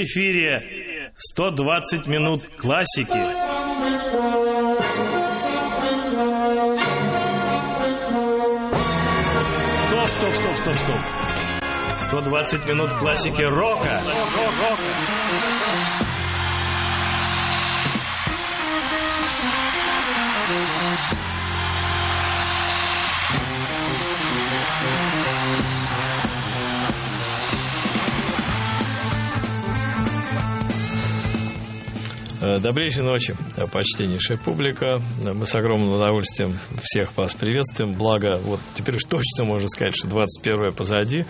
эфире 120 минут классики. Стоп. 120 минут классики рока. Добрейшей ночи, почтеннейшая публика. Мы с огромным удовольствием всех вас приветствуем. Благо, вот теперь уж точно можно сказать, что 21-е позади.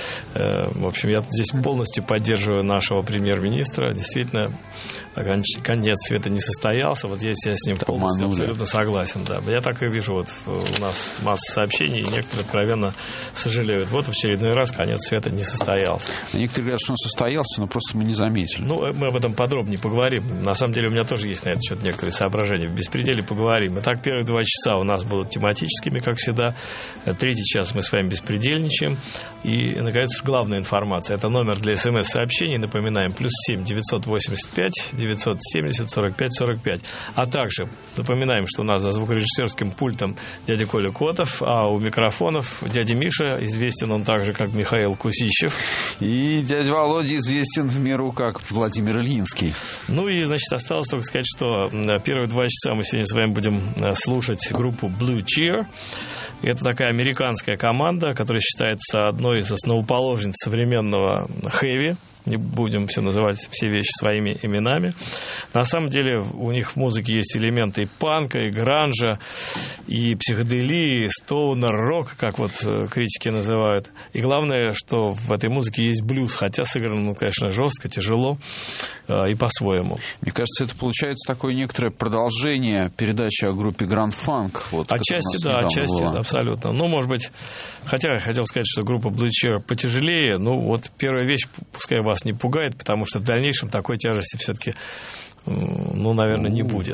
В общем, я здесь полностью поддерживаю нашего премьер-министра. Действительно, конец света не состоялся. Вот здесь я с ним полностью абсолютно согласен. Да. Я так и вижу, вот у нас масса сообщений, и некоторые откровенно сожалеют. Вот в очередной раз конец света не состоялся. Некоторые говорят, что он состоялся, но просто мы не заметили. Ну, мы об этом подробнее поговорим. На самом деле у меня тоже есть на этот счет некоторые соображения. В «Беспределе» поговорим. Итак, первые 2 часа у нас будут тематическими, как всегда. 3-й час мы с вами беспредельничаем. И, наконец, главная информация. Это номер для СМС-сообщений. Напоминаем, +7 985 970 45 45. А также напоминаем, что у нас за звукорежиссерским пультом дядя Коля Котов, а у микрофонов дядя Миша, известен он также как Михаил Кусищев. И дядя Володя известен в миру как Владимир Ильинский. Ну и, значит, осталось только сказать, что первые 2 часа мы сегодня с вами будем слушать группу Blue Cheer. Это такая американская команда, которая считается одной из основоположниц современного хэви. Не будем все называть все вещи своими именами. На самом деле у них в музыке есть элементы и панка, и гранжа, и психоделии, и стоунер-рок, как вот критики называют. И главное, что в этой музыке есть блюз, хотя сыграно, конечно, жестко, тяжело и по-своему. Мне кажется, это получается такое некоторое продолжение передачи о группе Grand Funk. Вот, отчасти, да, абсолютно. Ну, может быть, хотя я хотел сказать, что группа Blue Cheer потяжелее, ну, вот первая вещь, пускай вас не пугает, потому что в дальнейшем такой тяжести все-таки, ну, наверное, не будет.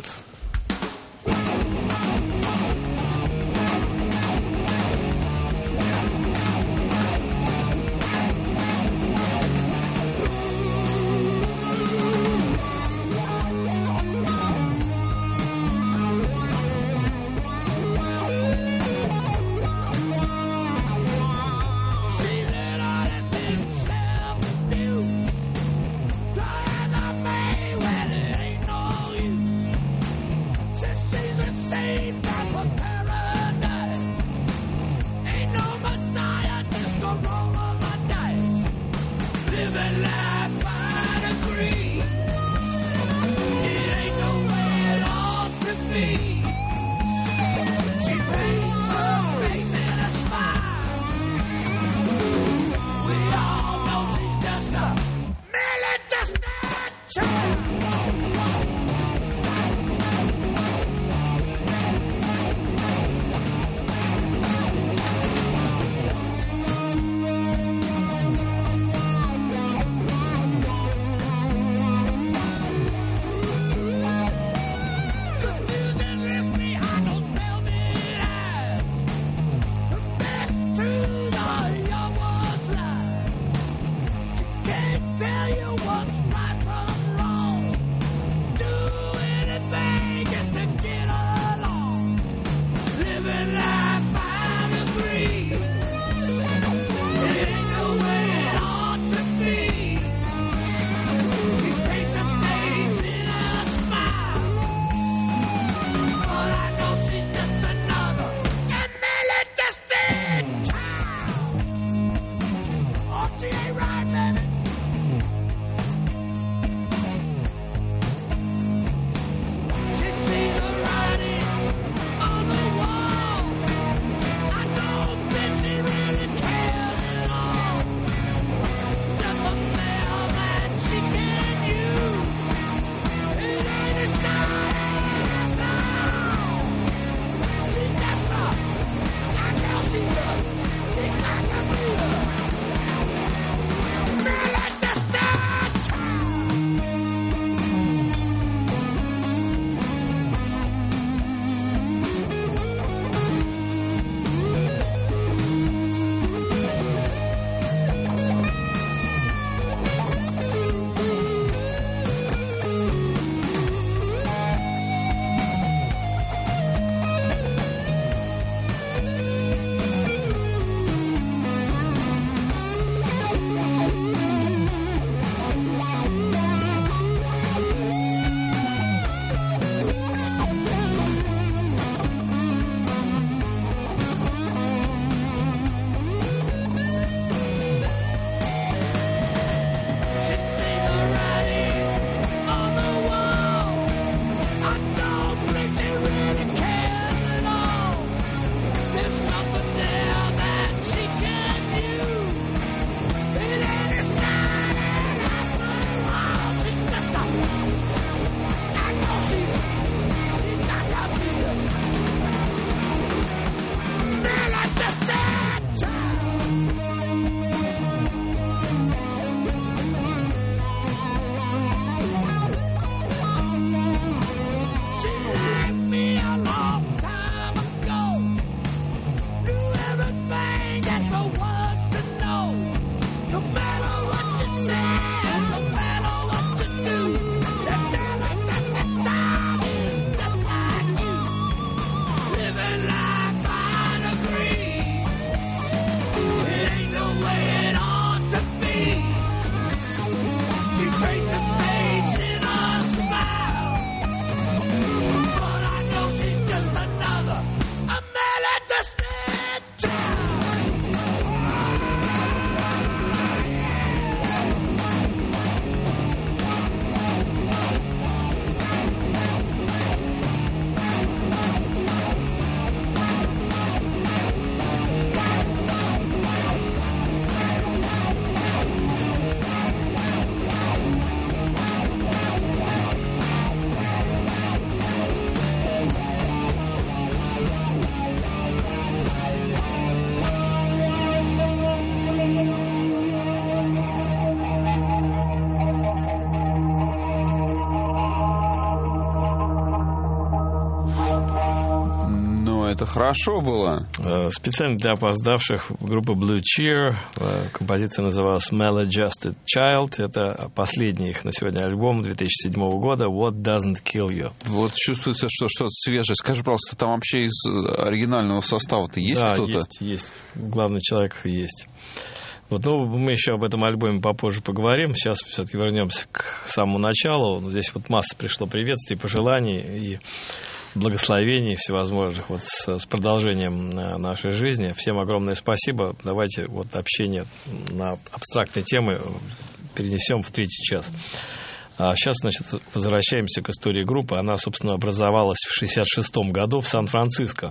это хорошо было. Специально для опоздавших группы Blue Cheer. Композиция называлась Maladjusted Child. Это последний их на сегодня альбом 2007 года What Doesn't Kill You. Вот чувствуется, что что-то свежее. Скажи, пожалуйста, там вообще из оригинального состава-то есть кто-то? Есть. Главный человек есть. Вот, ну, мы еще об этом альбоме попозже поговорим. Сейчас все-таки вернемся к самому началу. Здесь вот масса пришло приветствий, пожеланий и благословений всевозможных вот с продолжением нашей жизни. Всем огромное спасибо. Давайте вот общение на абстрактные темы перенесем в третий час. Сейчас, значит, возвращаемся к истории группы. Она, собственно, образовалась в 1966 году в Сан-Франциско.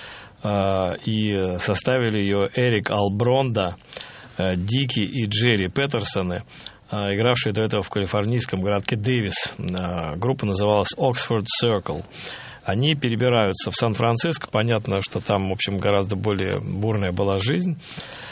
И составили ее Эрик Албронда, Дики и Джерри Петерсоны, игравшие до этого в калифорнийском городке Дэвис. Группа называлась Oxford Circle. Они перебираются в Сан-Франциско. Понятно, что там, в общем, гораздо более бурная была жизнь.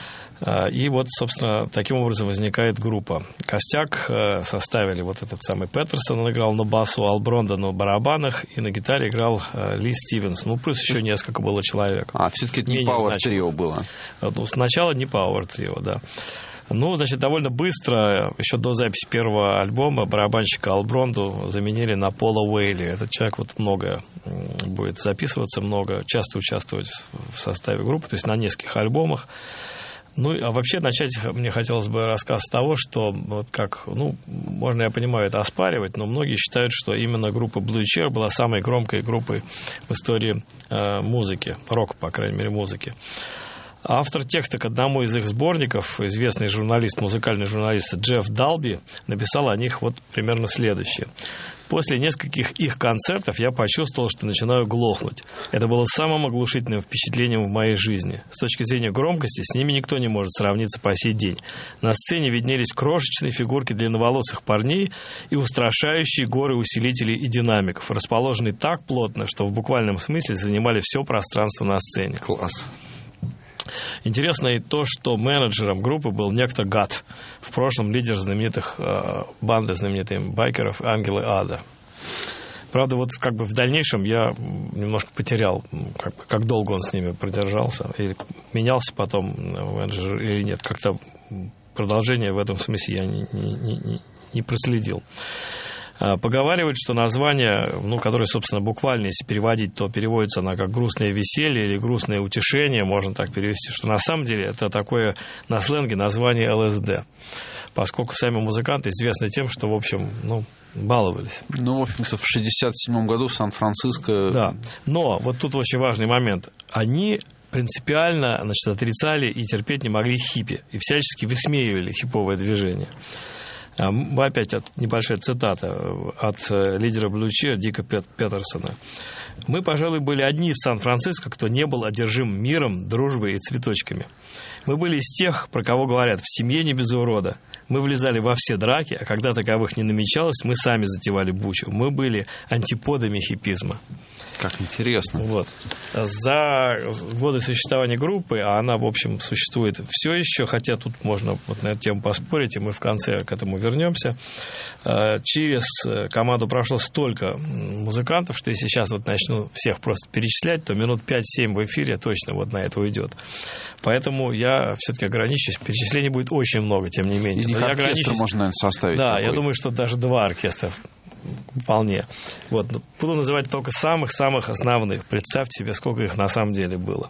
И вот, собственно, таким образом возникает группа. Костяк составили вот этот самый Петерсон, он играл на басу, Албронда на барабанах, и на гитаре играл Ли Стивенс. Ну, плюс еще несколько было человек. Все-таки это не Power Trio было? Ну, сначала не Power Trio, да. Ну, значит, довольно быстро, еще до записи первого альбома, барабанщика Албронду заменили на Пола Уэйли. Этот человек вот много будет записываться, много, часто участвовать в составе группы, то есть на нескольких альбомах. Ну, а вообще начать мне хотелось бы рассказ с того, что вот как, ну, можно, я понимаю, это оспаривать, но многие считают, что именно группа Blue Cheer была самой громкой группой в истории музыки, рока, по крайней мере, музыки. Автор текста к одному из их сборников, известный журналист, музыкальный журналист Джефф Далби, написал о них вот примерно следующее. После нескольких их концертов я почувствовал, что начинаю глохнуть. Это было самым оглушительным впечатлением в моей жизни. С точки зрения громкости, с ними никто не может сравниться по сей день. На сцене виднелись крошечные фигурки длинноволосых парней и устрашающие горы усилителей и динамиков, расположенные так плотно, что в буквальном смысле занимали все пространство на сцене. Класс. Интересно и то, что менеджером группы был некто Гат, в прошлом лидер знаменитых банды знаменитых байкеров «Ангелы Ада». Правда, вот как бы в дальнейшем я немножко потерял, как долго он с ними продержался, или менялся потом менеджер или нет. Как-то продолжение в этом смысле я не проследил. Поговаривают, что название, ну, которое, собственно, буквально, если переводить, то переводится на как грустное веселье или грустное утешение, можно так перевести, что на самом деле это такое на сленге название ЛСД, поскольку сами музыканты известны тем, что, в общем, ну, баловались. Ну, в общем-то, в 1967 году в Сан-Франциско... Да, но вот тут очень важный момент. Они принципиально, значит, отрицали и терпеть не могли хиппи, и всячески высмеивали хиповое движение. Опять небольшая цитата от лидера Blue Cheer Дика Петерсона. «Мы, пожалуй, были одни в Сан-Франциско, кто не был одержим миром, дружбой и цветочками. Мы были из тех, про кого говорят, в семье не без урода. Мы влезали во все драки, а когда таковых не намечалось, мы сами затевали бучу. Мы были антиподами хиппизма». Как интересно. Вот. За годы существования группы, а она, в общем, существует все еще, хотя тут можно вот на эту тему поспорить, и мы в конце к этому вернемся. Через команду прошло столько музыкантов, что если сейчас вот начну всех просто перечислять, то минут 5-7 в эфире точно вот на это уйдет. Поэтому я все-таки ограничусь. Перечислений будет очень много, тем не менее. И оркестр можно, наверное, составить. Да, такой. Я думаю, что даже 2 оркестра вполне. Вот. Буду называть только самых-самых основных. Представьте себе, сколько их на самом деле было.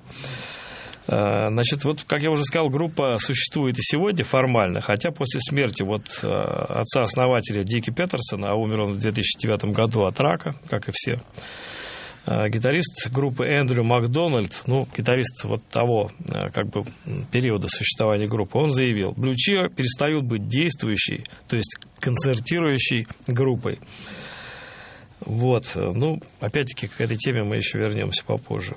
Значит, вот, как я уже сказал, группа существует и сегодня формально, хотя после смерти вот отца-основателя Дики Петерсона, а умер он в 2009 году от рака, как и все, гитарист группы Эндрю Макдональд, ну, гитарист вот того как бы периода существования группы, он заявил: Blue Cheer перестают быть действующей, то есть концертирующей группой. Вот, ну, опять-таки к этой теме мы еще вернемся попозже.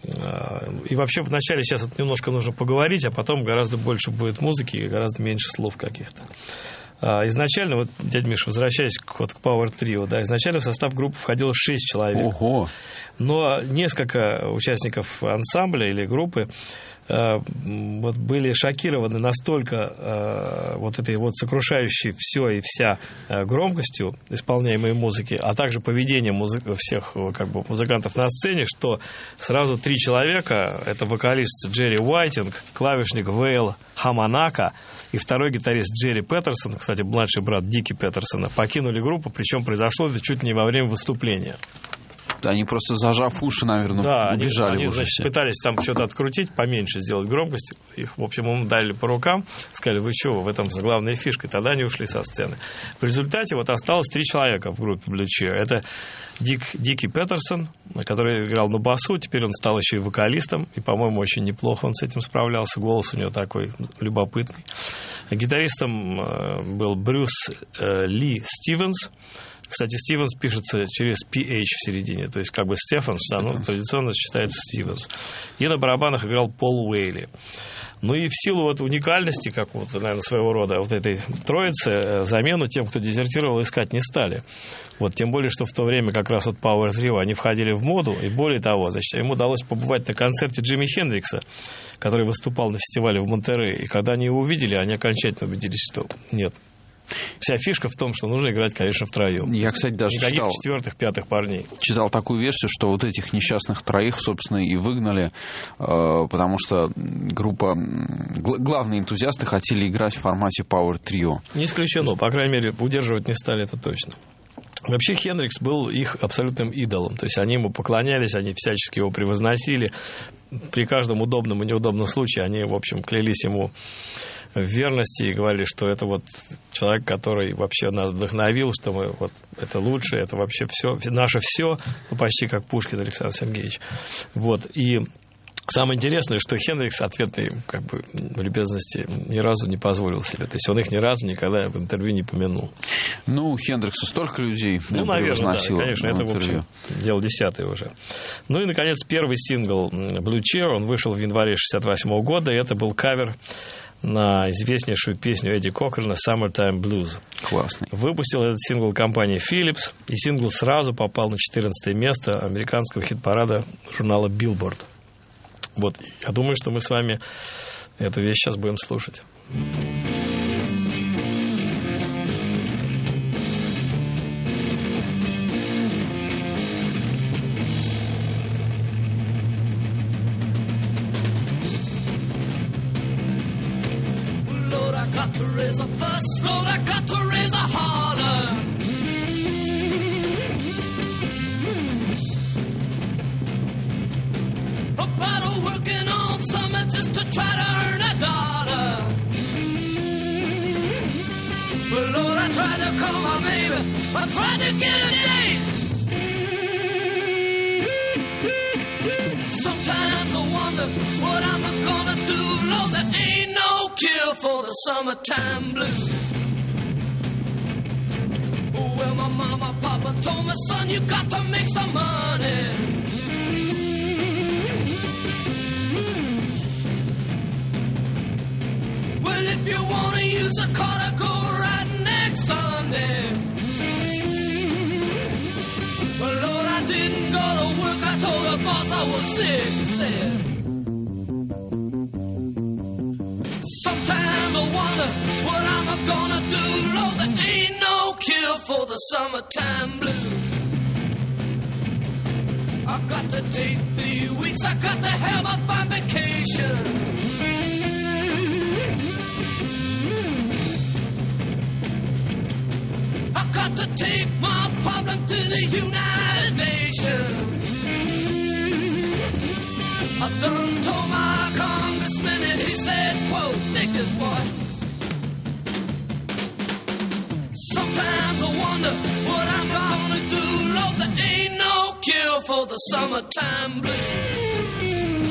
И вообще вначале сейчас вот немножко нужно поговорить, а потом гораздо больше будет музыки и гораздо меньше слов каких-то. Изначально, вот, дядя Миша, возвращаясь к Power Trio, да, изначально в состав группы входило 6 человек. Ого! Но несколько участников ансамбля или группы вот были шокированы настолько вот этой вот сокрушающей все и вся громкостью исполняемой музыки, а также поведением всех как бы музыкантов на сцене, что сразу 3 человека, это вокалист Джерри Уайтинг, клавишник Вейл Хаманака и второй гитарист Джерри Петерсон, кстати, младший брат Дики Петерсона, покинули группу, причем произошло это чуть не во время выступления. Они просто, зажав уши, наверное, убежали. Они, значит, пытались там что-то открутить, поменьше сделать громкость. Их, в общем, им дали по рукам, сказали, вы что, в этом главная фишка. Тогда они ушли со сцены. В результате вот осталось 3 человека в группе Blue Cheer. Это Дики Петерсон, который играл на басу, теперь он стал еще и вокалистом, и, по-моему, очень неплохо он с этим справлялся. Голос у него такой любопытный. Гитаристом был Брюс Ли Стивенс. Кстати, Стивенс пишется через PH в середине, то есть как бы Стефанс, да, ну, традиционно считается Стивенс. И на барабанах играл Пол Уэйли. Ну и в силу вот уникальности какого-то, наверное, своего рода вот этой троицы, замену тем, кто дезертировал, искать не стали. Вот, тем более, что в то время как раз вот Power Trio, они входили в моду, и более того, значит, ему удалось побывать на концерте Джимми Хендрикса, который выступал на фестивале в Монтерее, и когда они его увидели, они окончательно убедились, что нет. Вся фишка в том, что нужно играть, конечно, втроем. Я, кстати, даже никаких читал... четвертых, пятых парней. Читал такую версию, что вот этих несчастных 3, собственно, и выгнали, потому что группа... Главные энтузиасты хотели играть в формате Power Trio. Не исключено, по крайней мере, удерживать не стали, это точно. Вообще Хендрикс был их абсолютным идолом. То есть они ему поклонялись, они всячески его превозносили. При каждом удобном и неудобном случае они, в общем, клялись ему в верности и говорили, что это вот человек, который вообще нас вдохновил, что мы вот это лучшее, это вообще все, наше все, ну, почти как Пушкин Александр Сергеевич. Вот. И самое интересное, что Хендрикс ответной как бы любезности ни разу не позволил себе. То есть он их ни разу никогда в интервью не помянул. Ну, у Хендрикса столько людей. Ну, наверное, да, конечно, это, в общем, дело 10-е уже. Ну и, наконец, первый сингл Blue Cheer, он вышел в январе 1968 года, и это был кавер на известнейшую песню Эдди Кокрена «Summertime Blues». Классный. Выпустил этот сингл компания Philips, и сингл сразу попал на 14 место американского хит-парада журнала Billboard. Вот, я думаю, что мы с вами эту вещь сейчас будем слушать. Lord, I got to raise a fuss. Lord, I got to raise a holler. About working on something just to try to earn a dollar. But Lord, I tried to call my baby. I tried to get a date. Sometimes I wonder what I'm gonna do. Lord, there ain't no cure for the summertime blues. Well, my mama, papa told me, son, you got to make some money. Well, if you wanna use a car to go riding next Sunday. Well, Lord, I didn't go to work. I told the boss I was sick. Said, sometimes I wonder what I'm gonna do. Lord, there ain't no cure for the summertime blues. I've got to take 3 weeks. I got to have a fine vacation. I've got to take my problem to the United Nations. I done told my congressman and he said, quote, take this boy. Sometimes I wonder what I'm gonna do. Lord, there ain't no cure for the summertime blues.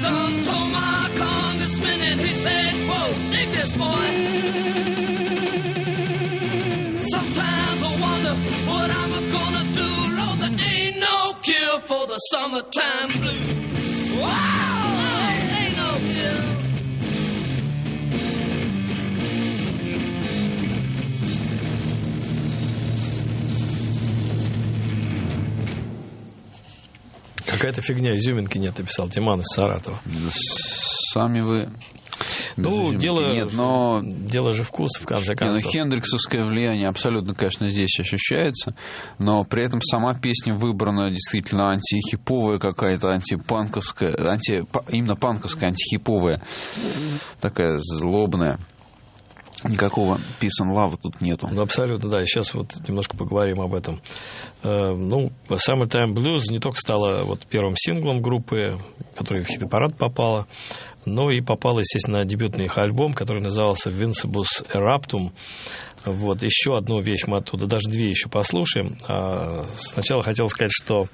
done told my congressman and he said, whoa, dig this boy. Sometimes I wonder what I'm gonna do. Lord, there ain't no cure for the summertime blues. Wow, there ain't no cure. Какая-то фигня, изюминки нет, написал Тиман из Саратова. Сами вы... Ну, дело, нет, но... дело же вкуса, в конце концов. Хендриксовское влияние абсолютно, конечно, здесь ощущается, но при этом сама песня выбрана действительно антихиповая какая-то, антипанковская, именно панковская, антихиповая, такая злобная. Никакого peace and love тут нету. Ну, абсолютно, да. И сейчас вот немножко поговорим об этом. Ну, Summertime Blues не только стала вот первым синглом группы, который в хит-парад попала, но и попала, естественно, на дебютный их альбом, который назывался Vincebus Eruptum. Вот. Еще одну вещь мы оттуда, даже две еще послушаем. Сначала хотел сказать, что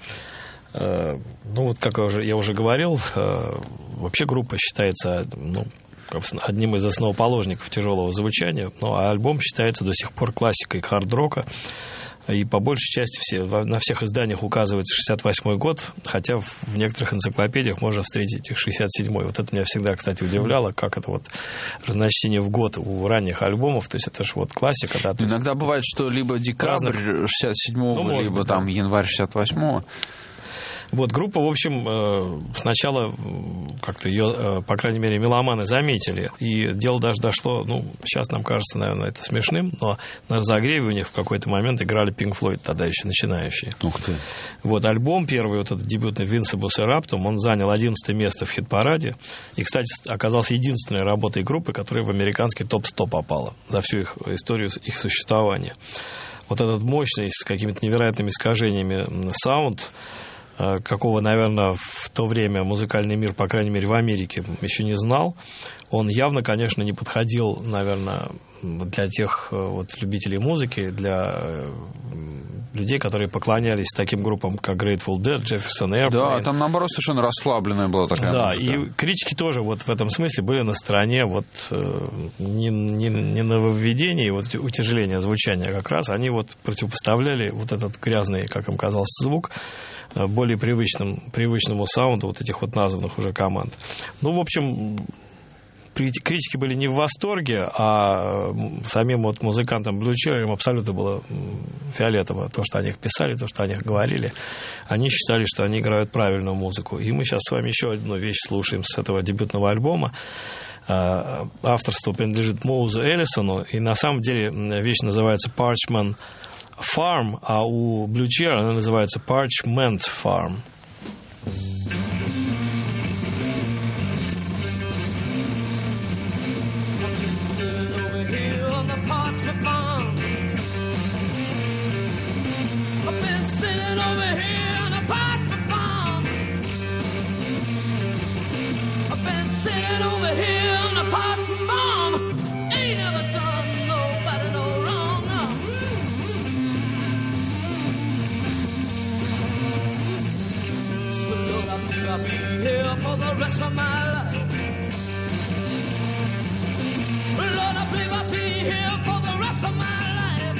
ну, вот как я уже говорил, вообще группа считается, ну, одним из основоположников тяжелого звучания, но альбом считается до сих пор классикой хард-рока, и по большей части на всех изданиях указывается 68-й год, хотя в некоторых энциклопедиях можно встретить 67-й. Вот это меня всегда, кстати, удивляло, как это вот разночтение в год у ранних альбомов, то есть это же вот классика. Да, иногда бывает, что либо декабрь 67-го, ну, либо быть, там январь 68-го. Вот, группа, в общем, сначала как-то ее, по крайней мере, меломаны заметили. И дело даже дошло, ну, сейчас нам кажется, наверное, это смешным, но на разогреве у них в какой-то момент играли Pink Floyd, тогда еще начинающие. Ух ты. Вот, альбом первый, вот этот дебютный Vincebus Eruptum, он занял 11 место в хит-параде. И, кстати, оказался единственной работой группы, которая в американский топ-100 попала за всю их историю их существования. Вот этот мощный, с какими-то невероятными искажениями саунд, какого, наверное, в то время музыкальный мир, по крайней мере, в Америке еще не знал. Он явно, конечно, не подходил, наверное, для тех вот любителей музыки, для людей, которые поклонялись таким группам, как Grateful Dead, Jefferson Airplane. Да, там, наоборот, совершенно расслабленная была такая музыка. Да, и критики тоже вот в этом смысле были на стороне вот не нововведения, вот утяжеления звучания, а как раз они вот противопоставляли вот этот грязный, как им казалось, звук более привычному саунду вот этих вот названных уже команд. Ну, в общем, критики были не в восторге, а самим вот музыкантам Blue Cheer им абсолютно было фиолетово то, что о них писали, то, что о них говорили. Они считали, что они играют правильную музыку. И мы сейчас с вами еще одну вещь слушаем с этого дебютного альбома. Авторство принадлежит Моузу Эллисону, и на самом деле вещь называется Parchman Farm, а у Blue Cheer она называется Parchment Farm. Sitting over here on the parchment farm, ain't never done nobody no wrong, no. But Lord, I think I'll be here for the rest of my life. But Lord, I believe I'll be here for the rest of my life.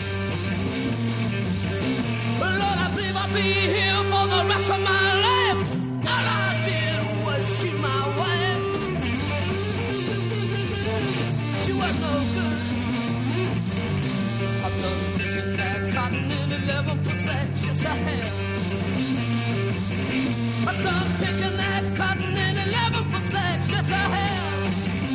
But Lord, I believe I'll be here for the rest of my life. All I did was she my wife. She was no good. I've done picking that cotton in 11-foot sacks, yes I have. I've done picking that cotton in 11-foot sacks, yes I have.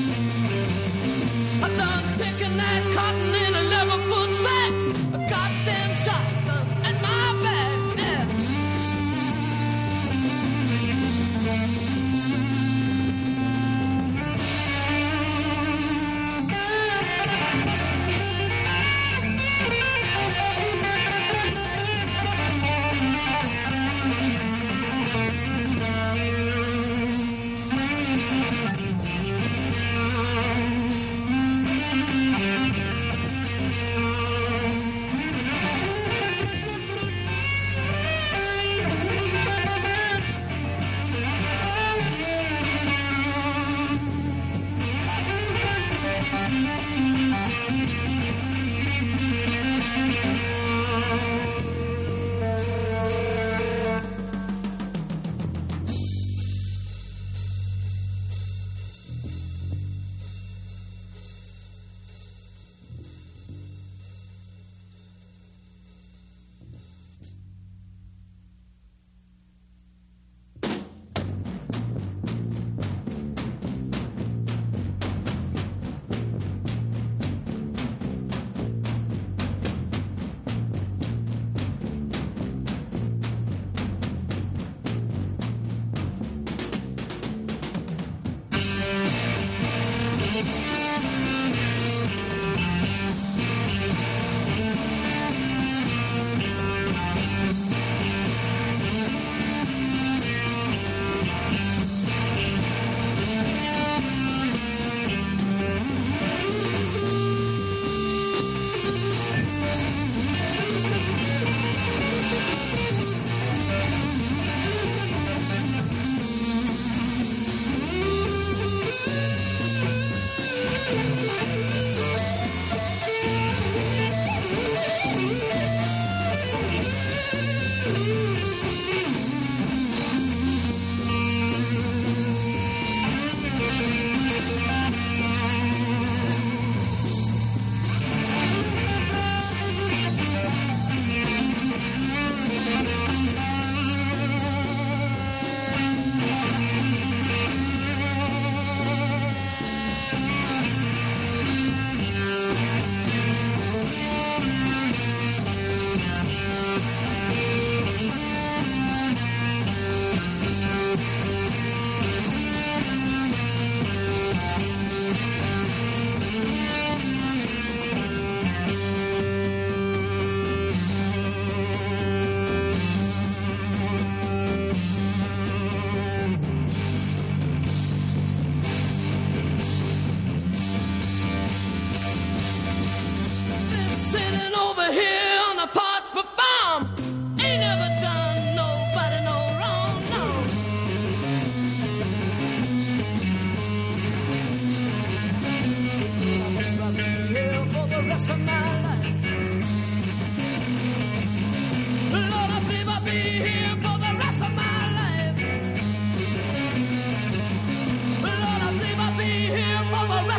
I've done picking that cotton in 11-foot sacks. A goddamn shotgun in my bag, yeah.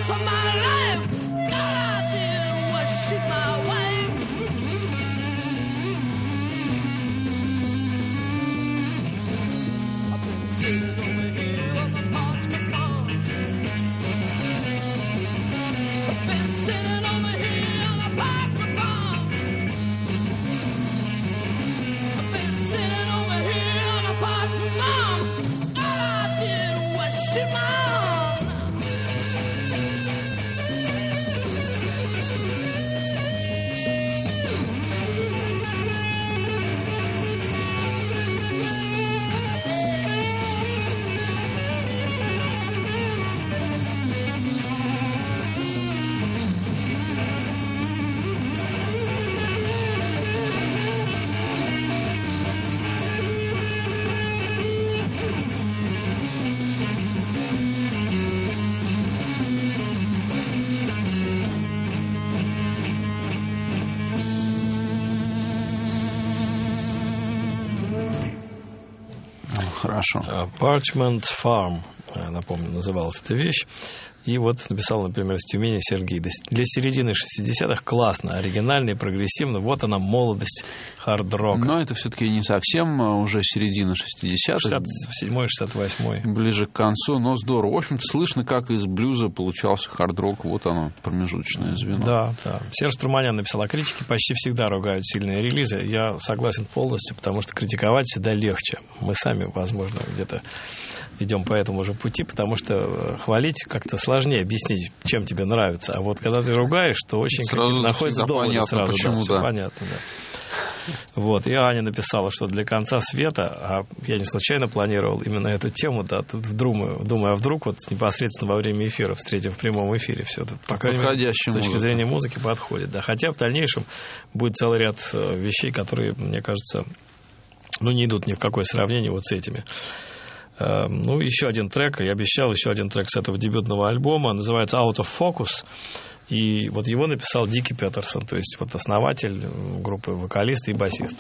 for my life. All I did was shoot my wife. I've been sitting over here on the parchment farm. I've been sitting over here on the parchment farm. I've been sitting over here on the parchment farm. All I did was shoot my arm. Хорошо. Parchment Farm, напомню, называлась эта вещь. И вот написал, например, из Тюмени Сергей. Для середины 60-х классно, оригинально и прогрессивно. Вот она, молодость хард-рока. Но это все-таки не совсем уже середина 60-х. 67-й, 68-й. Ближе к концу, но здорово. В общем-то, слышно, как из блюза получался хард-рок. Вот оно, промежуточное звено. Да, да. Серж Труманян написал, а критики почти всегда ругают сильные релизы. Я согласен полностью, потому что критиковать всегда легче. Мы сами, возможно, где-то идем по этому же пути, потому что хвалить как-то сложнее объяснить, чем тебе нравится. А вот когда ты ругаешь, то очень находится доводы сразу. Почему, да, понятно, да. Вот, и Аня написала, что для конца света, а я не случайно планировал именно эту тему, да, тут думаю, а вдруг вот непосредственно во время эфира встретим в прямом эфире все это, по крайней мере, с точки зрения музыки подходит, да, хотя в дальнейшем будет целый ряд вещей, которые, мне кажется, не идут ни в какое сравнение вот с этими. Ну, еще один трек, я обещал еще один трек с этого дебютного альбома, называется Out of Focus, и вот его написал Дики Петерсон, то есть вот основатель группы, вокалист и басист.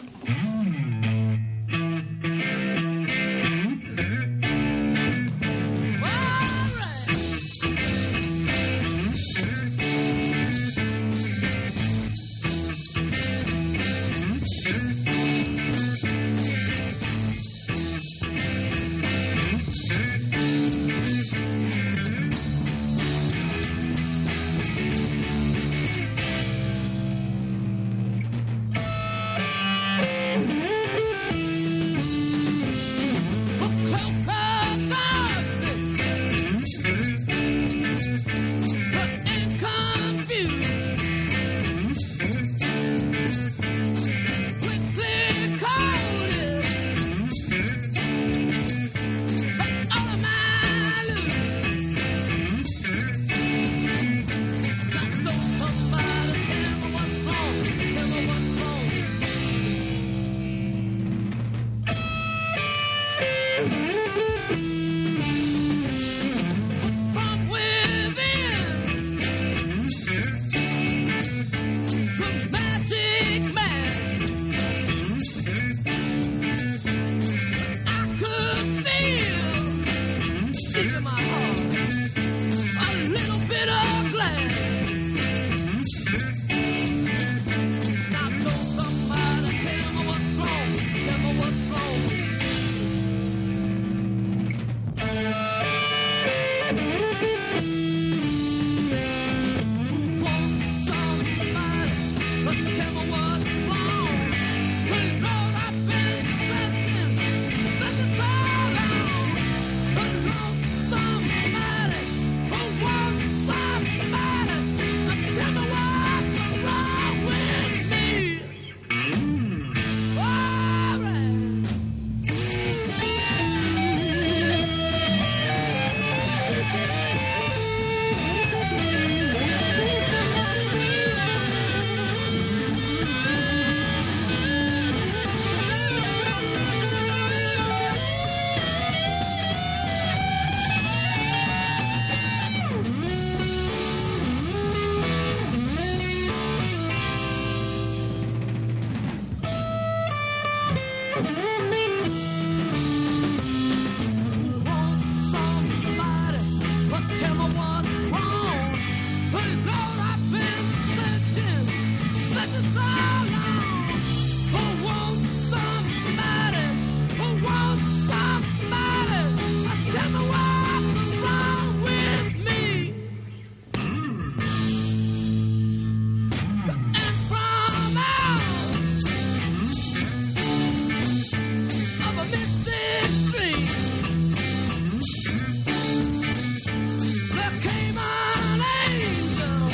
There came an angel.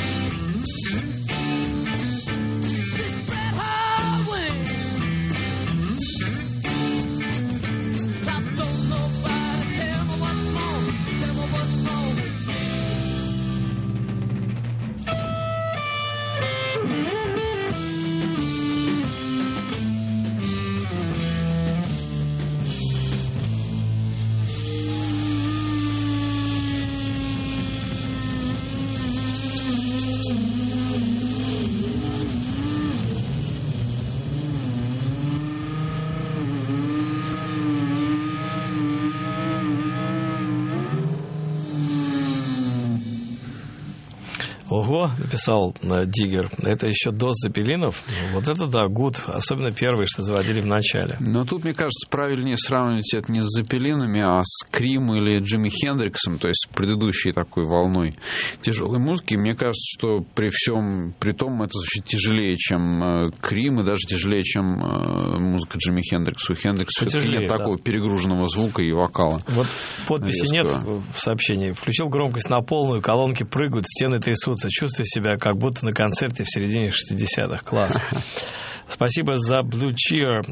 She spread her wings. Now don't nobody tell me what's wrong. Tell me what's wrong with me. Ого, написал Диггер. Это еще до Зеппелинов. Вот это да, гуд. Особенно первый, что заводили в начале. Но тут, мне кажется, правильнее сравнивать это не с Зеппелинами, а с Крим или Джимми Хендриксом, то есть с предыдущей такой волной тяжелой музыки. Мне кажется, что при том это звучит тяжелее, чем Крим, и даже тяжелее, чем музыка Джимми Хендрикса. У Хендрикса все-таки нет такого перегруженного звука и вокала. Вот подписи резкого. Нет в сообщении. Включил громкость на полную, колонки прыгают, стены трясутся. Чувствую себя, как будто на концерте в середине 60-х. Класс. Спасибо за Blue Cheer.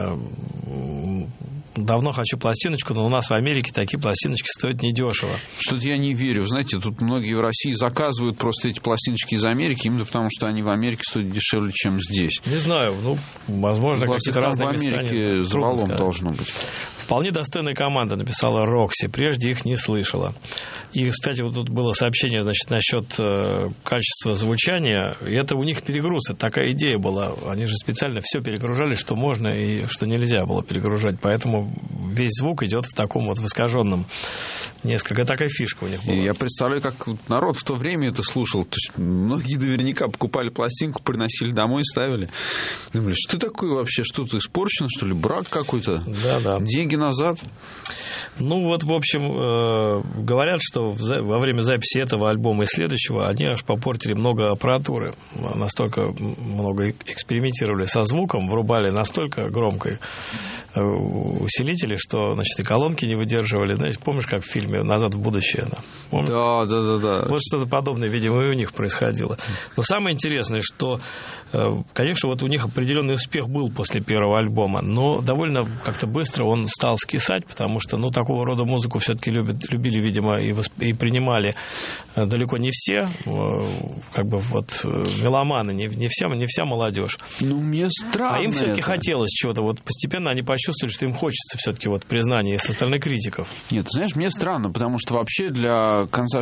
Давно хочу пластиночку, но у нас в Америке такие пластиночки стоят недешево. Что-то я не верю. Вы знаете, тут многие в России заказывают просто эти пластиночки из Америки, именно потому что они в Америке стоят дешевле, чем здесь. Не знаю, возможно, какие-то разные места. В Америке завалом должно быть. Вполне достойная команда, написала Рокси. Прежде их не слышала. И, кстати, вот тут было сообщение, насчет качества звучания. И это у них перегруз. Это такая идея была. Они же специально все перегружали, что можно и что нельзя было перегружать. Поэтому весь звук идет в таком вот искаженном. Несколько такая фишка у них была. И я представляю, как народ в то время это слушал. То есть многие наверняка покупали пластинку, приносили домой, ставили. Думали, что такое вообще? Что-то испорчено, что ли? Брак какой-то? Да. Деньги назад? Ну, вот, в общем, говорят, что во время записи этого альбома и следующего они аж попортили много аппаратуры. Настолько много экспериментировали со звуком, врубали настолько громко усилители, что, значит, и колонки не выдерживали. Знаете, помнишь, как в фильме «Назад в будущее»? Да. Вот что-то подобное, видимо, и у них происходило. Но самое интересное, что, конечно, вот у них определенный успех был после первого альбома, но довольно как-то быстро он стал скисать, потому что, такого рода музыку все-таки любили, видимо, и принимали далеко не все, как бы вот меломаны, не вся молодежь. Мне странно. А им все-таки хотелось чего-то. Вот постепенно они почувствовали, что им хочется все-таки вот признания со стороны критиков. Нет, знаешь, мне странно, потому что вообще для конца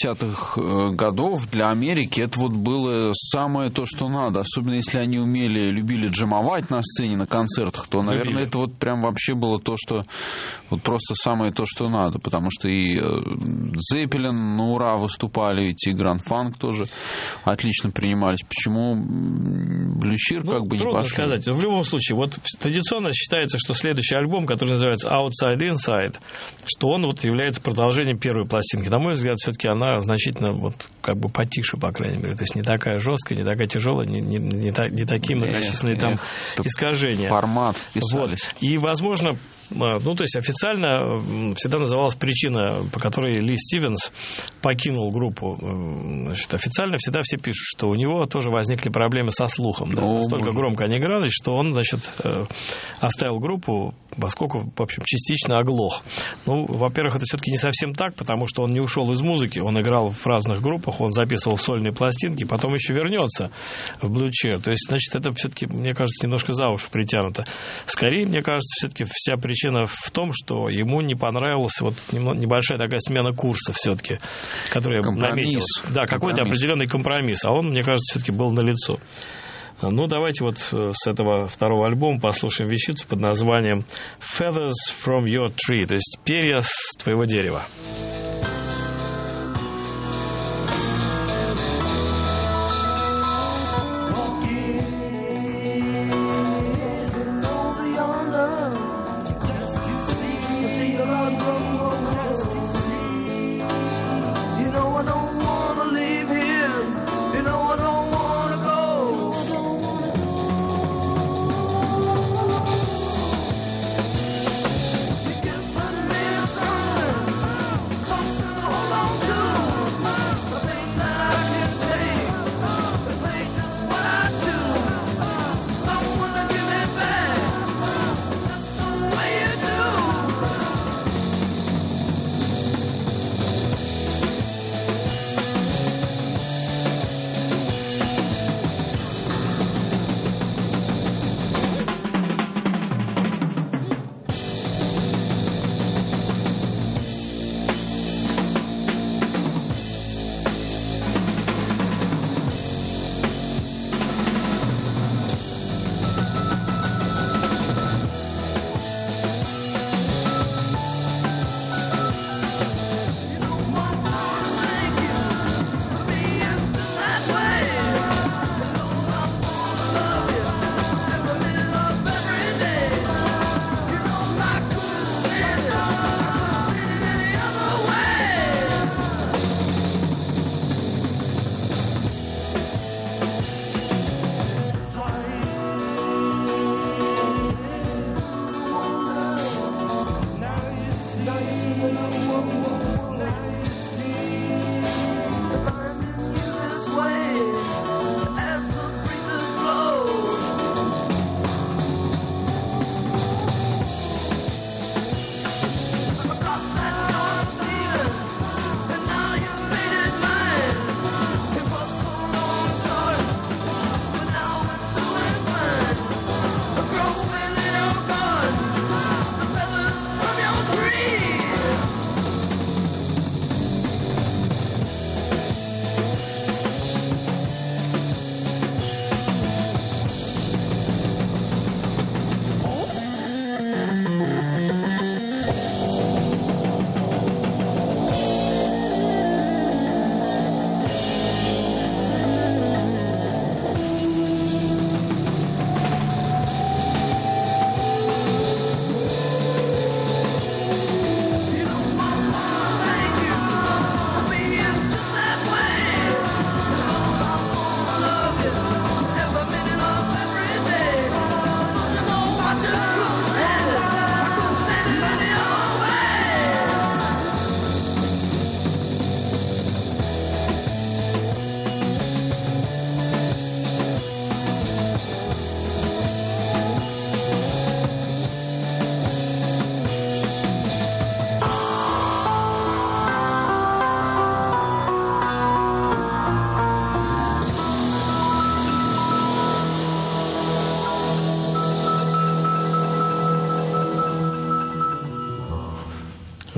60-х годов, для Америки это вот было самое то, что надо. Особенно если они любили джемовать на сцене, на концертах, то, наверное, это вот прям вообще было то, что вот просто самое то, что надо. Потому что и Зеппелин на ура выступали, ведь и Гранд Фанк тоже отлично принимались. Почему Blue Cheer как бы не трудно пошли? сказать. В любом случае, вот традиционно считается, что следующий альбом, который называется Outside Inside, что он вот является продолжением первой пластинки. На мой взгляд, все-таки она значительно вот как бы потише, по крайней мере. То есть не такая жесткая, не такая тяжелая, не такие многочисленные там искажения. Формат вписались. Вот. И, возможно, то есть официально всегда называлась причина, по которой Ли Стивенс покинул группу. Значит, официально всегда все пишут, что у него тоже возникли проблемы со слухом. Да? Настолько громко они играли, что он, значит, оставил группу, поскольку, в общем, частично оглох. Во-первых, это все-таки не совсем так, потому что он не ушел из музыки. Он играл в разных группах, он записывал сольные пластинки, потом еще вернется в Blue Cheer. То есть, значит, это все-таки, мне кажется, немножко за уши притянуто. Скорее, мне кажется, все-таки вся причина в том, что ему не понравилась вот небольшая такая смена курса все-таки, которая наметилась. Да, какой-то определенный компромисс. А он, мне кажется, все-таки был налицо. Давайте вот с этого второго альбома послушаем вещицу под названием Feathers from Your Tree, то есть перья с твоего дерева. From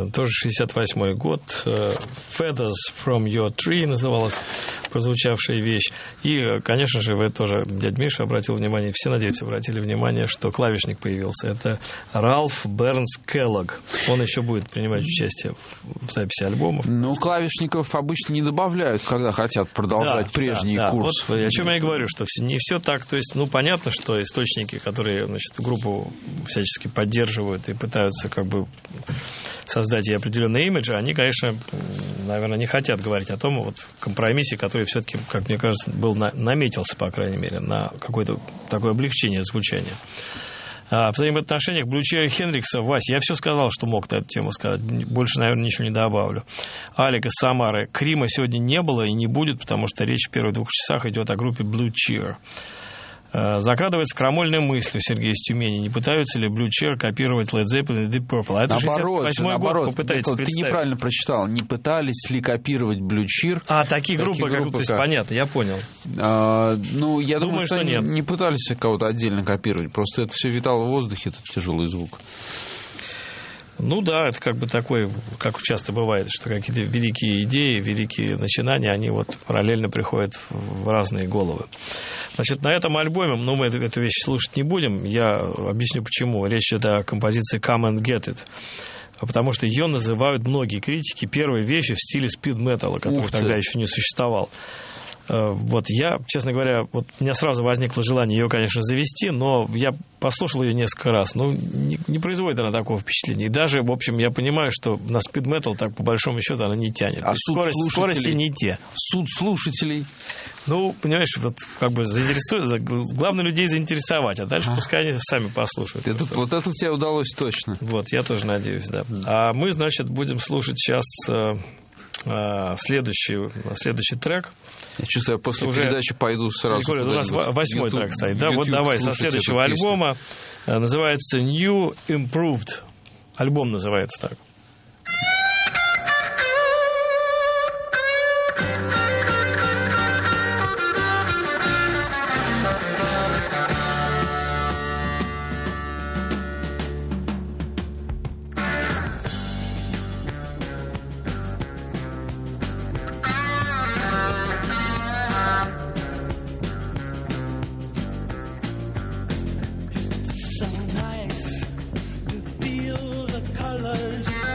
тоже 68-й год. Feathers from Your Tree называлась прозвучавшая вещь. И, конечно же, вы тоже, дядя Миша, обратил внимание, все, надеюсь, обратили внимание, что клавишник появился. Это Ральф Бернс Келлог. Он еще будет принимать участие в записи альбомов. Ну, клавишников обычно не добавляют, когда хотят продолжать прежний курс. Вот о чем я и говорю, что не все так. То есть, понятно, что источники, которые, группу всячески поддерживают и пытаются как бы создать ей определенный имидж, они, конечно, наверное, не хотят говорить о том компромиссе, который все-таки, как мне кажется, наметился, по крайней мере, на какое-то такое облегчение звучания. В взаимоотношениях Blue Cheer и Хендрикса, Вася, я все сказал, что мог на эту тему сказать. Больше, наверное, ничего не добавлю. Алик из Самары. Крима сегодня не было и не будет, потому что речь в первых 2 часах идет о группе Blue Cheer. Закрадывается крамольная мысль у Сергея из Тюмени. Не пытаются ли Blue Cheer копировать Led Zeppelin и Deep Purple? А это 68-й год, попытайтесь представить. Ты неправильно прочитал. Не пытались ли копировать Blue Cheer? Такие группы, то есть, понятно, я понял. Я думаю, что они не пытались кого-то отдельно копировать. Просто это все витало в воздухе, этот тяжелый звук. Это как бы такой, как часто бывает, что какие-то великие идеи, великие начинания, они параллельно приходят в разные головы. Значит, на этом альбоме, мы эту вещь слушать не будем, я объясню почему. Речь идет о композиции Come and Get It. Потому что ее называют многие критики первой вещью в стиле спид-металла, который тогда еще не существовал. Я, честно говоря, у меня сразу возникло желание ее, конечно, завести, но я послушал ее несколько раз. Не производит она такого впечатления. И даже, в общем, я понимаю, что на спид-метал так, по большому счету, она не тянет. А скорости не те. Суд слушателей? Понимаешь, главное людей заинтересовать, а дальше пускай они сами послушают. Это тебе удалось точно. Я тоже надеюсь, да. А мы, значит, будем слушать сейчас следующий трек. Я чувствую, я после передачи пойду сразу. Николай, у нас 8-й трек стоит. Да, давай со следующего альбома. Называется New Improved. Альбом называется так. So nice to feel the colors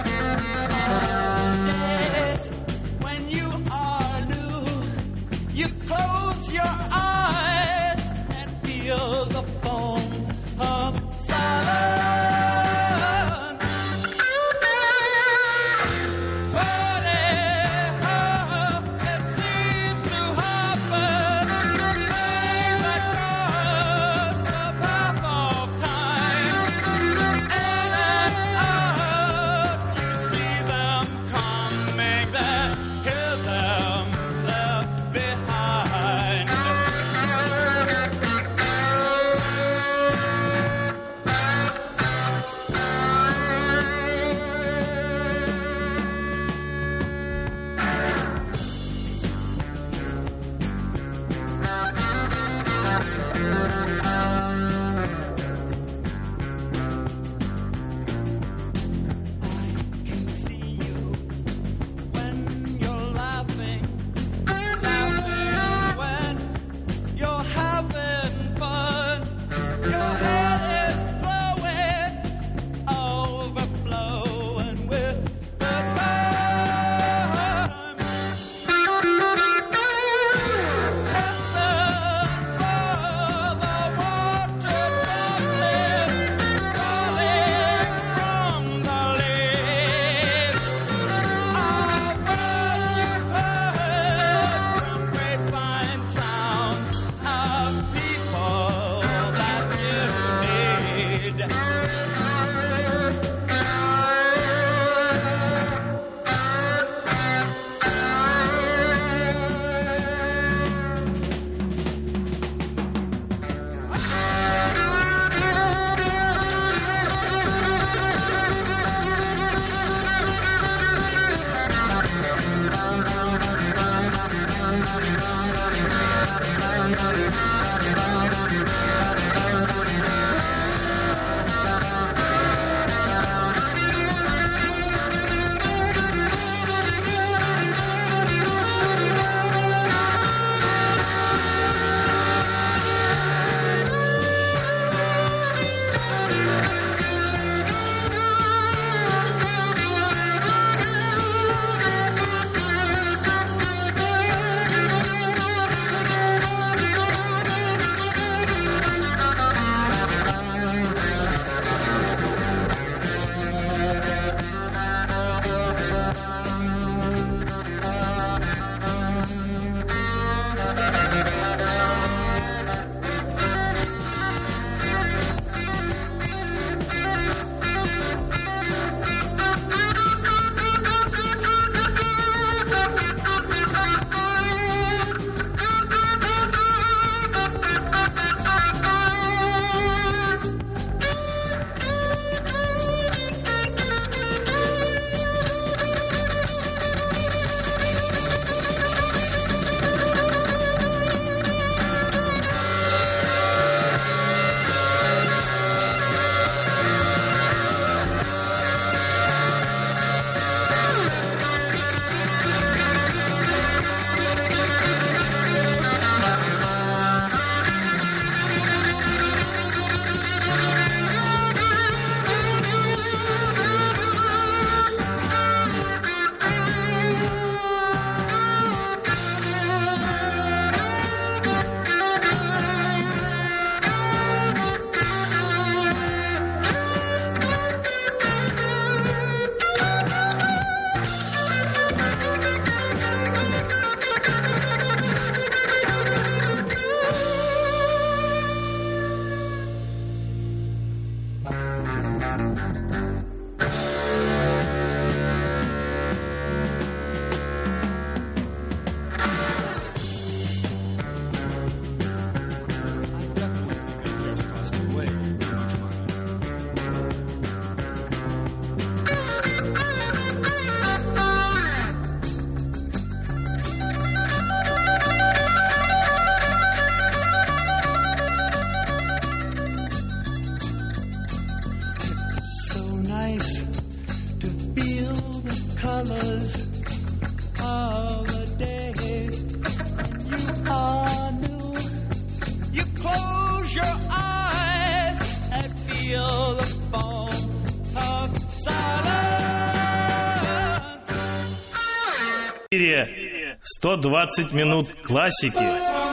120 минут классики.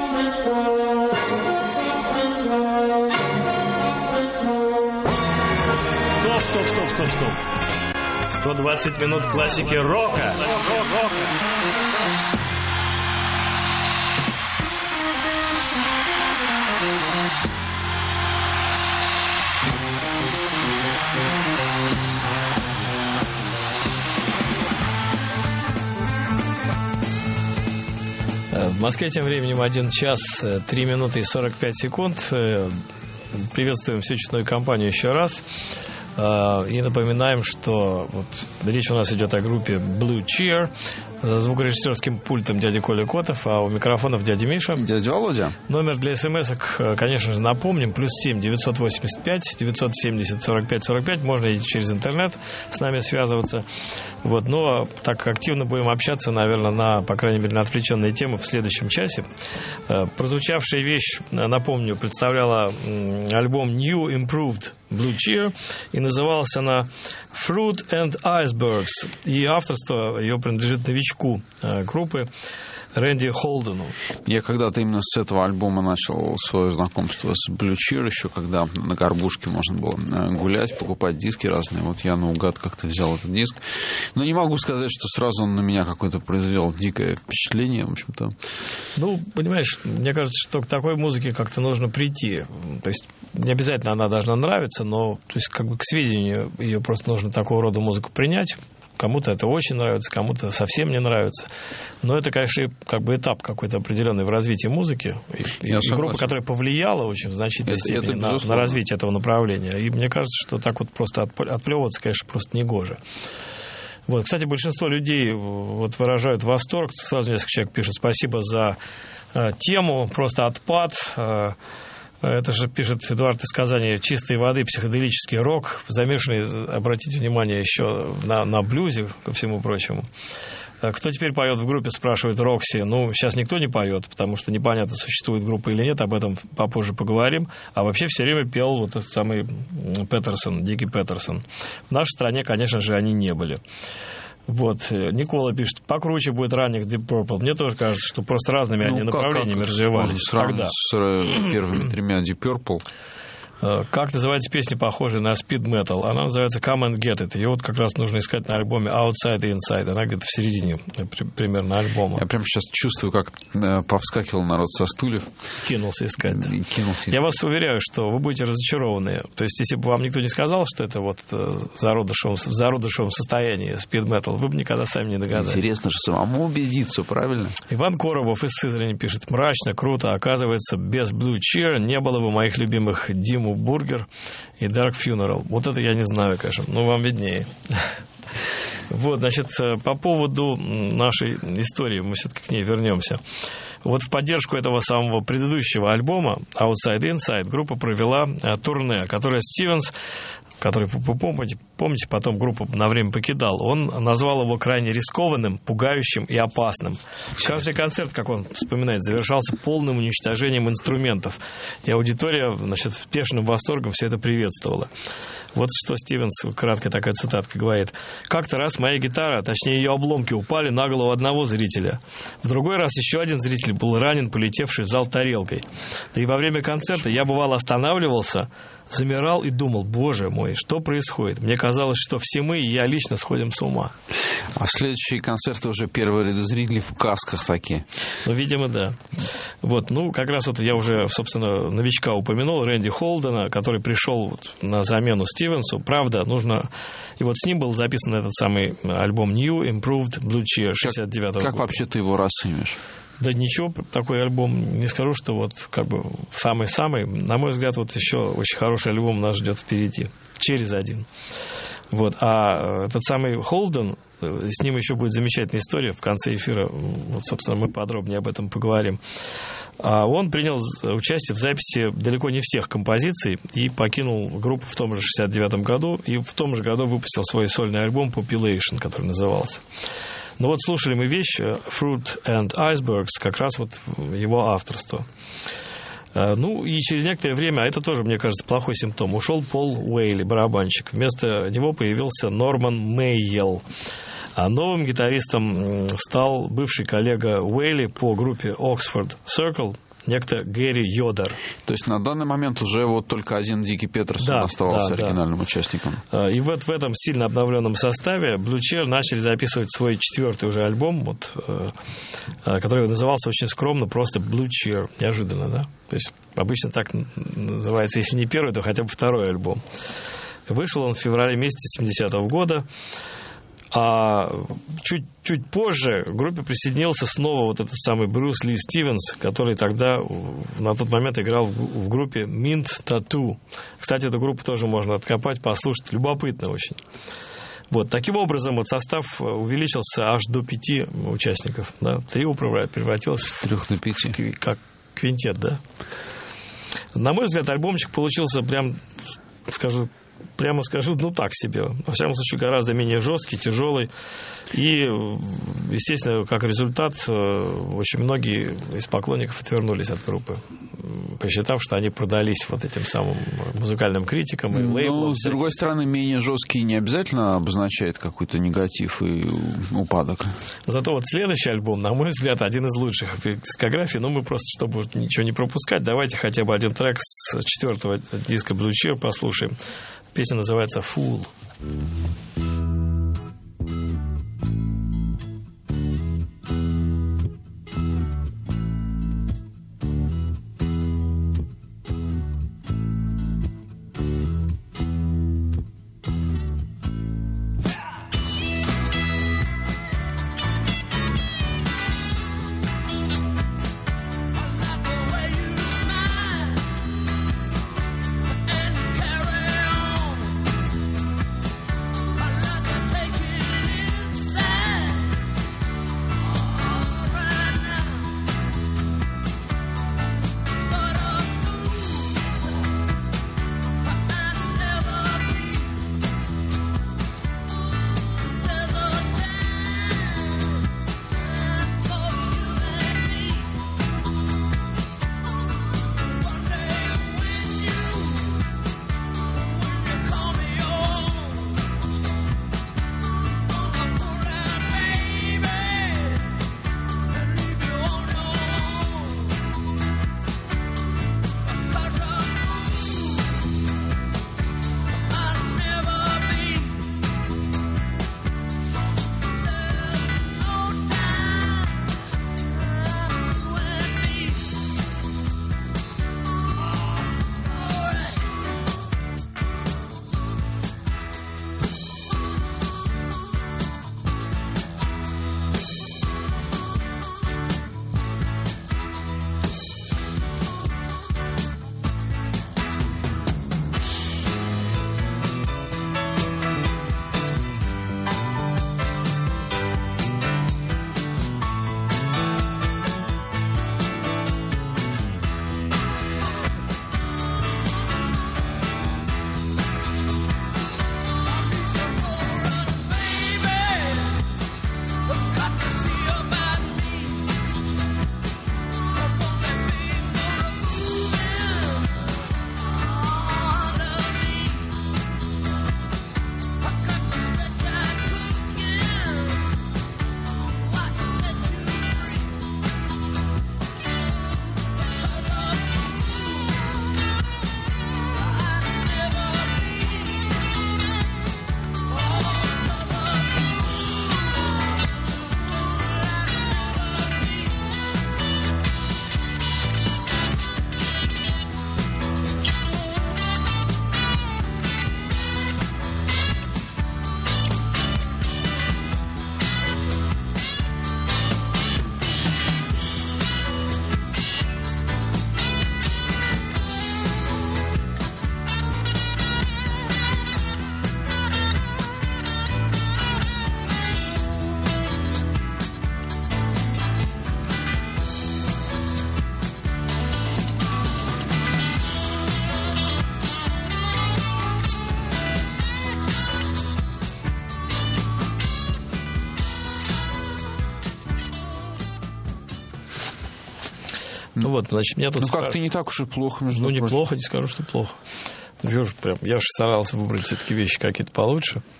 Стоп. 120 минут классики рока. В Москве тем временем 1 час 3 минуты и 45 секунд. Приветствуем всю честную компанию еще раз. И напоминаем, что вот речь у нас идет о группе Blue Cheer. За звукорежиссерским пультом дядя Коля Котов, а у микрофонов дядя Миша. Дядя Володя. Номер для смс-ок, конечно же, напомним. +7 985 970 45 45. Можно и через интернет с нами связываться. Вот. Но так как активно будем общаться, наверное, по крайней мере, на отвлеченные темы в следующем часе. Прозвучавшая вещь, напомню, представляла альбом New Improved Blue Cheer. И называлась она Fruit and Icebergs. И авторство ее принадлежит новичку группы Рэнди Холдену. Я когда-то именно с этого альбома начал свое знакомство с Blue Cheer, еще когда на горбушке можно было гулять, покупать диски разные. Вот я наугад как-то взял этот диск. Но не могу сказать, что сразу он на меня какое-то произвел дикое впечатление, в общем-то. Ну, понимаешь, мне кажется, что к такой музыке как-то нужно прийти. То есть не обязательно она должна нравиться, но то есть, как бы к сведению ее просто нужно такого рода музыку принять. Кому-то это очень нравится, кому-то совсем не нравится. Но это, конечно, как бы этап какой-то определенный в развитии музыки. И группа, которая повлияла очень в значительной степени на развитие этого направления. И мне кажется, что так вот просто отплевываться, конечно, просто негоже. Вот. Кстати, большинство людей вот выражают восторг. Сразу несколько человек пишет: спасибо за тему, просто отпад. Это же, пишет Эдуард из Казани, чистой воды психоделический рок, замешанный, обратите внимание, еще на блюзе, ко всему прочему. Кто теперь поет в группе, спрашивает Рокси. Ну, сейчас никто не поет, потому что непонятно, существует группа или нет, об этом попозже поговорим. А вообще все время пел вот этот самый Петерсон, Дикий Петерсон. В нашей стране, конечно же, они не были. Вот, Никола пишет: покруче будет ранних Deep Purple. Мне тоже кажется, что просто разными они направлениями развивались. Тогда. С первыми тремя Deep Purple. Как называется песня, похожая на Speed Metal? Она называется Come and Get It. Ее вот как раз нужно искать на альбоме Outside и Inside. Она где-то в середине примерно альбома. Я прямо сейчас чувствую, как повскакивал народ со стульев. Кинулся искать. Да. Я вас уверяю, что вы будете разочарованы. То есть, если бы вам никто не сказал, что это вот в зародышевом состоянии Speed Metal, вы бы никогда сами не догадались. Интересно же самому убедиться, правильно? Иван Коробов из Сызрани пишет: мрачно, круто. Оказывается, без Blue Cheer не было бы моих любимых Диму Бургер и Dark Funeral. Вот это я не знаю, конечно. Но вам виднее. Вот, значит, по поводу нашей истории, мы все-таки к ней вернемся. Вот в поддержку этого самого предыдущего альбома Outside Inside группа провела турне, которое Стивенс, который, вы помните, потом группу на время покидал, он назвал его крайне рискованным, пугающим и опасным. Каждый концерт, как он вспоминает, завершался полным уничтожением инструментов. И аудитория, значит, в бешеным восторгом все это приветствовала. Вот что Стивенс, краткая такая цитатка, говорит: «Как-то раз моя гитара, точнее ее обломки, упали на голову одного зрителя. В другой раз еще один зритель был ранен, полетевший в зал тарелкой. Да и во время концерта я, бывало, останавливался, замирал и думал: боже мой, что происходит? Мне казалось, что все мы, и я лично, сходим с ума». А в следующие концерты уже первые ряды зрителей в касках такие. Ну, видимо, да. Вот, ну, как раз вот я уже, собственно, новичка упомянул, Рэнди Холдена, который пришел вот на замену Стивенсу. Правда, нужно... И вот с ним был записан этот самый альбом New Improved Blue Cheer 69-го года. Как вообще ты его расцениваешь? Да ничего, такой альбом, не скажу, что вот как бы самый-самый. На мой взгляд, вот еще очень хороший альбом нас ждет впереди. Через один. Вот. А этот самый Холден, с ним еще будет замечательная история. В конце эфира, вот, собственно, мы подробнее об этом поговорим. А он принял участие в записи далеко не всех композиций и покинул группу в том же 69-м году. И в том же году выпустил свой сольный альбом Population, который назывался. Ну вот слушали мы вещь Fruit and Icebergs, как раз вот его авторство. Ну и через некоторое время, а это тоже, мне кажется, плохой симптом, ушел Пол Уэйли, барабанщик. Вместо него появился Норман Мейел. А новым гитаристом стал бывший коллега Уэйли по группе Oxford Circle, некто Гэри Йодер. То есть на данный момент уже вот только один Дики Петерсон оставался оригинальным участником. И вот в этом сильно обновленном составе Blue Cheer начали записывать свой 4-й уже альбом, который назывался очень скромно просто Blue Cheer. Неожиданно, да? То есть обычно так называется, если не первый, то хотя бы 2-й альбом. Вышел он в феврале месяце 70-го года. А чуть позже к группе присоединился снова вот этот самый Брюс Ли Стивенс, который тогда на тот момент играл в группе Mint Tattoo. Кстати, эту группу тоже можно откопать, послушать. Любопытно очень. Вот. Таким образом, вот состав увеличился аж до 5 участников. Да? Трио превратилось в 3 на 5. Как квинтет, да? На мой взгляд, альбомчик получился прямо скажу, так себе. Во всяком случае, гораздо менее жесткий, тяжелый. И, естественно, как результат, очень многие из поклонников отвернулись от группы, посчитав, что они продались вот этим самым музыкальным критикам и лейблам. Но, с другой стороны, менее жесткий не обязательно обозначает какой-то негатив и упадок. Зато вот следующий альбом, на мой взгляд, один из лучших в дискографии. Но мы просто, чтобы ничего не пропускать, давайте хотя бы один трек с 4-го диска Blue Cheer послушаем. Песня называется «Fool». Ну вот, значит, меня тут... Ну как-то не так уж и плохо, между прочим. Ну неплохо, не скажу, что плохо. Я же старался выбрать все-таки вещи какие-то получше.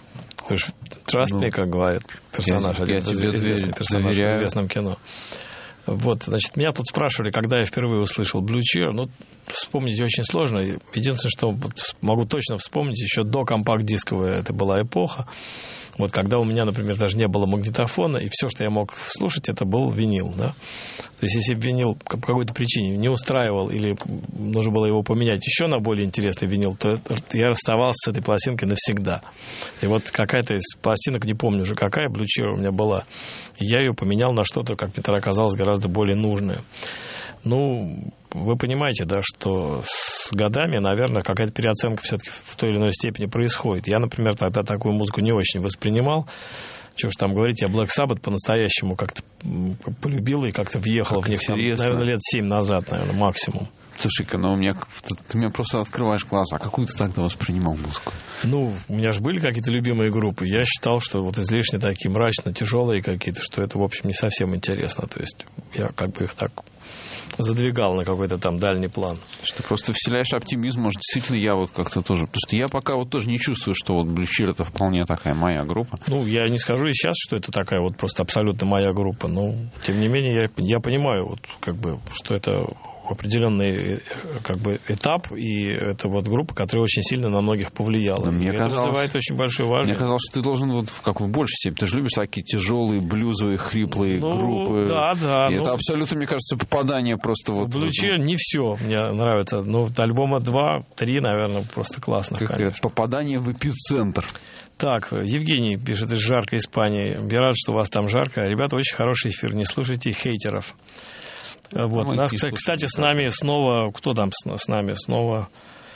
Ты же trust me, как говорит персонаж, я тебе известный персонаж доверяю. в известном кино. Вот, значит, меня тут спрашивали, когда я впервые услышал Blue Cheer. Ну, вспомнить очень сложно. Единственное, что вот могу точно вспомнить, еще до компакт-дисковой это была эпоха. Вот когда у меня, например, даже не было магнитофона, и все, что я мог слушать, это был винил, да. То есть, если бы винил по какой-то причине не устраивал, или нужно было его поменять еще на более интересный винил, то я расставался с этой пластинкой навсегда. И вот какая-то из пластинок, не помню уже какая, Blue Cheer у меня была, я ее поменял на что-то, как мне тогда казалось, гораздо более нужное. Ну, вы понимаете, да, что с годами, наверное, какая-то переоценка все-таки в той или иной степени происходит. Я, например, тогда такую музыку не очень воспринимал. Чего ж там говорить, я Black Sabbath по-настоящему как-то полюбил и как-то въехал в них, там, наверное, лет 7 назад, наверное, максимум. Слушай-ка, ну ты мне просто открываешь глаза. А какую ты тогда воспринимал музыку? Ну, у меня же были какие-то любимые группы. Я считал, что вот излишне такие мрачно тяжелые какие-то, что это, в общем, не совсем интересно. То есть я как бы их так задвигал на какой-то там дальний план. Что просто вселяешь оптимизм, может, действительно я вот как-то тоже... Потому что я пока вот тоже не чувствую, что вот Blue Cheer это вполне такая моя группа. Ну, я не скажу и сейчас, что это такая вот просто абсолютно моя группа, но, тем не менее, я понимаю, вот, как бы, что это определенный как бы этап, и это вот группа, которая очень сильно на многих повлияла. Это вызывает очень большую важность. Мне казалось, что ты должен вот как в большей степени. Ты же любишь такие тяжелые, блюзовые, хриплые группы. Да. И это абсолютно, мне кажется, попадание просто вот... Blue Cheer не все мне нравится. Ну, альбома 2-3, наверное, просто классно. Попадание в эпицентр. Так, Евгений пишет из жаркой Испании. Я рад, что у вас там жарко. Ребята, очень хороший эфир. Не слушайте хейтеров. Вот. У нас, кстати, с нами снова... Кто там с нами снова?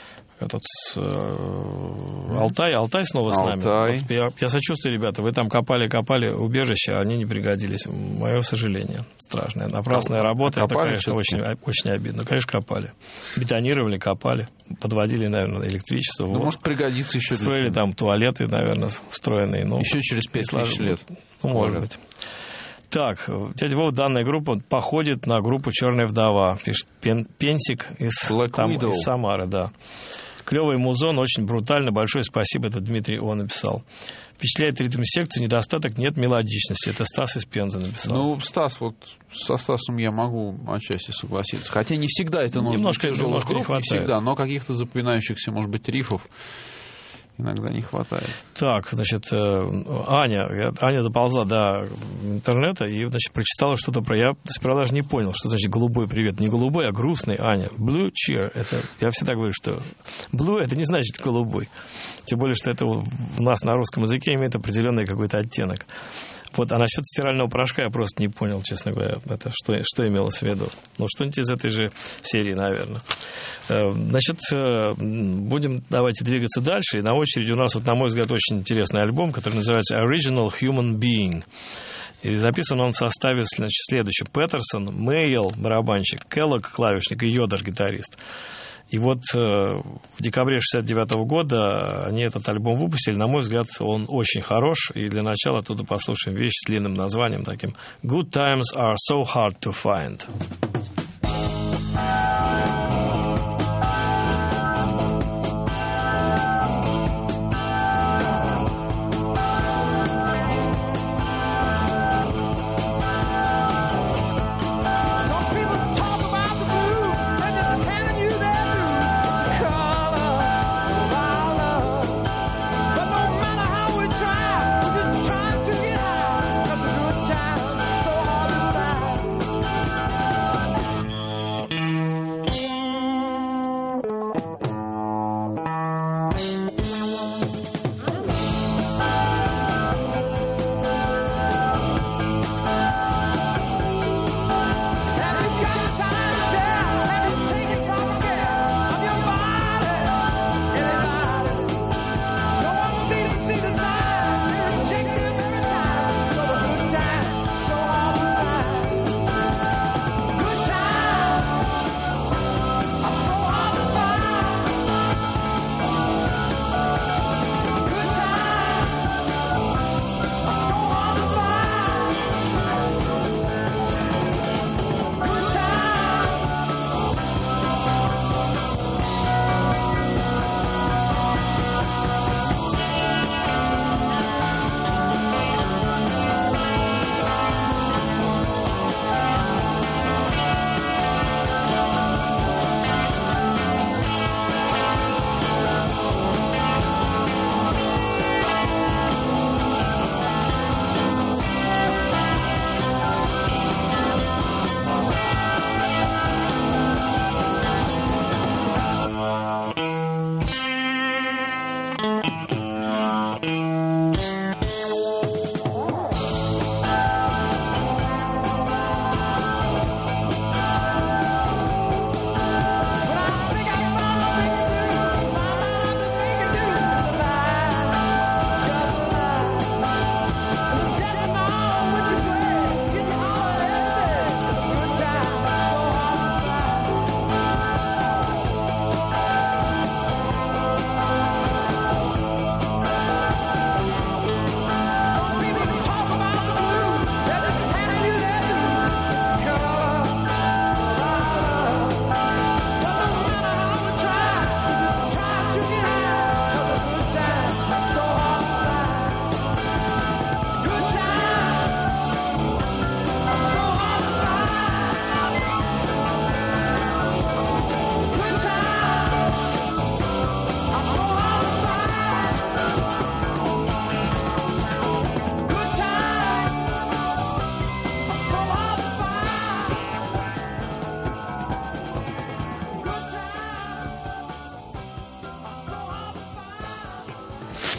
Алтай снова с нами. Вот я сочувствую, ребята. Вы там копали убежище, а они не пригодились. Мое сожаление страшное. Напрасная работа. Это, конечно, очень обидно. Конечно, копали. Бетонировали, копали. Подводили, наверное, электричество. Ну, может, пригодится еще. Строили там туалеты, наверное, встроенные. Еще через 5 тысяч лет. Ну, может быть. Так, дядя Вова, данная группа походит на группу «Черная вдова». Пишет Пенсик из Самары, да. Клевый музон, очень брутально. Большое спасибо, это Дмитрий О. написал. Впечатляет ритм секции, недостаток, нет мелодичности. Это Стас из Пензы написал. Ну, Стас, вот со Стасом я могу отчасти согласиться. Хотя не всегда это нужно. Немножко не всегда, но каких-то запоминающихся, может быть, рифов иногда не хватает. Так, значит, Аня доползла до интернета и, значит, прочитала что-то про... Я сперва даже не понял, что значит голубой привет. Не голубой, а грустный, Аня. Blue Cheer. Это... Я всегда говорю, что blue — это не значит голубой. Тем более, что это у нас на русском языке имеет определенный какой-то оттенок. Вот, а насчет стирального порошка я просто не понял, честно говоря, это что имелось в виду. Ну, что-нибудь из этой же серии, наверное. Значит, давайте двигаться дальше. И на очереди у нас, вот, на мой взгляд, очень интересный альбом, который называется Original Human Being. И записан он в составе, значит, следующего. Петерсон, Мейл, барабанщик, Келлог, клавишник, и Йодер, гитарист. И вот в декабре 1969 года они этот альбом выпустили. На мой взгляд, он очень хорош. И для начала оттуда послушаем вещь с длинным названием таким «Good times are so hard to find».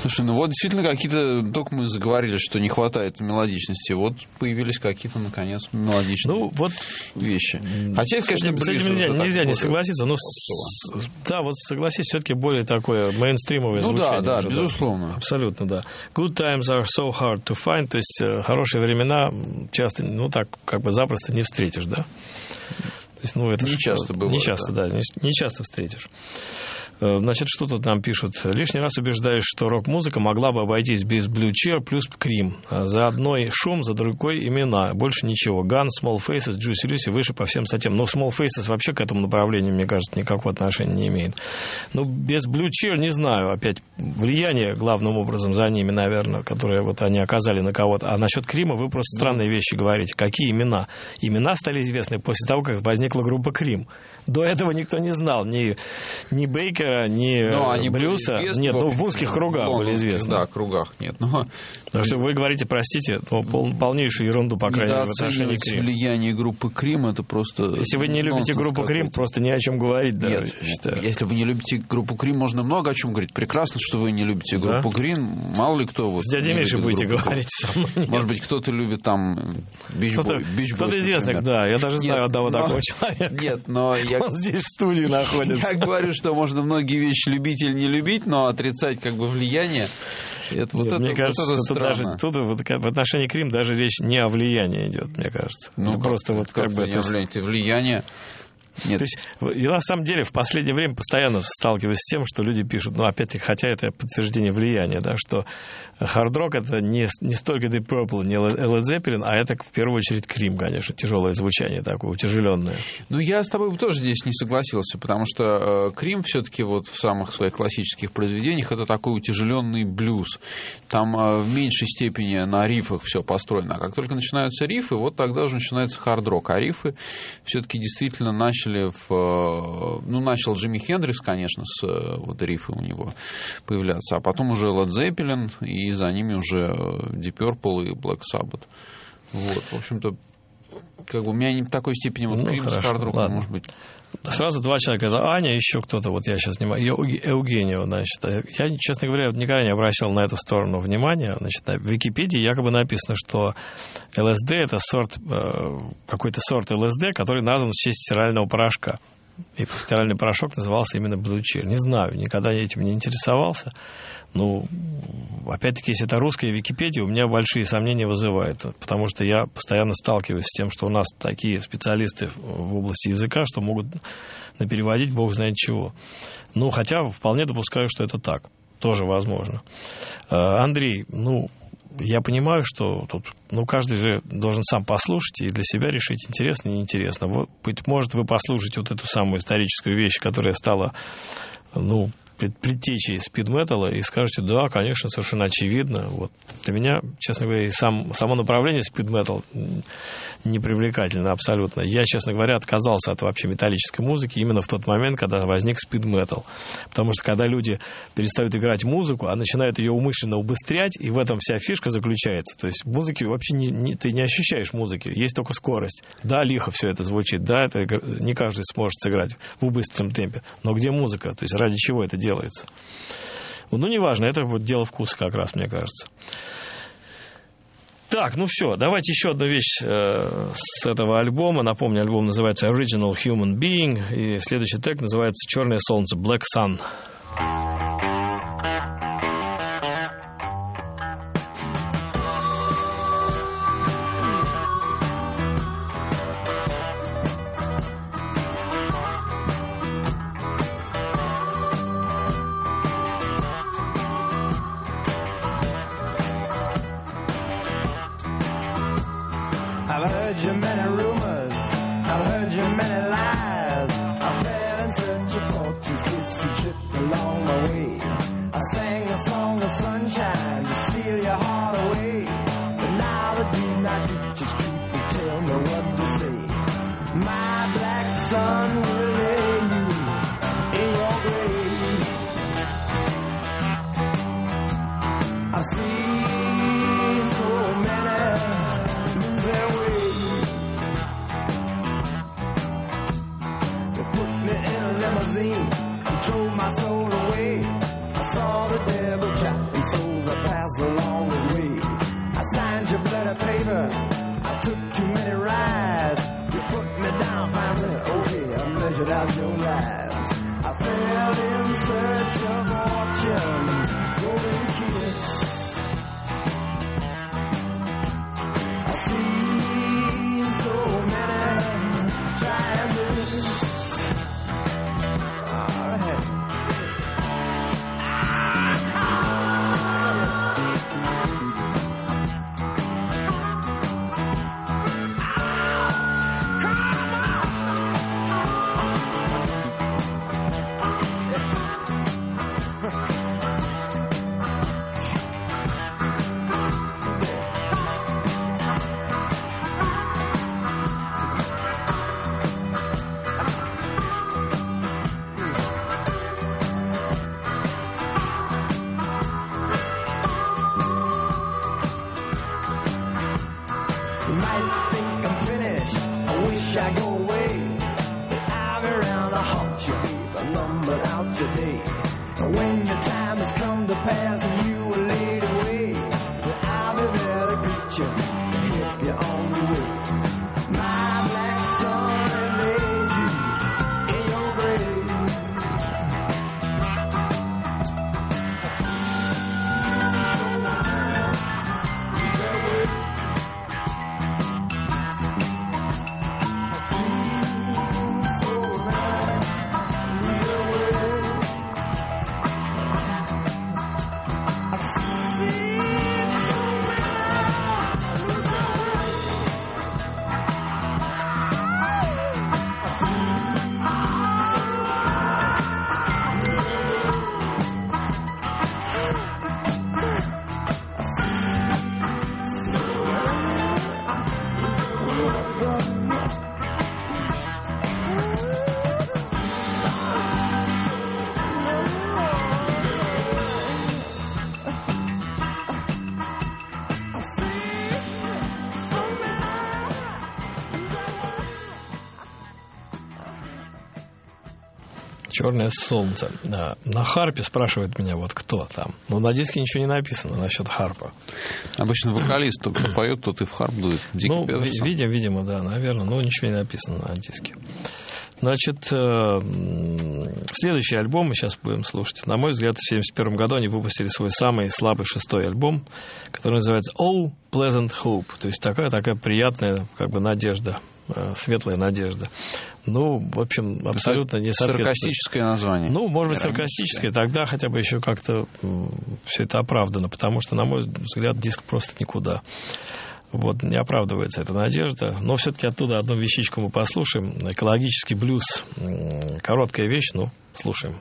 Слушай, ну вот действительно какие-то, только мы заговорили, что не хватает мелодичности, вот появились какие-то, наконец, мелодичные вещи. Хотя, конечно, с этим нельзя не согласиться, но да, вот согласись, все-таки более такое мейнстримовое звучание. Да, безусловно. Абсолютно, да. Good times are so hard to find, то есть хорошие времена часто, так, как бы запросто не встретишь, да? То есть, это не часто бывает. Не часто, да, не часто встретишь. Значит, что тут нам пишут? Лишний раз убеждаюсь, что рок-музыка могла бы обойтись без Blue Cheer плюс Cream. За одной шум, за другой имена. Больше ничего. Gun, Small Faces, Juicy Lucy выше по всем статьям. Но Small Faces вообще к этому направлению, мне кажется, никакого отношения не имеет. Без Blue Cheer не знаю. Опять влияние главным образом за ними, наверное, которое вот они оказали на кого-то. А насчет Крима вы просто странные вещи говорите. Какие имена? Имена стали известны после того, как возникла группа Крим. До этого никто не знал ни Бейкера, ни Брюса. Нет, в узких кругах были известны. Да, кругах нет. Так что вы говорите, простите, полнейшую ерунду, по крайней мере, в отношении Крим. Влияние группы Крим, это просто... Если вы не любите группу Крим, просто ни о чем говорить, да, нет, я считаю. Если вы не любите группу Крим, можно много о чем говорить. Прекрасно, что вы не любите группу Крим. Мало ли кто... С дядей Мишей будете говорить со мной. Может быть, кто-то любит там Бич Бойс. Кто-то известный, да. Я даже знаю одного такого человека. Нет, но я... Он здесь в студии находится. Я говорю, что можно многие вещи любить или не любить, но отрицать как бы влияние. Мне кажется, что даже тут в отношении Крим даже речь не о влиянии идет, мне кажется. Просто вот как бы это влияние. Нет. То есть я на самом деле в последнее время постоянно сталкиваюсь с тем, что люди пишут, хотя это подтверждение влияния, да, что хард-рок это не столько Deep Purple, не Led Zeppelin, а это в первую очередь Cream, конечно, тяжелое звучание такое, утяжеленное. Я с тобой тоже здесь не согласился, потому что Cream все-таки вот в самых своих классических произведениях это такой утяжеленный блюз. Там в меньшей степени на рифах все построено. А как только начинаются рифы, вот тогда уже начинается хард-рок. А рифы все-таки действительно начал Джимми Хендрикс, конечно, с рифы у него появляться, а потом уже Led Zeppelin, и за ними уже Deep Purple и Black Sabbath. В общем-то, как бы у меня не в такой степени Cream с хард-роком, может быть. Сразу два человека. Это Аня, еще кто-то, я сейчас снимаю. Евгению, значит. Я, честно говоря, никогда не обращал на эту сторону внимания. Значит, в Википедии якобы написано, что ЛСД это какой-то сорт ЛСД, который назван в честь стирального порошка. И стиральный порошок назывался именно Blue Cheer. Не знаю, никогда этим не интересовался. Опять-таки, если это русская Википедия, у меня большие сомнения вызывает, потому что я постоянно сталкиваюсь с тем, что у нас такие специалисты в области языка, что могут напереводить бог знает чего. Хотя вполне допускаю, что это так. Тоже возможно. Андрей, я понимаю, что тут, каждый же должен сам послушать и для себя решить, интересно или неинтересно. Быть может, вы послушаете эту самую историческую вещь, которая стала, предтечей спид-металла, и скажете, да, конечно, совершенно очевидно. Для меня, честно говоря, само направление спид-метал не привлекательно абсолютно. Я, честно говоря, отказался от вообще металлической музыки именно в тот момент, когда возник спид-метал. Потому что когда люди перестают играть музыку, а начинают ее умышленно убыстрять, и в этом вся фишка заключается. То есть музыки вообще ты не ощущаешь музыки, есть только скорость. Да, лихо все это звучит, да, это не каждый сможет сыграть в убыстренном темпе. Но где музыка? То есть ради чего это делается? Неважно, это дело вкуса как раз, мне кажется. Так, все, давайте еще одну вещь с этого альбома. Напомню, альбом называется Original Human Being, и следующий трек называется «Черное солнце», Black Sun. I've heard you many rumors, I've heard you many lies. I fell in search of fortune's kiss and tripped along my way. I sang a song of sunshine to steal your heart away. But now the deep night creatures creep and tell me what to say. My black sun will lay you in your grave. I've seen so many lose their way. They put me in a limousine and drove my soul away. I saw the devil trapped and so time, okay, I measured out your lives. I fell in search of fortune's golden kiss. I've seen so many trying this. All right. «Черное солнце». На харпе спрашивает меня, вот кто там. Но на диске ничего не написано насчет харпа. Обычно вокалист только поет, тот и в харп дует. Ну, видимо, да, наверное. Но ничего не написано на диске. Значит, следующий альбом мы сейчас будем слушать. На мой взгляд, в 1971 году они выпустили свой самый слабый 6-й альбом, который называется «Oh, Pleasant Hope». То есть такая приятная как бы надежда, светлая надежда. Ну, в общем, абсолютно не соответствует. Саркастическое название. Ну, может быть, саркастическое. Тогда хотя бы еще как-то все это оправдано, потому что, на мой взгляд, диск просто никуда. Вот, не оправдывается эта надежда. Но все-таки оттуда одну вещичку мы послушаем. Экологический блюз. Короткая вещь, но слушаем.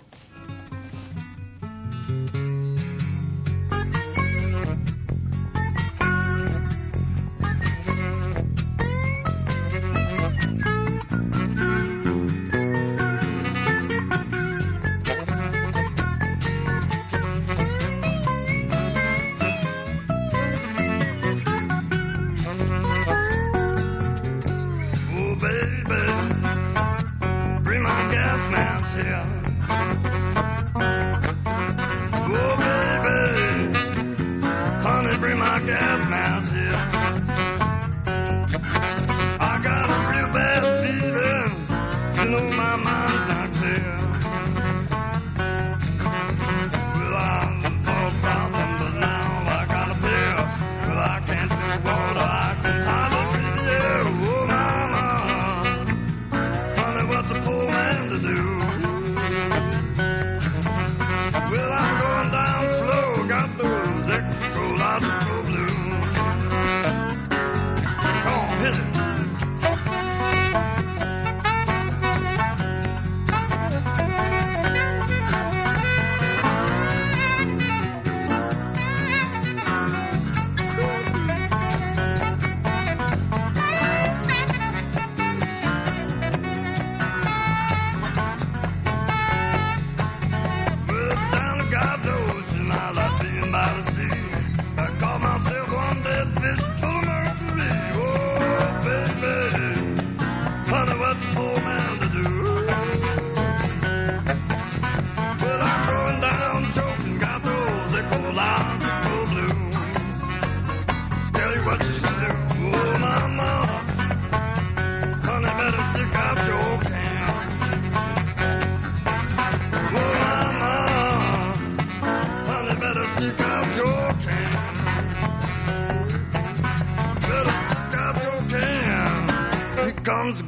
What you should do, oh mama, honey, better stick out your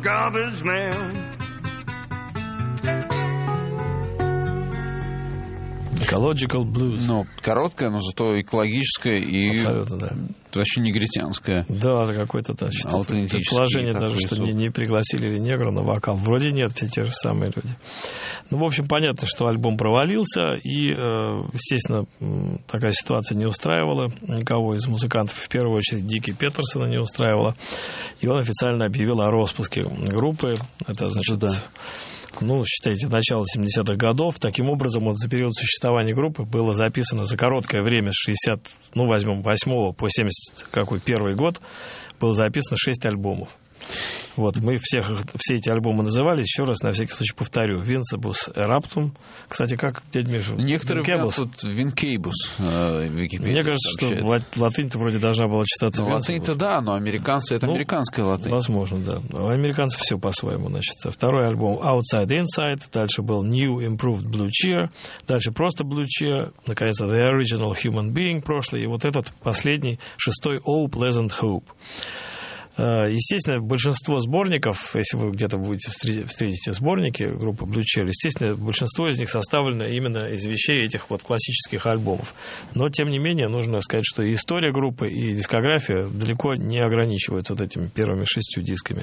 garbage man. Ecological Blues. Ну, короткая, но зато экологическая и абсолютно, да. Вообще негритянская. Да, это какое-то, да, предположение даже, что не пригласили ли негра на вокал. Вроде нет, все те же самые люди. Ну, в общем, понятно, что альбом провалился, и, естественно, такая ситуация не устраивала никого из музыкантов. В первую очередь Дики Петерсона не устраивала, и он официально объявил о распуске группы. Это, значит, да. Ну, считайте, начало 70-х годов. Таким образом, вот за период существования группы было записано за короткое время с 8 по 71 год было записано 6 альбомов. Вот, мы все эти альбомы называли, еще раз на всякий случай повторю. Vincebus Eruptum. Кстати, как, дядя Миша? Некоторые тут Vincebus в Википедии. Мне кажется, сообщает. Что латынь-то вроде должна была читаться. Ну, латынь-то да, но американцы это американская латынь. Возможно, да. У американцев все по-своему, значит. Второй альбом Outside Inside, дальше был New Improved Blue Cheer, дальше просто Blue Cheer, наконец, The Original Human Being прошлый, и вот этот последний, шестой Oh Pleasant Hope. Естественно, большинство сборников, если вы где-то будете встретите сборники группы Blue Cheer, естественно, большинство из них составлено именно из вещей этих вот классических альбомов. Но, тем не менее, нужно сказать, что и история группы, и дискография далеко не ограничиваются вот этими первыми 6 дисками.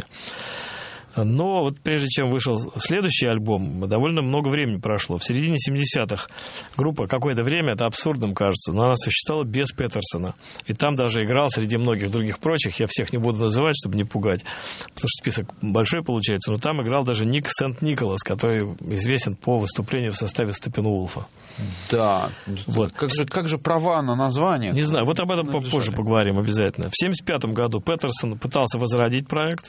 Но вот прежде чем вышел следующий альбом, довольно много времени прошло. В середине 70-х группа какое-то время, это абсурдным кажется, но она существовала без Петерсона. И там даже играл среди многих других прочих, я всех не буду называть, чтобы не пугать, потому что список большой получается, но там играл даже Ник Сент-Николас, который известен по выступлению в составе Степпенвулфа. Да. Вот. Как же права на название? Не знаю, вот об этом попозже поговорим обязательно. В 1975 году Петерсон пытался возродить проект.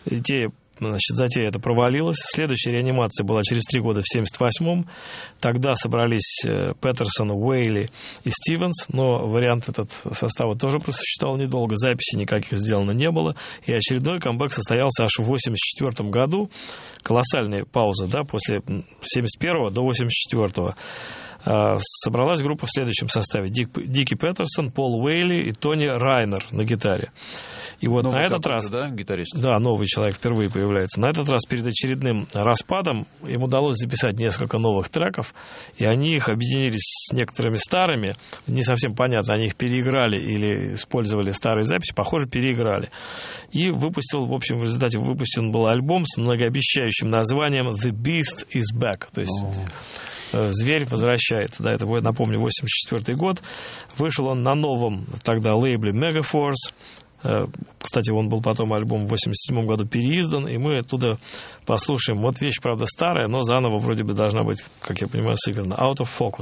Затея это провалилась. Следующая реанимация была через 3 года в 1978-м. Тогда собрались Петерсон, Уэйли и Стивенс, но вариант этот состава тоже просуществовал недолго. Записи никаких сделано не было. И очередной камбэк состоялся аж в 1984 году. Колоссальная пауза, да, после 1971 до 1984. Собралась группа в следующем составе: Дики Петерсон, Пол Уэйли и Тони Райнер на гитаре. И вот новый на этот раз, да, гитарист? Да, новый человек впервые появляется. На этот раз перед очередным распадом им удалось записать несколько новых треков, и они их объединились с некоторыми старыми. Не совсем понятно, они их переиграли или использовали старые записи. Похоже, переиграли. И в результате выпущен был альбом с многообещающим названием The Beast is Back. То есть зверь возвращается. Да, это, напомню, 1984 год. Вышел он на новом тогда лейбле Megaforce. Кстати, он был потом альбом в 1987 году переиздан, и мы оттуда послушаем. Вот вещь, правда, старая, но заново вроде бы должна быть, как я понимаю, сыграна. Out of Focus.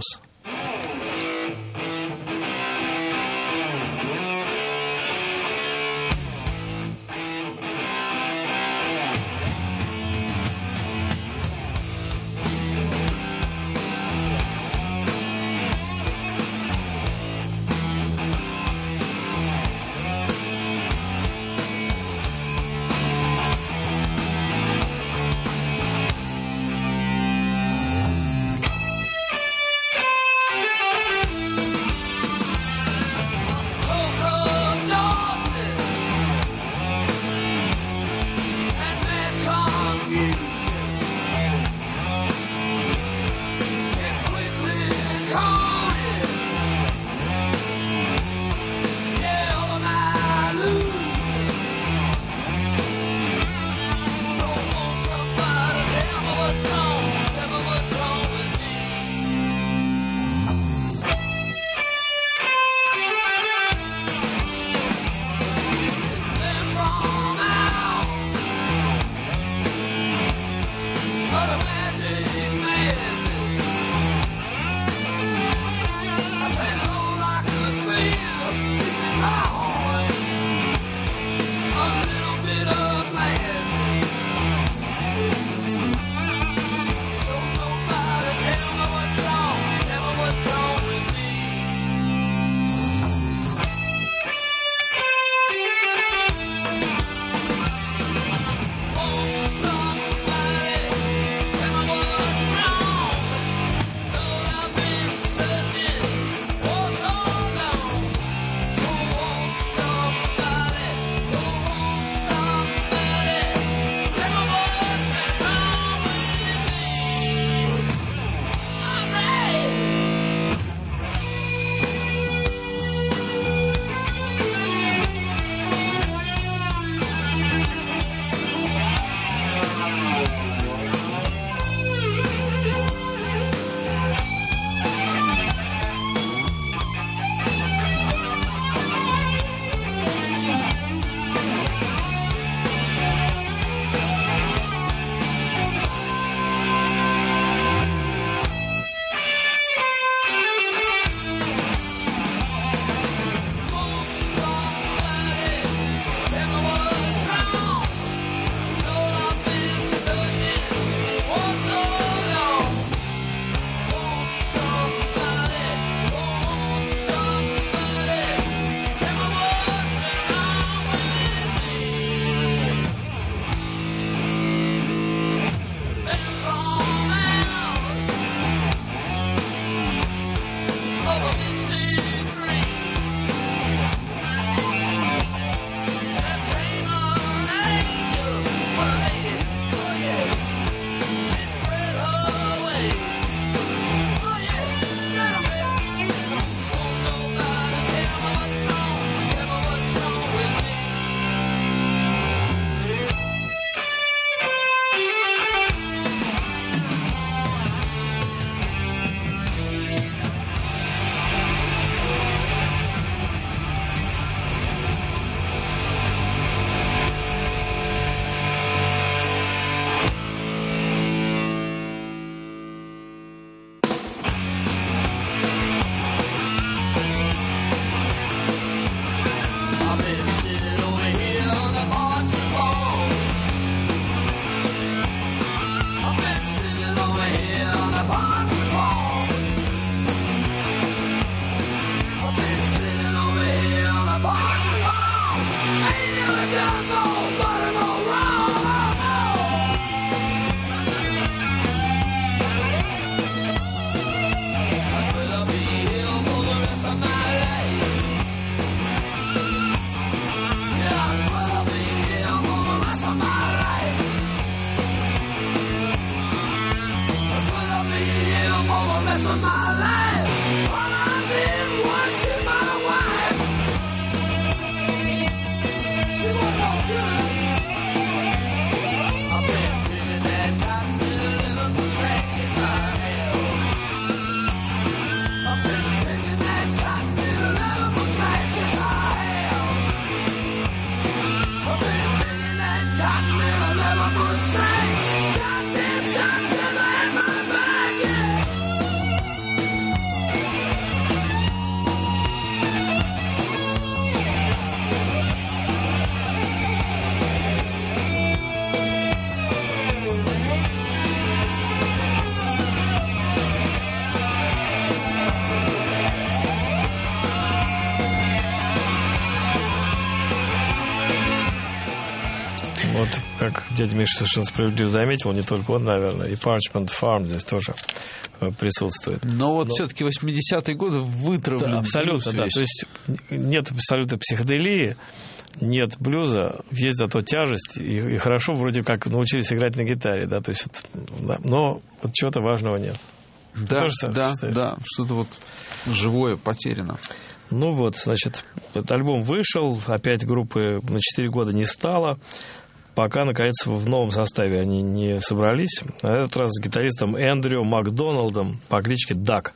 Вот, как дядя Миша совершенно справедливо заметил, не только он, наверное, и Parchment Farm здесь тоже присутствует. Но вот все-таки 80-е годы вытравлен. Да, абсолютно, да. То есть нет абсолютно психоделии, нет блюза, есть зато тяжесть, и хорошо вроде как научились играть на гитаре, да, то есть, да, но вот чего-то важного нет. Да, что-то вот живое потеряно. Ну вот, значит, этот альбом вышел, опять группы на 4 года не стало, пока, наконец, в новом составе они не собрались. На этот раз с гитаристом Эндрю Макдоналдом по кличке Дак.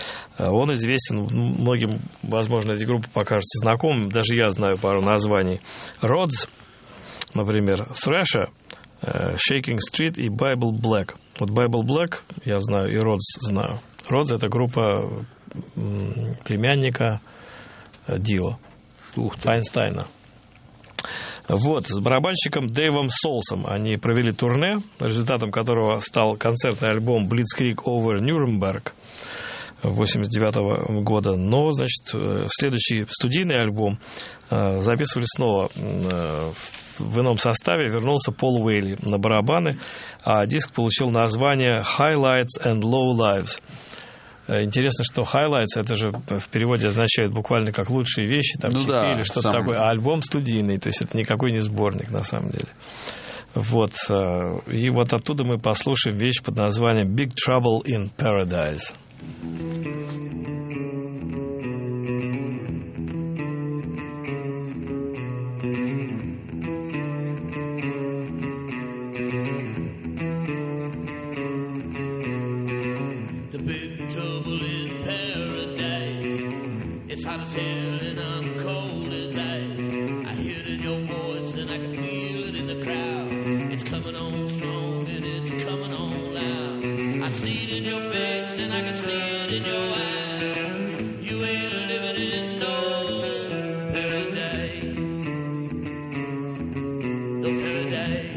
Он известен многим, возможно, эти группы покажутся знакомыми, даже я знаю пару названий. Родс, например, Thrasher, Shaking Street и Bible Black. Вот Bible Black я знаю, и Родс знаю. Родс — это группа племянника Дио Файнстайна. Вот, с барабанщиком Дэйвом Солсом они провели турне, результатом которого стал концертный альбом Blitzkrieg Over Nuremberg 1989 года. Но, значит, следующий студийный альбом записывали снова в ином составе. Вернулся Пол Уэйли на барабаны, а диск получил название Highlights and Lowlives. Интересно, что highlights — это же в переводе означает буквально как лучшие вещи, там, хиты или что-то такое, а альбом студийный, то есть это никакой не сборник на самом деле. Вот. И вот оттуда мы послушаем вещь под названием Big Trouble in Paradise. trouble in paradise. It's hot as hell and I'm cold as ice. I hear it in your voice and I can feel it in the crowd. It's coming on strong and it's coming on loud. I see it in your face and I can see it in your eyes. You ain't living in no paradise. No paradise.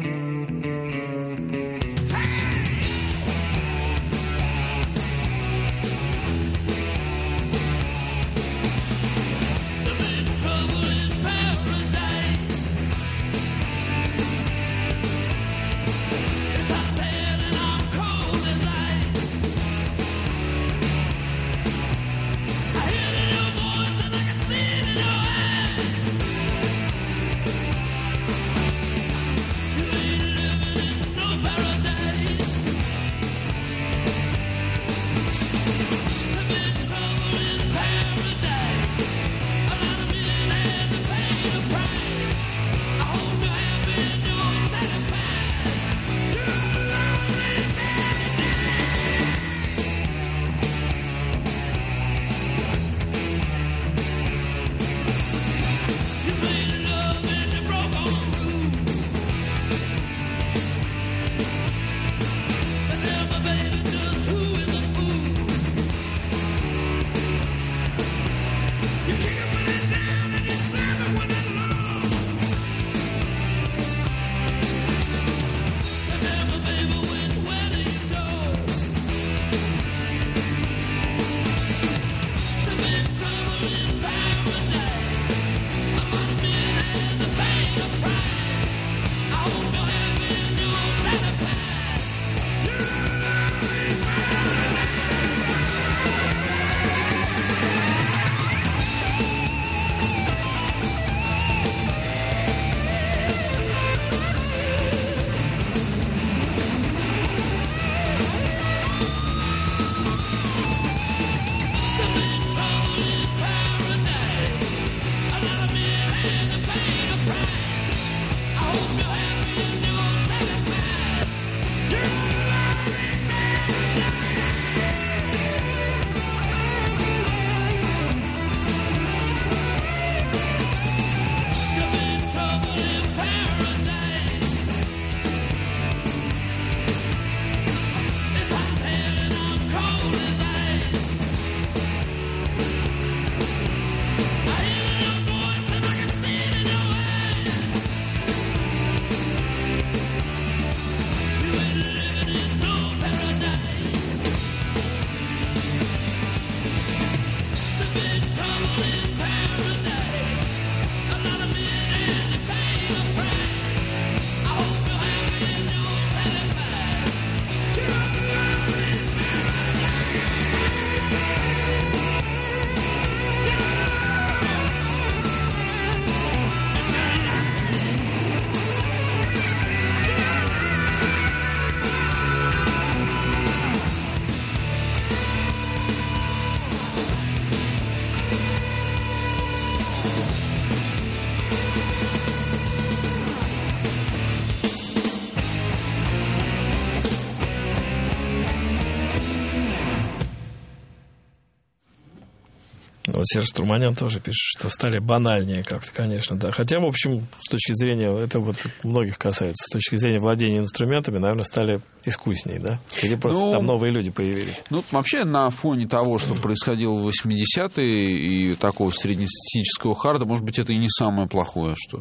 Вот Серж Турманян тоже пишет, что стали банальнее как-то, конечно, да. Хотя, в общем, с точки зрения, это вот многих касается, с точки зрения владения инструментами, наверное, стали искуснее, да? Или просто там новые люди появились? Ну, вообще, на фоне того, что происходило в 80-е и такого среднестатистического харда, может быть, это и не самое плохое, что...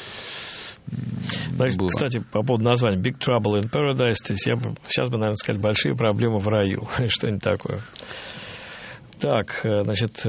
Значит, кстати, по поводу названия Big Trouble in Paradise, то есть я бы сейчас бы, наверное, сказал, большие проблемы в раю, что-нибудь такое. Так, значит,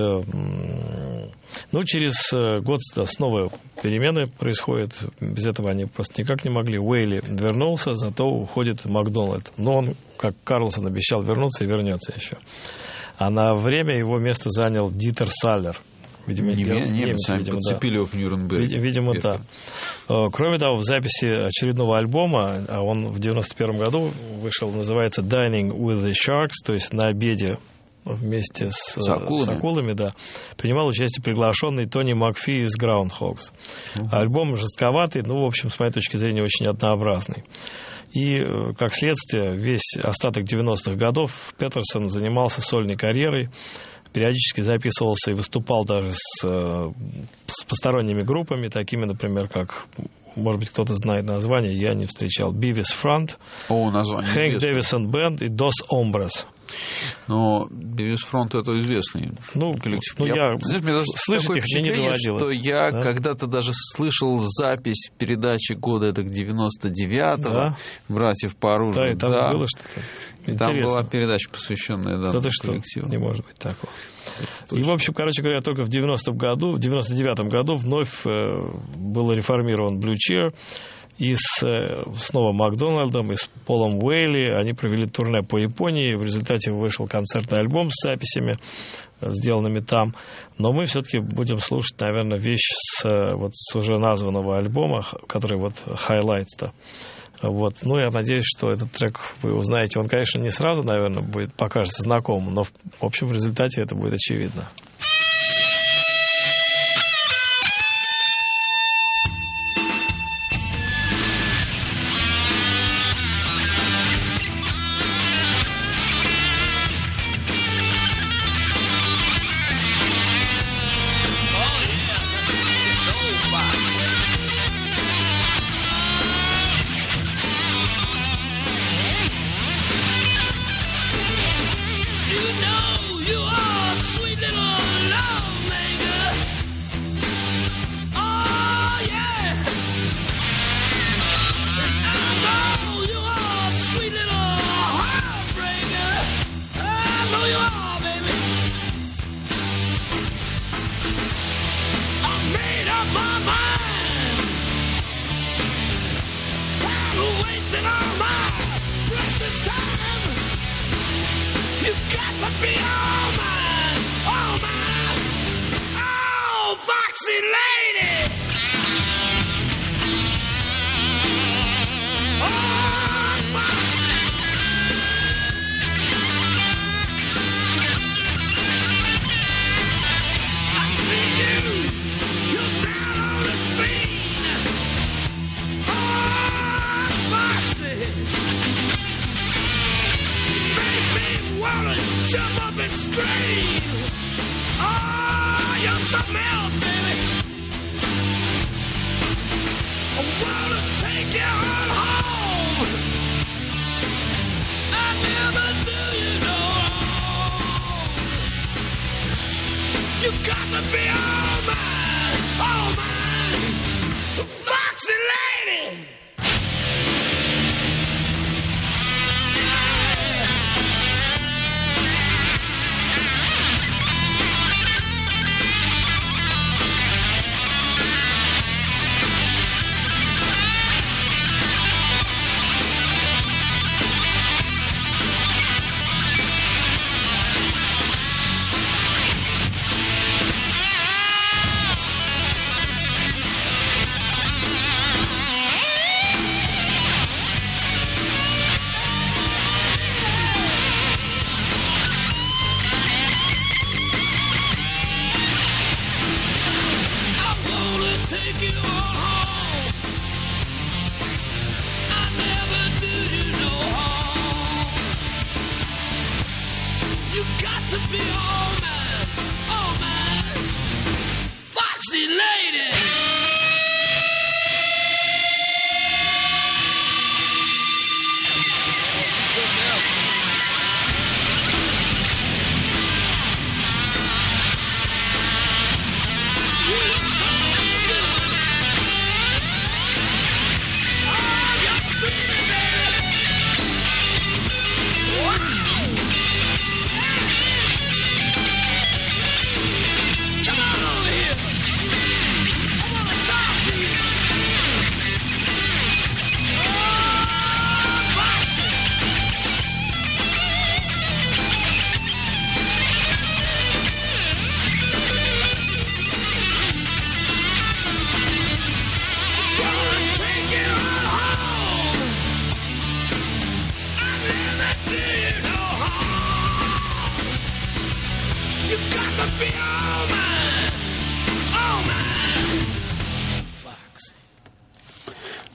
ну, через год снова перемены происходят. Без этого они просто никак не могли. Уэйли вернулся, зато уходит Макдональд. Но он, как Карлсон, обещал вернуться и вернется еще. А на время его место занял Дитер Саллер. Видимо, немцы подцепили его в Нюрнберге. Видимо, да. Кроме того, в записи очередного альбома, а он в 91 году вышел, называется «Dining with the Sharks», то есть «На обеде вместе с акулами, да, принимал участие приглашенный Тони Макфи из Groundhogs. Альбом жестковатый, ну, в общем, с моей точки зрения, очень однообразный. И, как следствие, весь остаток 90-х годов Петерсон занимался сольной карьерой, периодически записывался и выступал даже с посторонними группами, такими, например, как, может быть, кто-то знает название, я не встречал, Beavis Front, Hank Davidson Band и Dos Hombres. Но Beavis Front — это известный коллектив. Слышать их мне не доводилось. Что я когда-то даже слышал запись передачи года это 99-го, братьев по оружию. Да, и там было что-то интересное. Там была передача, посвященная данному коллективу. Не может быть такого. И, в общем, короче говоря, только в 99-м году вновь был реформирован Blue Cheer. И снова Макдональдом, и с Полом Уэйли они провели турне по Японии. В результате вышел концертный альбом с записями, сделанными там. Но мы все-таки будем слушать, наверное, вещь с уже названного альбома, который Highlights-то. Ну, я надеюсь, что этот трек вы узнаете. Он, конечно, не сразу, наверное, покажется знакомым, но, в общем, в результате это будет очевидно.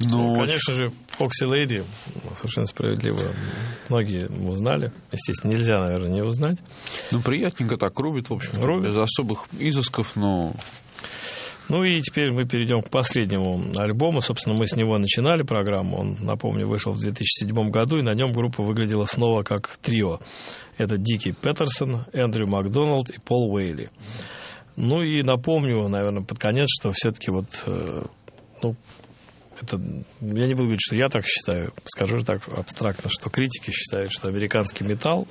Ну, конечно же, Foxy Lady, совершенно справедливо, многие узнали. Естественно, нельзя, наверное, не узнать. Ну, приятненько так рубит, в общем, Рубит. без особых изысков, но... Ну и теперь мы перейдем к последнему альбому. Собственно, мы с него начинали программу. Он, напомню, вышел в 2007 году, и на нем группа выглядела снова как трио. Это Дики Петерсон, Эндрю Макдоналд и Пол Уэйли. Ну и напомню, наверное, под конец, что все-таки вот, ну, это, я не буду говорить, что я так считаю, скажу так абстрактно, что критики считают, что американский металл,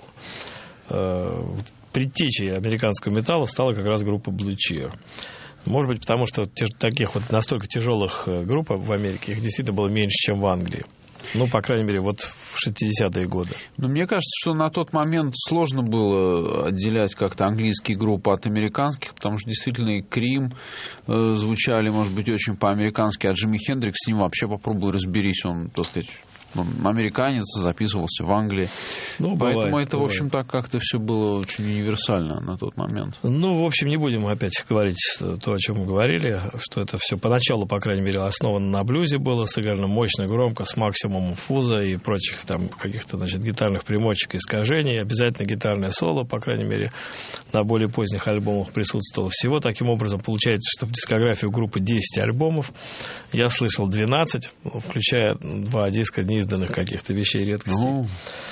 предтечей американского металла стала как раз группа Blue Cheer. Может быть, потому что таких вот настолько тяжелых групп в Америке, их действительно было меньше, чем в Англии. Ну, по крайней мере, вот в 60-е годы. Ну, мне кажется, что на тот момент сложно было отделять как-то английские группы от американских, потому что действительно и Крим звучали, может быть, очень по-американски, а Джимми Хендрикс, с ним вообще попробуй разберись, он, так сказать... американец, записывался в Англии. Ну, поэтому бывает, это, в общем, так как-то все было очень универсально на тот момент. Ну, в общем, не будем опять говорить то, о чем мы говорили, что это все поначалу, по крайней мере, основано на блюзе было, сыграно мощно, громко, с максимумом фуза и прочих там каких-то, значит, гитарных примочек, искажений. Обязательно гитарное соло, по крайней мере, на более поздних альбомах присутствовало. Всего таким образом получается, что в дискографии группы 10 альбомов. Я слышал 12, включая 2 диска неизданных каких-то вещей, редкостей. Ну,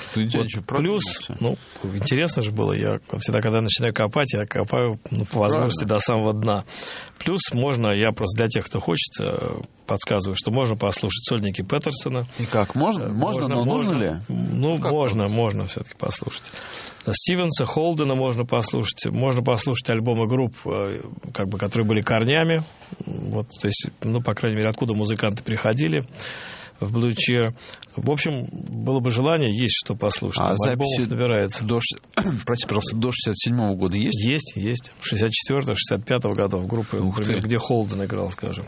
вот плюс, ну, интересно же было, я всегда, когда начинаю копать, я копаю, ну, по возможности до самого дна. Плюс можно, я просто для тех, кто хочет, подсказываю, что можно послушать сольники Петерсона. И как? Можно, но нужно ли? Ну, можно все-таки послушать. Стивенса, Холдена можно послушать альбомы групп, как бы, которые были корнями, вот, то есть, ну, по крайней мере, откуда музыканты приходили в Blue Cheer. В общем, было бы желание, есть что послушать. А записи набирается. Простите, пожалуйста, до 67-го года есть? Есть. 64-го, 65-го годов группы, например, где Холден играл, скажем.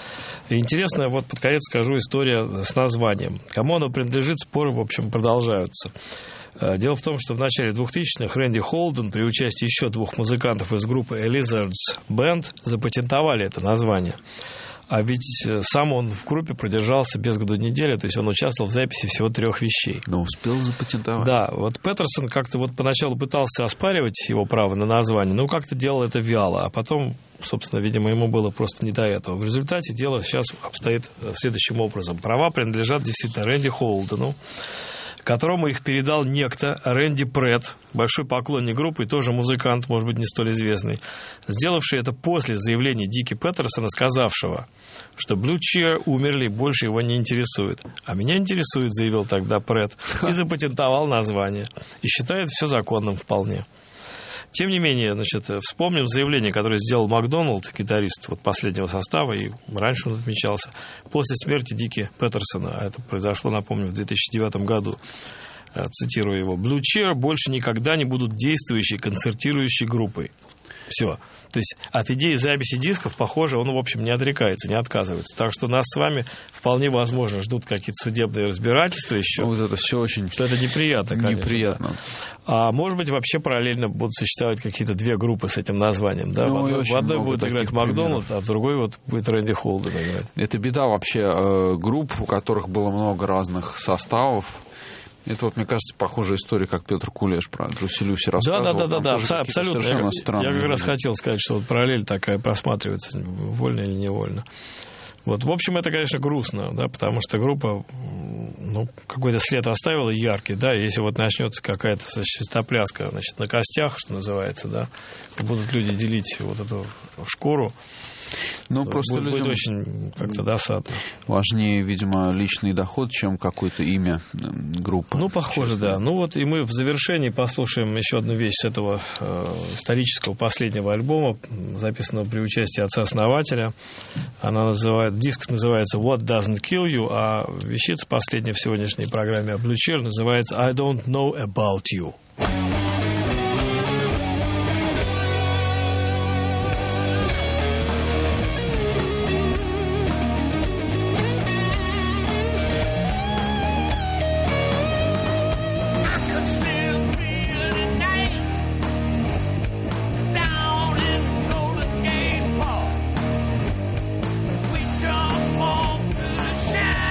И интересно, вот под конец скажу, история с названием. Кому оно принадлежит, споры, в общем, продолжаются. Дело в том, что в начале 2000-х Рэнди Холден при участии еще 2 музыкантов из группы Lizards Band запатентовали это название. А ведь сам он в группе продержался без году недели, то есть он участвовал в записи всего 3 вещей. Но успел запатентовать. Да, вот Петерсон как-то вот поначалу пытался оспаривать его право на название, но как-то делал это вяло, а потом, собственно, видимо, ему было просто не до этого. В результате дело сейчас обстоит следующим образом. Права принадлежат действительно Рэнди Холдену, которому их передал некто Рэнди Претт, большой поклонник группы и тоже музыкант, может быть, не столь известный, сделавший это после заявления Дики Петерсона, сказавшего, что Blue Cheer умерли, больше его не интересует. А меня интересует, заявил тогда Претт, и запатентовал название. И считает все законным вполне. Тем не менее, значит, вспомним заявление, которое сделал Макдоналд, гитарист вот последнего состава, и раньше он отмечался, после смерти Дики Петерсона. А это произошло, напомню, в 2009 году. Цитирую его. «Blue Cheer больше никогда не будут действующей концертирующей группой». Все. То есть от идеи записи дисков, похоже, он, в общем, не отрекается, не отказывается. Так что нас с вами вполне возможно ждут какие-то судебные разбирательства еще. Вот это все очень... Что это неприятно, конечно. Неприятно. Да. А может быть, вообще параллельно будут существовать какие-то 2 группы с этим названием. Да? Ну, в одной будет играть Макдоналд, а в другой вот будет Рэнди Холден играть. Это беда вообще групп, у которых было много разных составов. Это вот, мне кажется, похожая история, как Петр Кулеш про Джуси Люси рассказывал. Да, абсолютно. Я как раз хотел сказать, что вот параллель такая просматривается, вольно или невольно. Вот, в общем, это, конечно, грустно, да, потому что группа, ну, какой-то след оставила яркий, да, если вот начнется какая-то свистопляска, значит, на костях, что называется, да, и будут люди делить вот эту шкуру, ну, просто будет очень как-то досадно. Важнее, видимо, личный доход, чем какое-то имя группы. Ну, похоже, да. Ну, вот и мы в завершении послушаем еще одну вещь с этого исторического последнего альбома, записанного при участии отца-основателя. Диск называется «What Doesn't Kill You», а вещица последняя в сегодняшней программе Blue Cheer называется «I Don't Know About You». Down in Golden Gate Bar, we jump on to the shine.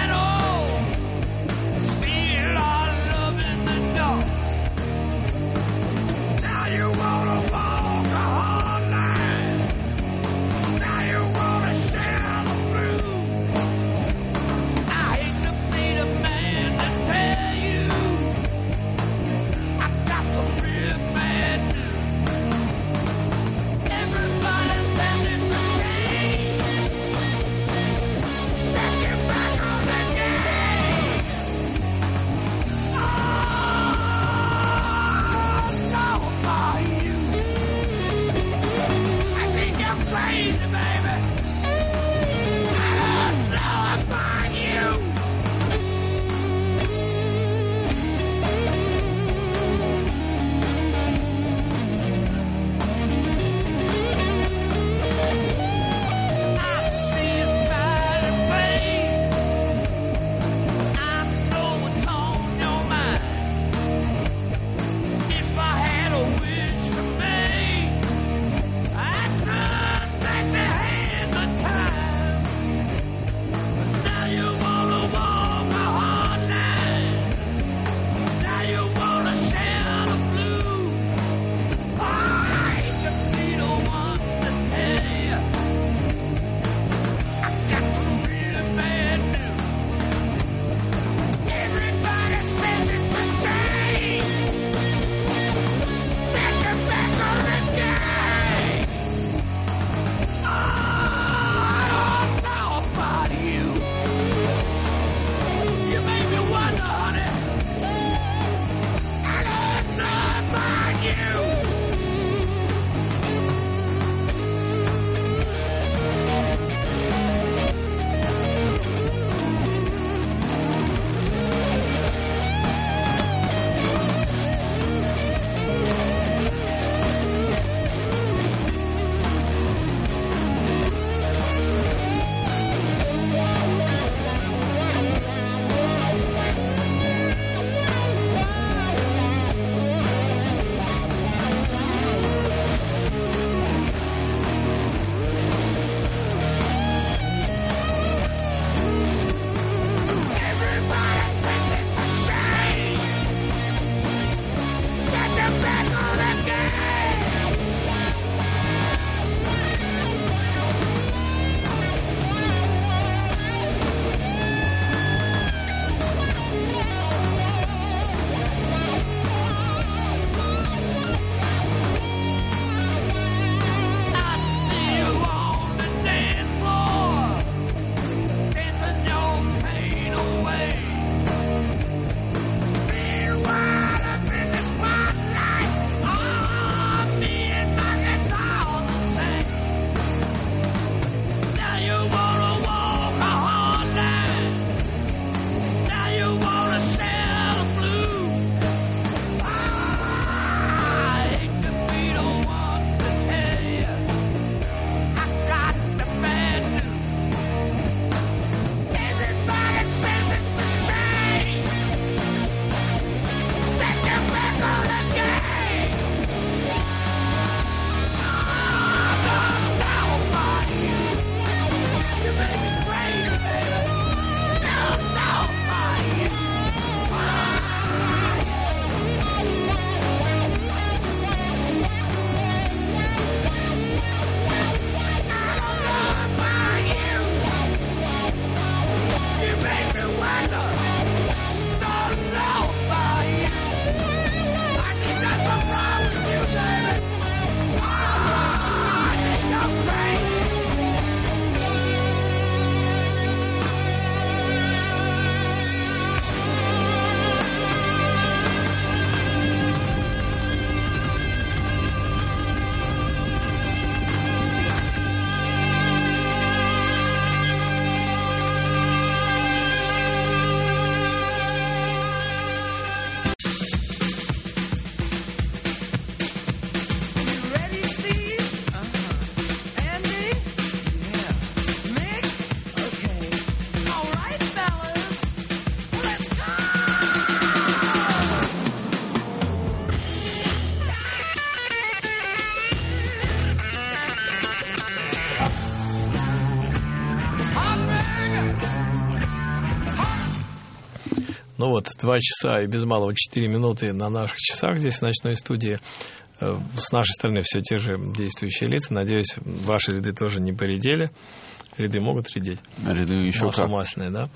Ну вот, 2 часа и без малого 4 минуты на наших часах здесь, в ночной студии. С нашей стороны все те же действующие лица. Надеюсь, ваши ряды тоже не поредели. Ряды могут редеть. Ряды еще масло как. Масляное, да?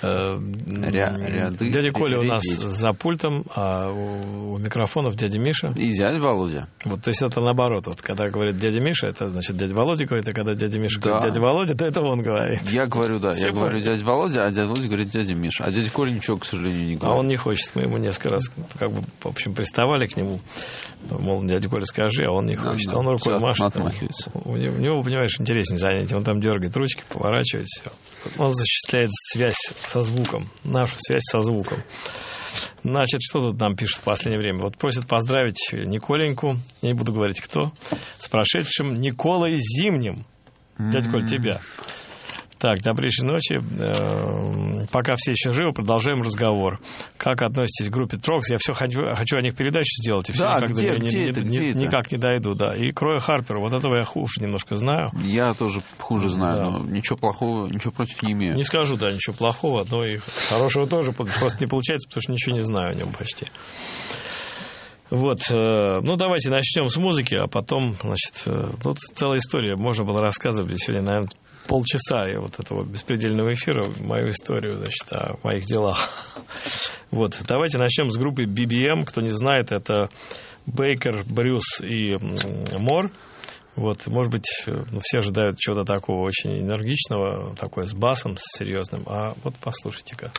Ряды Дядя Коля у нас редеть. за пультом, а у микрофонов дядя Миша. И дядя Володя. Вот, то есть это наоборот. Вот, когда говорит дядя Миша, это значит дядя Володя говорит, а когда дядя Миша Да. говорит дядя Володя, то это он говорит. Я говорю, да, Все я говорю поняли. дядя Володя, а дядя Володя говорит дядя Миша. А дядя Коля ничего, к сожалению, не А говорит. он не хочет. Мы ему несколько раз, как бы, в общем, приставали к нему. Мол, дядя Коля, скажи, а он не хочет. Да, Он рукой всё машет. отмахивается. У него, понимаешь, интереснее занятие. Он там дергает ручки, поворачивает все. Он осуществляет связь со звуком. Нашу связь со звуком. Значит, что тут нам пишут в последнее время? Вот просят поздравить Николеньку, я не буду говорить кто, с прошедшим Николой Зимним. Дядя Коль, тебя. Так, добрейшей ночи. Пока все еще живы, продолжаем разговор. Как относитесь к группе Трокс? Я все хочу о них передачу сделать, и все Да, никак, где это? никак не дойду. Да. И Кроя Харпера, вот этого я хуже немножко знаю. Я тоже хуже знаю, Да. но ничего плохого, ничего против не имею. Не скажу, да, ничего плохого, но и хорошего тоже просто не получается, потому что ничего не знаю о нем почти. Вот, ну давайте начнем с музыки, а потом, значит, тут целая история, можно было рассказывать сегодня, наверное, полчаса и вот этого беспредельного эфира, мою историю, значит, о моих делах. Вот, давайте начнем с группы BBM, кто не знает, это Бейкер, Брюс и Мор. Вот, может быть, ну, все ожидают чего-то такого очень энергичного, такое с басом, с серьезным, а вот послушайте-ка.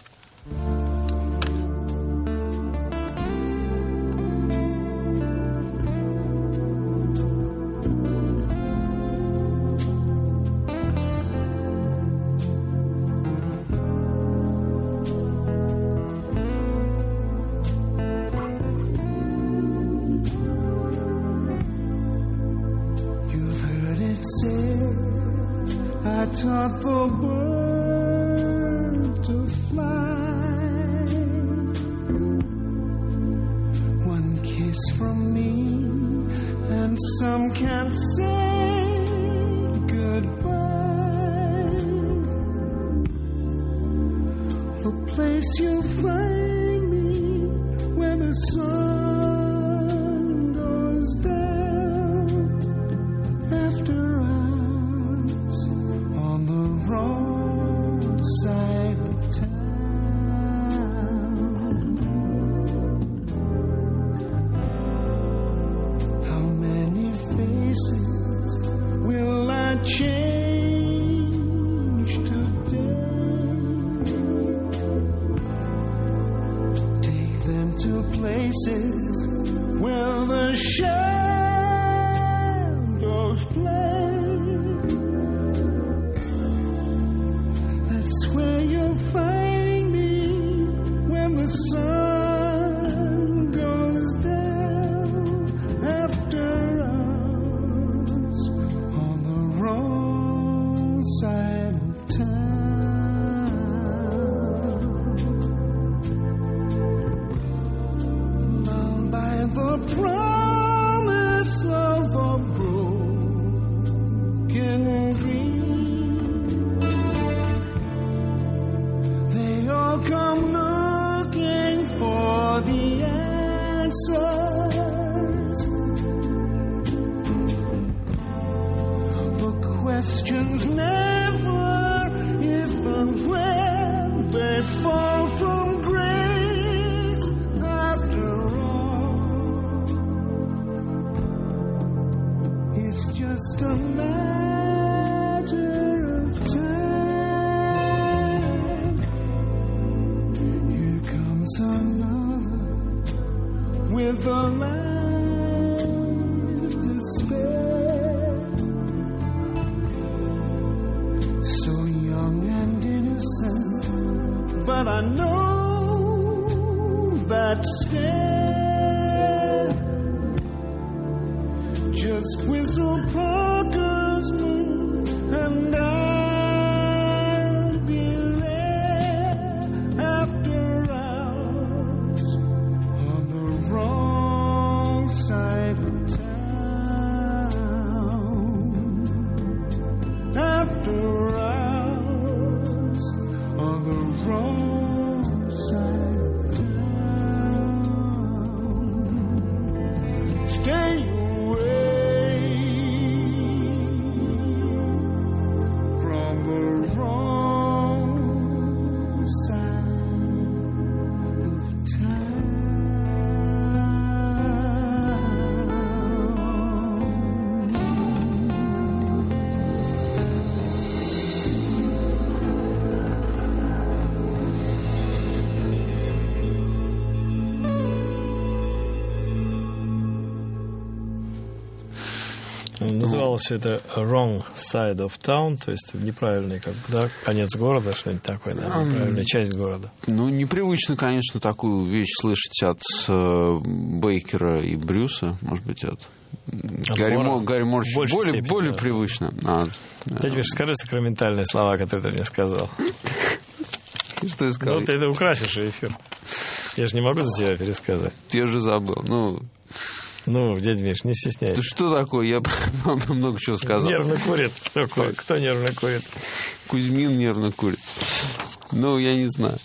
You've heard it said, I taught the bird to fly. One kiss from me, and some can't say goodbye. The place you'll find me when the sun goes down. After hours on the wrong side of town. How many faces will I change today? Take them to places where the shadows play. That's where you'll find me when the sun goes down. After hours on the wrong side of town. Bound by the promise of a broken dream, they all come looking for the answers. The questions never, if and when they fall from grace. After all, it's just a matter of time. Here comes another with a life to spare. So young and innocent, but I know that stare. Just whistle Parker's moon and I'll be there. After hours on the wrong side of town. After hours on the wrong side of Называлось это Wrong Side of Town, то есть неправильный, как бы, да, конец города, что-нибудь такое, да, неправильная часть города. Ну, непривычно, конечно, такую вещь слышать от Бейкера и Брюса, может быть, от Гарри Морч более привычно. Теперь скажи сакраментальные слова, которые ты мне сказал. Что я сказал? Ну, ты это украсишь эфир. Я же не могу за тебя пересказать. Я уже забыл. Ну, дядя Миш, не стесняйся. Ты что такое? Я много чего сказал. Нервно курит. Кто нервно курит? Кузьмин нервно курит. Ну, я не знаю.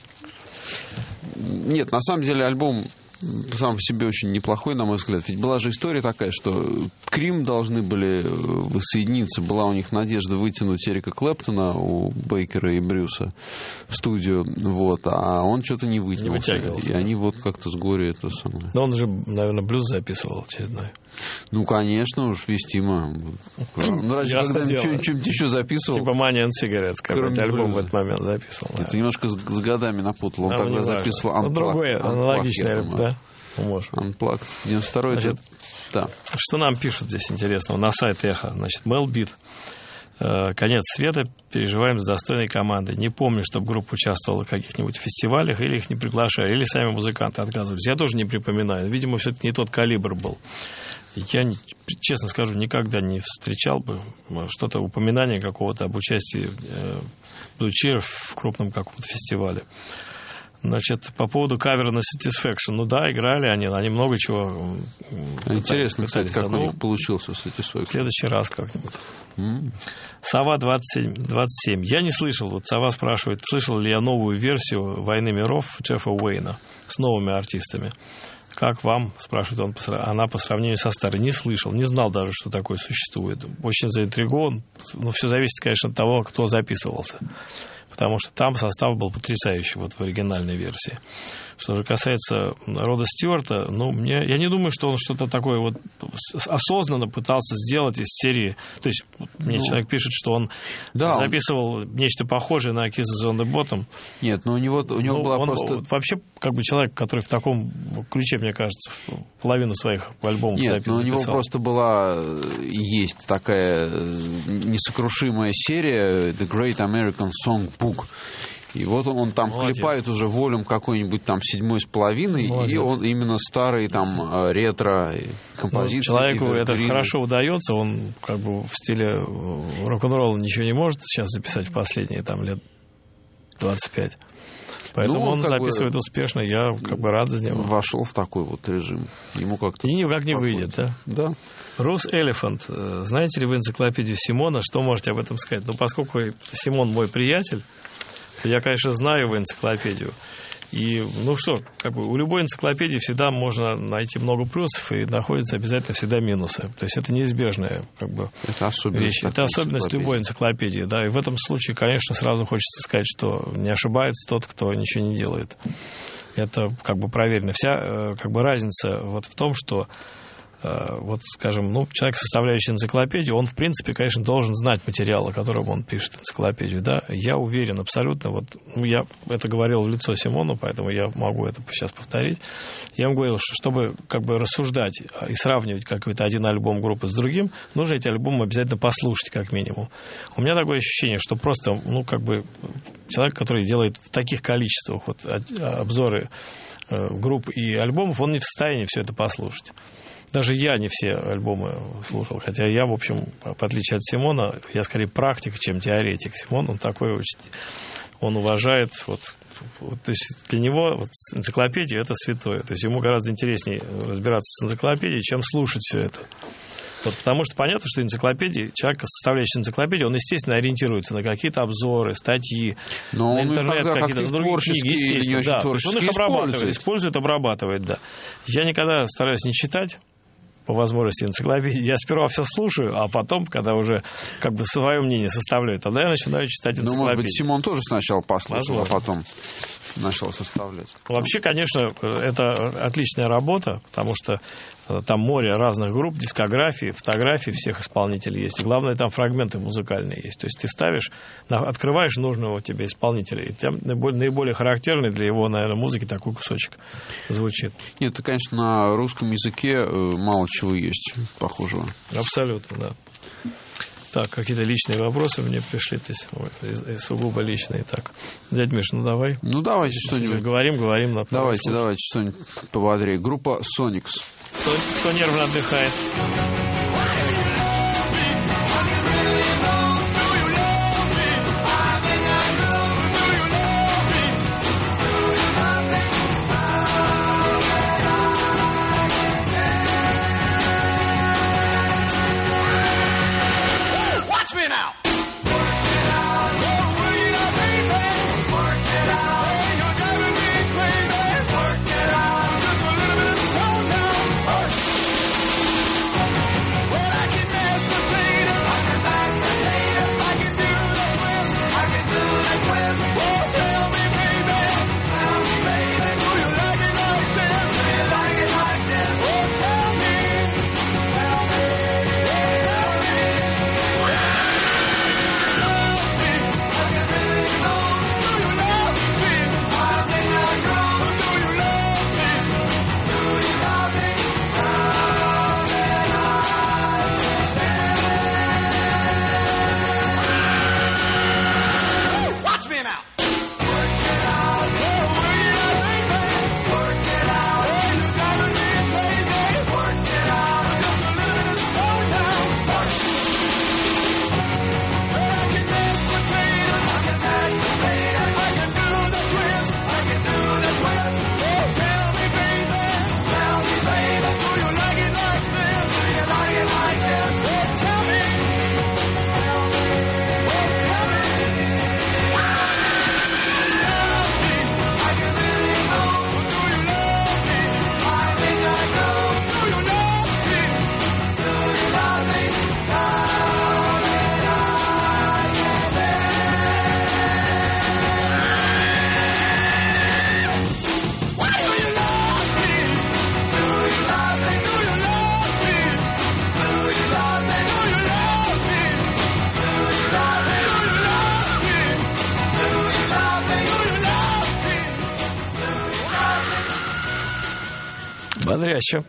Нет, на самом деле альбом сам по себе очень неплохой, на мой взгляд. Ведь была же история такая, что Крим должны были воссоединиться. Была у них надежда вытянуть Эрика Клэптона у Бейкера и Брюса в студию. Вот, а он что-то не вытянулся. И они вот как-то с горя это самое. Но он же, наверное, блюз записывал очередной. Ну, конечно, уж вестимо. Ну, разве когда-нибудь что-нибудь еще записывал? Типа Money and Cigarettes, какой-то альбом в этот момент записывал. Это немножко с годами напутал. Он тогда записывал Unplugged. Другое, аналогичное, да? Unplugged. 92-й год. Да. Что нам пишут здесь интересного? На сайт Эхо. Значит, Мелбит. Конец света. Переживаем с достойной командой. Не помню, чтобы группа участвовала в каких-нибудь фестивалях, или их не приглашали, или сами музыканты отказывались. Я тоже не припоминаю. Видимо, все-таки не тот калибр был. Я, честно скажу, никогда не встречал бы что-то, упоминание какого-то об участии Blue Cheer в крупном каком-то фестивале. Значит, по поводу кавера на Satisfaction. Ну да, играли они много чего. Интересно, кстати, как у них получился Satisfaction. В следующий раз как-нибудь. Сова 27. Я не слышал. Вот Сова спрашивает, слышал ли я новую версию «Войны миров» Джеффа Уэйна с новыми артистами. Как вам, спрашивает она по сравнению со старой. Не слышал, не знал даже, что такое существует. Очень заинтригован. Но все зависит, конечно, от того, кто записывался. Потому что там состав был потрясающий вот в оригинальной версии. Что же касается Рода Стюарта, я не думаю, что он что-то такое вот осознанно пытался сделать из серии. То есть мне человек пишет, что он записывал нечто похожее на Kisses on the Bottom. Нет, но у него была просто... Вообще, как бы человек, который в таком ключе, мне кажется, половину своих альбомов записал. Нет, но у него просто есть такая несокрушимая серия The Great American Songbook. И вот он там клепает уже волюм какой-нибудь там 7,5, и он именно старый там ретро композиции. Человеку это хорошо удается, он как бы в стиле рок-н-ролла ничего не может сейчас записать в последние там лет 25. Поэтому он записывает успешно, я как бы рад за него. Вошел в такой вот режим. Ему как-то... И никак не выйдет, да? Да. Рус Элефант. Знаете ли вы энциклопедию Симона? Что можете об этом сказать? Поскольку Симон мой приятель, я, конечно, знаю его энциклопедию. И, как бы у любой энциклопедии всегда можно найти много плюсов, и находятся обязательно всегда минусы. То есть это неизбежная как бы вещь. Это особенность любой энциклопедии. Да? И в этом случае, конечно, сразу хочется сказать, что не ошибается тот, кто ничего не делает. Это как бы проверено. Вся как бы разница вот в том, что вот, скажем, человек, составляющий энциклопедию, он, в принципе, конечно, должен знать материал, о котором он пишет энциклопедию, да. Я уверен абсолютно, я это говорил в лицо Симону, поэтому я могу это сейчас повторить. Я ему говорил, что чтобы как бы рассуждать и сравнивать какой-то один альбом группы с другим, нужно эти альбомы обязательно послушать, как минимум. У меня такое ощущение, что просто, как бы человек, который делает в таких количествах обзоры групп и альбомов, он не в состоянии все это послушать. Даже я не все альбомы слушал, хотя я, в общем, в отличие от Симона, я скорее практик, чем теоретик. Симон, он такой, он уважает, то есть для него энциклопедия — это святое. То есть ему гораздо интереснее разбираться с энциклопедией, чем слушать все это. Потому что понятно, что человек, составляющий энциклопедию, он, естественно, ориентируется на какие-то обзоры, статьи, на интернет, какие-то на другие книги, естественно. Да. Он их обрабатывает, да. Я никогда стараюсь не читать, по возможности, энциклопедии. Я сперва все слушаю, а потом, когда уже как бы свое мнение составляю, тогда я начинаю читать энциклопедию. Может быть, Симон тоже сначала послушал, а потом начал составлять. Вообще, конечно, это отличная работа, потому что там море разных групп, дискографии, фотографий всех исполнителей есть. И главное, там фрагменты музыкальные есть. То есть ты открываешь нужного тебе исполнителя, и там наиболее характерный для его, наверное, музыки такой кусочек звучит. Нет, это, конечно, на русском языке мало чего есть похожего. Абсолютно, да. Так, какие-то личные вопросы мне пришли, то есть сугубо личные. Так, дядь Миш, ну давай. Ну, давайте что-нибудь. Говорим. Давайте что-нибудь пободрее. Группа Соникс. Кто нервно отдыхает? Бодряще.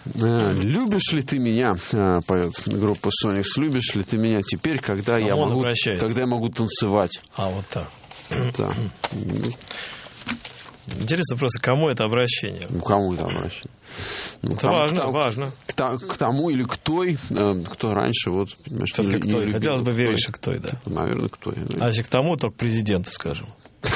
Любишь ли ты меня, поет группа Соникс, любишь ли ты меня теперь, когда я могу танцевать? А, вот так. Да. Интересно просто, кому это обращение? Кому это обращение? Это важно. К тому или к той, кто раньше, вот, понимаешь, не любил. Хотелось бы верить, что к той, да. Наверное, к той. Да. А если к тому, то к президенту, скажем.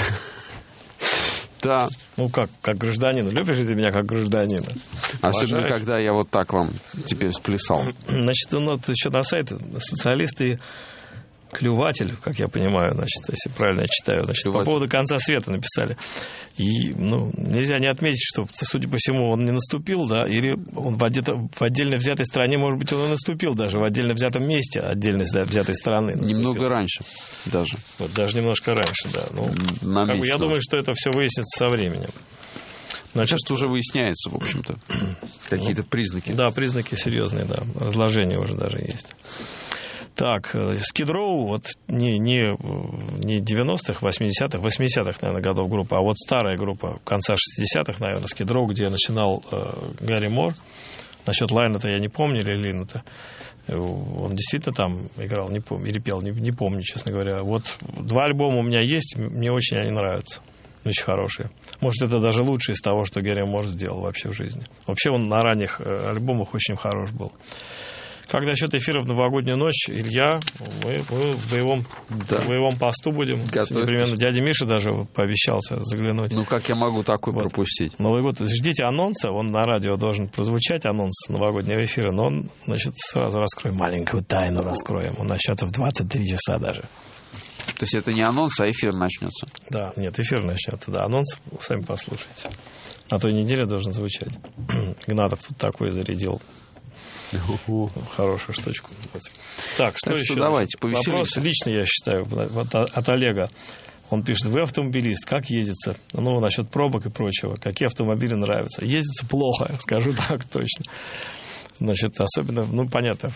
Да. Ну, как гражданина. Любишь ли ты меня как гражданина? Особенно, когда я вот так вам теперь сплясал. Значит, вот еще на сайте социалисты клюватель, как я понимаю, значит, если правильно я читаю, значит, клюватель. По поводу конца света написали. И, нельзя не отметить, что, судя по всему, он не наступил, да, или он в отдельно взятой стране, может быть, он и наступил даже, в отдельно взятом месте отдельно взятой страны. Немного раньше даже. Вот, даже немножко раньше, да. Я думаю, что это все выяснится со временем. Значит, кажется, уже выясняется, в общем-то, какие-то признаки. Да, признаки серьезные, да. Разложение уже даже есть. Так, Skid Row, вот не 90-х, 80-х, 80-х, наверное, годов группа, а вот старая группа, конца 60-х, наверное, Skid Row, где начинал Гарри Мор. Насчет Лайна-то я не помню, или Лина-то. Он действительно там играл, не помню, или пел, не помню, честно говоря. Вот 2 альбома у меня есть, мне очень они нравятся. Очень хорошие. Может, это даже лучшее из того, что Гарри Мор сделал вообще в жизни. Вообще он на ранних альбомах очень хорош был. Как насчет эфира в новогоднюю ночь, Илья, мы в боевом посту будем. Непременно дядя Миша даже пообещался заглянуть. Ну, как я могу такой пропустить? Новый год. Ждите анонса, он на радио должен прозвучать, анонс новогоднего эфира, но он, значит, сразу раскроем, маленькую тайну раскроем. Он начнется в 23 часа даже. То есть это не анонс, а эфир начнется? Да, нет, эфир начнется, да. Анонс сами послушайте. На той неделе должен звучать. Игнатов тут такой зарядил. Хорошую штучку. Так, что еще? Давайте, вопрос личный, я считаю, от Олега. Он пишет: вы автомобилист, как ездится? Насчет пробок и прочего. Какие автомобили нравятся? Ездится плохо, скажу так точно. Значит, особенно, понятно,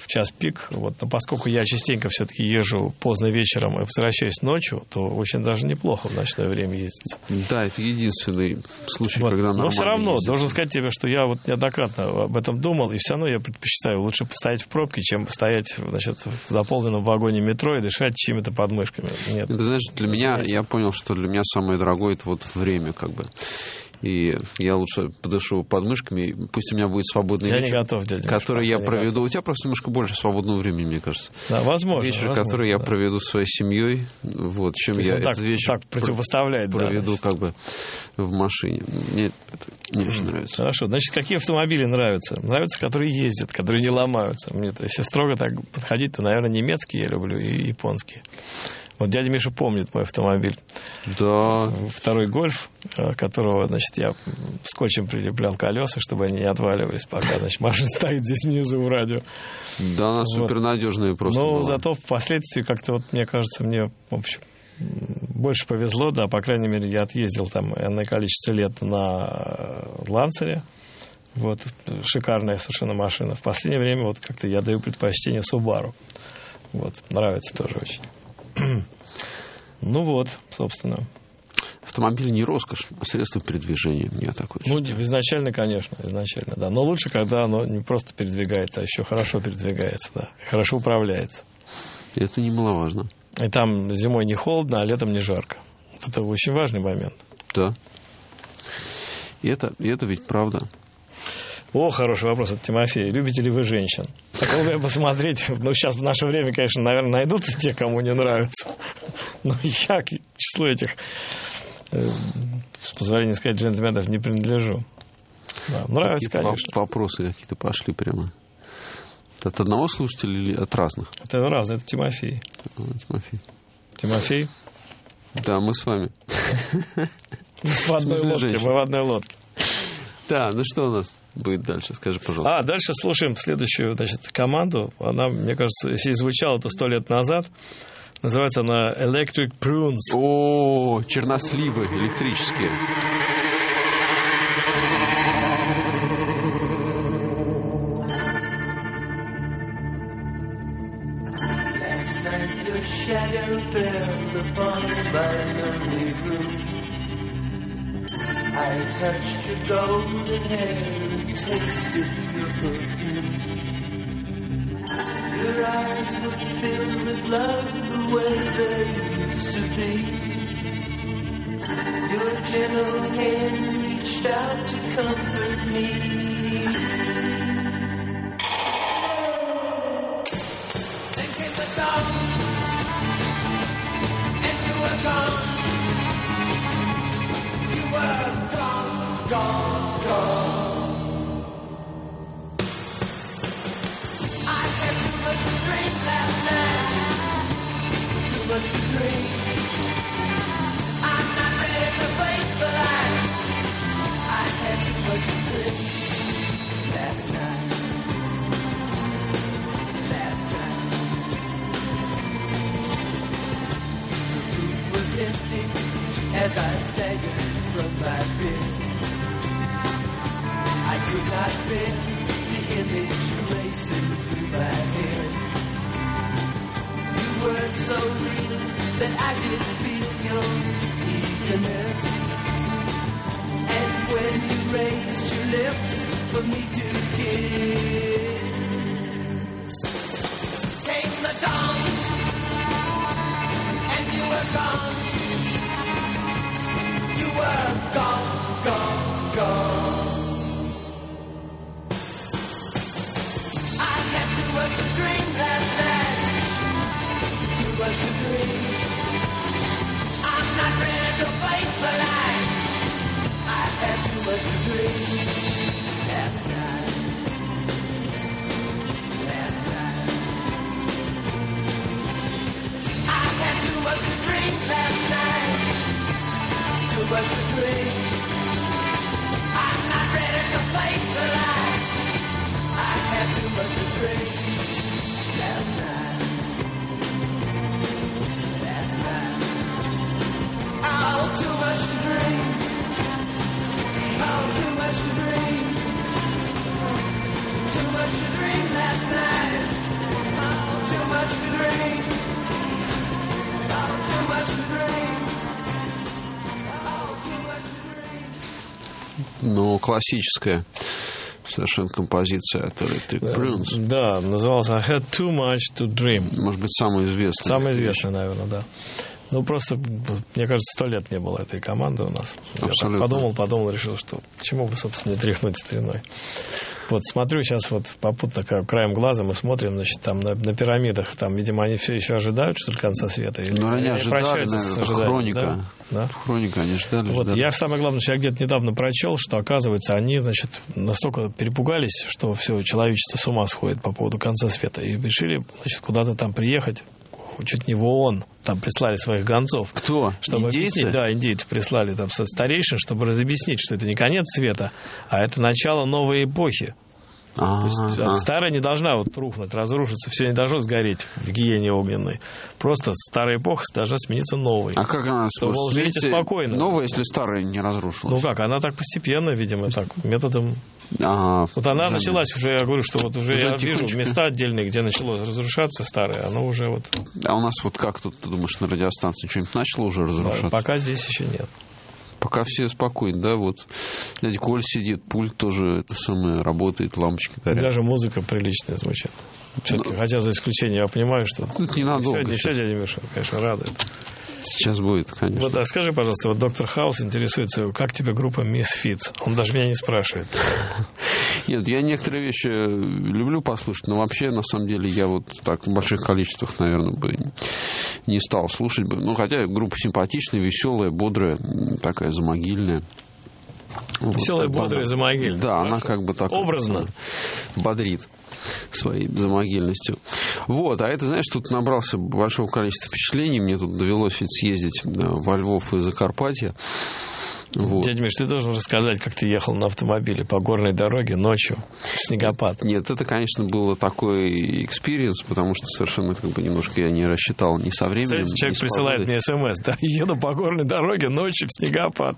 в час пик. Вот, но поскольку я частенько все-таки езжу поздно вечером и возвращаюсь ночью, то очень даже неплохо в ночное время ездить. Да, это единственный случай, Вот. когда нормально Но все равно, ездится. должен сказать тебе, что я вот неоднократно об этом думал, и все равно я предпочитаю лучше постоять в пробке, чем стоять, значит, в заполненном вагоне метро и дышать чьими-то подмышками. Нет. Ты знаешь, для меня, я понял, что для меня самое дорогое — это вот время, как бы. И я лучше подышу подмышками, пусть у меня будет свободный Я вечер, не готов, дядя который Миша, я проведу. У тебя просто немножко больше свободного времени, мне кажется. Да, возможно. Вечер, возможно, который я да. проведу со своей семьей, вот, чем То есть я он этот вечер так противопоставляет, да, проведу значит. как бы в машине. Мне это не очень нравится. Хорошо. Значит, какие автомобили нравятся? Нравятся, которые ездят, которые не ломаются. Мне, если строго так подходить, то, наверное, немецкие я люблю и японские. Вот дядя Миша помнит мой автомобиль. Да. Второй «Гольф», которого, значит, я скотчем прилеплял колеса, чтобы они не отваливались, пока, значит, машина стоит здесь внизу у радио. Да, она Вот. супернадежная просто Но была. зато впоследствии как-то, вот, мне кажется, мне, в общем, больше повезло, да, по крайней мере, я отъездил там энное количество лет на «Лансере». Вот, шикарная совершенно машина. В последнее время вот как-то я даю предпочтение «Субару». Вот, нравится тоже очень. Ну вот, собственно. Автомобиль не роскошь, а средство передвижения. Я такой. Ну, изначально, конечно, изначально, да. Но лучше, когда оно не просто передвигается, а еще хорошо передвигается, да. Хорошо управляется. Это немаловажно. И там зимой не холодно, а летом не жарко. Вот это очень важный момент. Да. И это ведь правда. О, хороший вопрос от Тимофея. Любите ли вы женщин? Такого бы посмотреть. Ну, сейчас в наше время, конечно, наверное, найдутся те, кому не нравится. Но я к числу этих, с позволения сказать, джентльменов не принадлежу. Да, нравится, конечно. Вопросы какие-то пошли прямо. От одного слушателя или от разных? Это разное, это Тимофей. Тимофей. Тимофей? Да, мы с вами. В одной лодке, мы в одной лодке. Да, ну что у нас будет дальше? Скажи, пожалуйста. Дальше слушаем следующую, значит, команду. Она, мне кажется, если и звучала, то 100 лет назад. Называется она Electric Prunes. О, черносливы электрические. Last night your shadow fell upon my lonely room. I touched your golden hair and tasted your perfume. Your eyes were filled with love the way they used to be. Your gentle hand reached out to comfort me. Then came the dawn, and you were gone. You were gone, gone, gone. I had too much to drink last night, too much to drink. I'm not ready to face the light. I had too much to drink last night. Was empty as I staggered from my bed. I could not bear the image racing through my head. You were so real that I could feel your eagerness. And when you raised your lips for me to kiss, came the dawn. You were gone. You were gone, gone, gone. I had too much to drink last night. Too much to drink. I'm not ready to face the light. I had too much to drink last night. Last night. I had too much to drink last night. Too much to drink. I'm not ready to face the light. I had too much to drink last night. Last night. Oh, too much to drink. Oh, too much to drink. Too much to drink last night. much to drink. Oh, too much to drink. Oh, too much to drink. Ну, классическая совершенно композиция от Electric Prunes. Да, называлась I Had Too Much to Dream. Может быть, самая известная. Самая известная, наверное, да. Ну, просто, мне кажется, 100 лет не было этой команды у нас. Абсолютно. Я так подумал, решил, что почему бы, собственно, не тряхнуть стариной. Вот смотрю сейчас вот попутно краем глаза, мы смотрим, значит, там на пирамидах, там, видимо, они все еще ожидают, что ли, конца света? Или ну, они ожидали, прощаются с наверное, ожиданием, хроника. Да? Хроника, они ждали. Вот, я самое главное, что я где-то недавно прочел, что, оказывается, они, значит, настолько перепугались, что все человечество с ума сходит по поводу конца света, и решили, значит, куда-то там приехать, чуть не в ООН, там прислали своих гонцов. Кто? Чтобы индейцы? Объяснить, да, индейцы прислали там со старейшин, чтобы разъяснить, что это не конец света, а это начало новой эпохи. То есть старая не должна вот рухнуть, разрушиться, все не должно сгореть в гиене огненной. Просто старая эпоха должна смениться новой. А как она что, мол, живите спокойно. Новая, если старая не разрушилась? Ну как, она так постепенно, видимо, так, методом... Вот она началась уже, я говорю, что вот уже я вижу места отдельные, где начало разрушаться старое, оно уже вот... А у нас вот как тут, ты думаешь, на радиостанции что-нибудь начало уже разрушаться? Пока здесь еще нет. Пока все спокойны, да, вот дядя Коль сидит, пульт тоже это самое работает, лампочки горят. Даже музыка приличная звучит. Хотя за исключением, я понимаю, что... Тут ненадолго. Не все дядя Миша, конечно, радует. Сейчас будет, конечно. Вот, а скажи, пожалуйста, вот доктор Хаус интересуется, как тебе группа Misfits? Он даже меня не спрашивает. Нет, я некоторые вещи люблю послушать, но вообще, на самом деле, я вот так в больших количествах, наверное, бы не стал слушать бы. Ну, хотя группа симпатичная, веселая, бодрая, такая замогильная. Веселая, вот, бодрая, замогильная. Да, она как бы так... Образно. Бодрит своей замогильностью. Вот, а это, знаешь, тут набрался большого количества впечатлений. Мне тут довелось ведь съездить во Львов и Закарпатье. Вот. Дядя Миш, ты должен рассказать, как ты ехал на автомобиле по горной дороге ночью в снегопад. Нет, это, конечно, было такой экспириенс, потому что совершенно как бы немножко я не рассчитал ни со временем. Кстати, человек присылает мне смс, да, еду по горной дороге ночью в снегопад.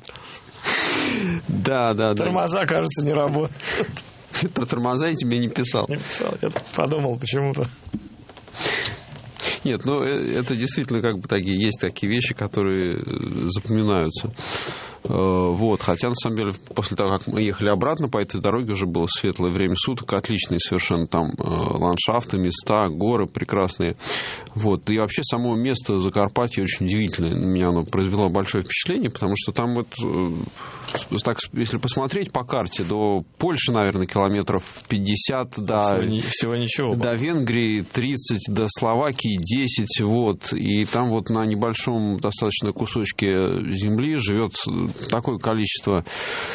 Да. Тормоза, кажется, не работают. Про тормоза я тебе не писал. Не писал, я так подумал почему-то. Нет, ну это действительно как бы такие, есть такие вещи, которые запоминаются. Вот, хотя на самом деле после того, как мы ехали обратно по этой дороге, уже было светлое время суток, отличные совершенно там ландшафты, места, горы прекрасные. Вот, и вообще само место Закарпатья очень удивительное. На меня оно произвело большое впечатление, потому что там вот, так, если посмотреть по карте, до Польши, наверное, километров 50, всего ничего. До Венгрии 30, до Словакии 10, вот, и там вот на небольшом достаточно кусочке земли живет такое количество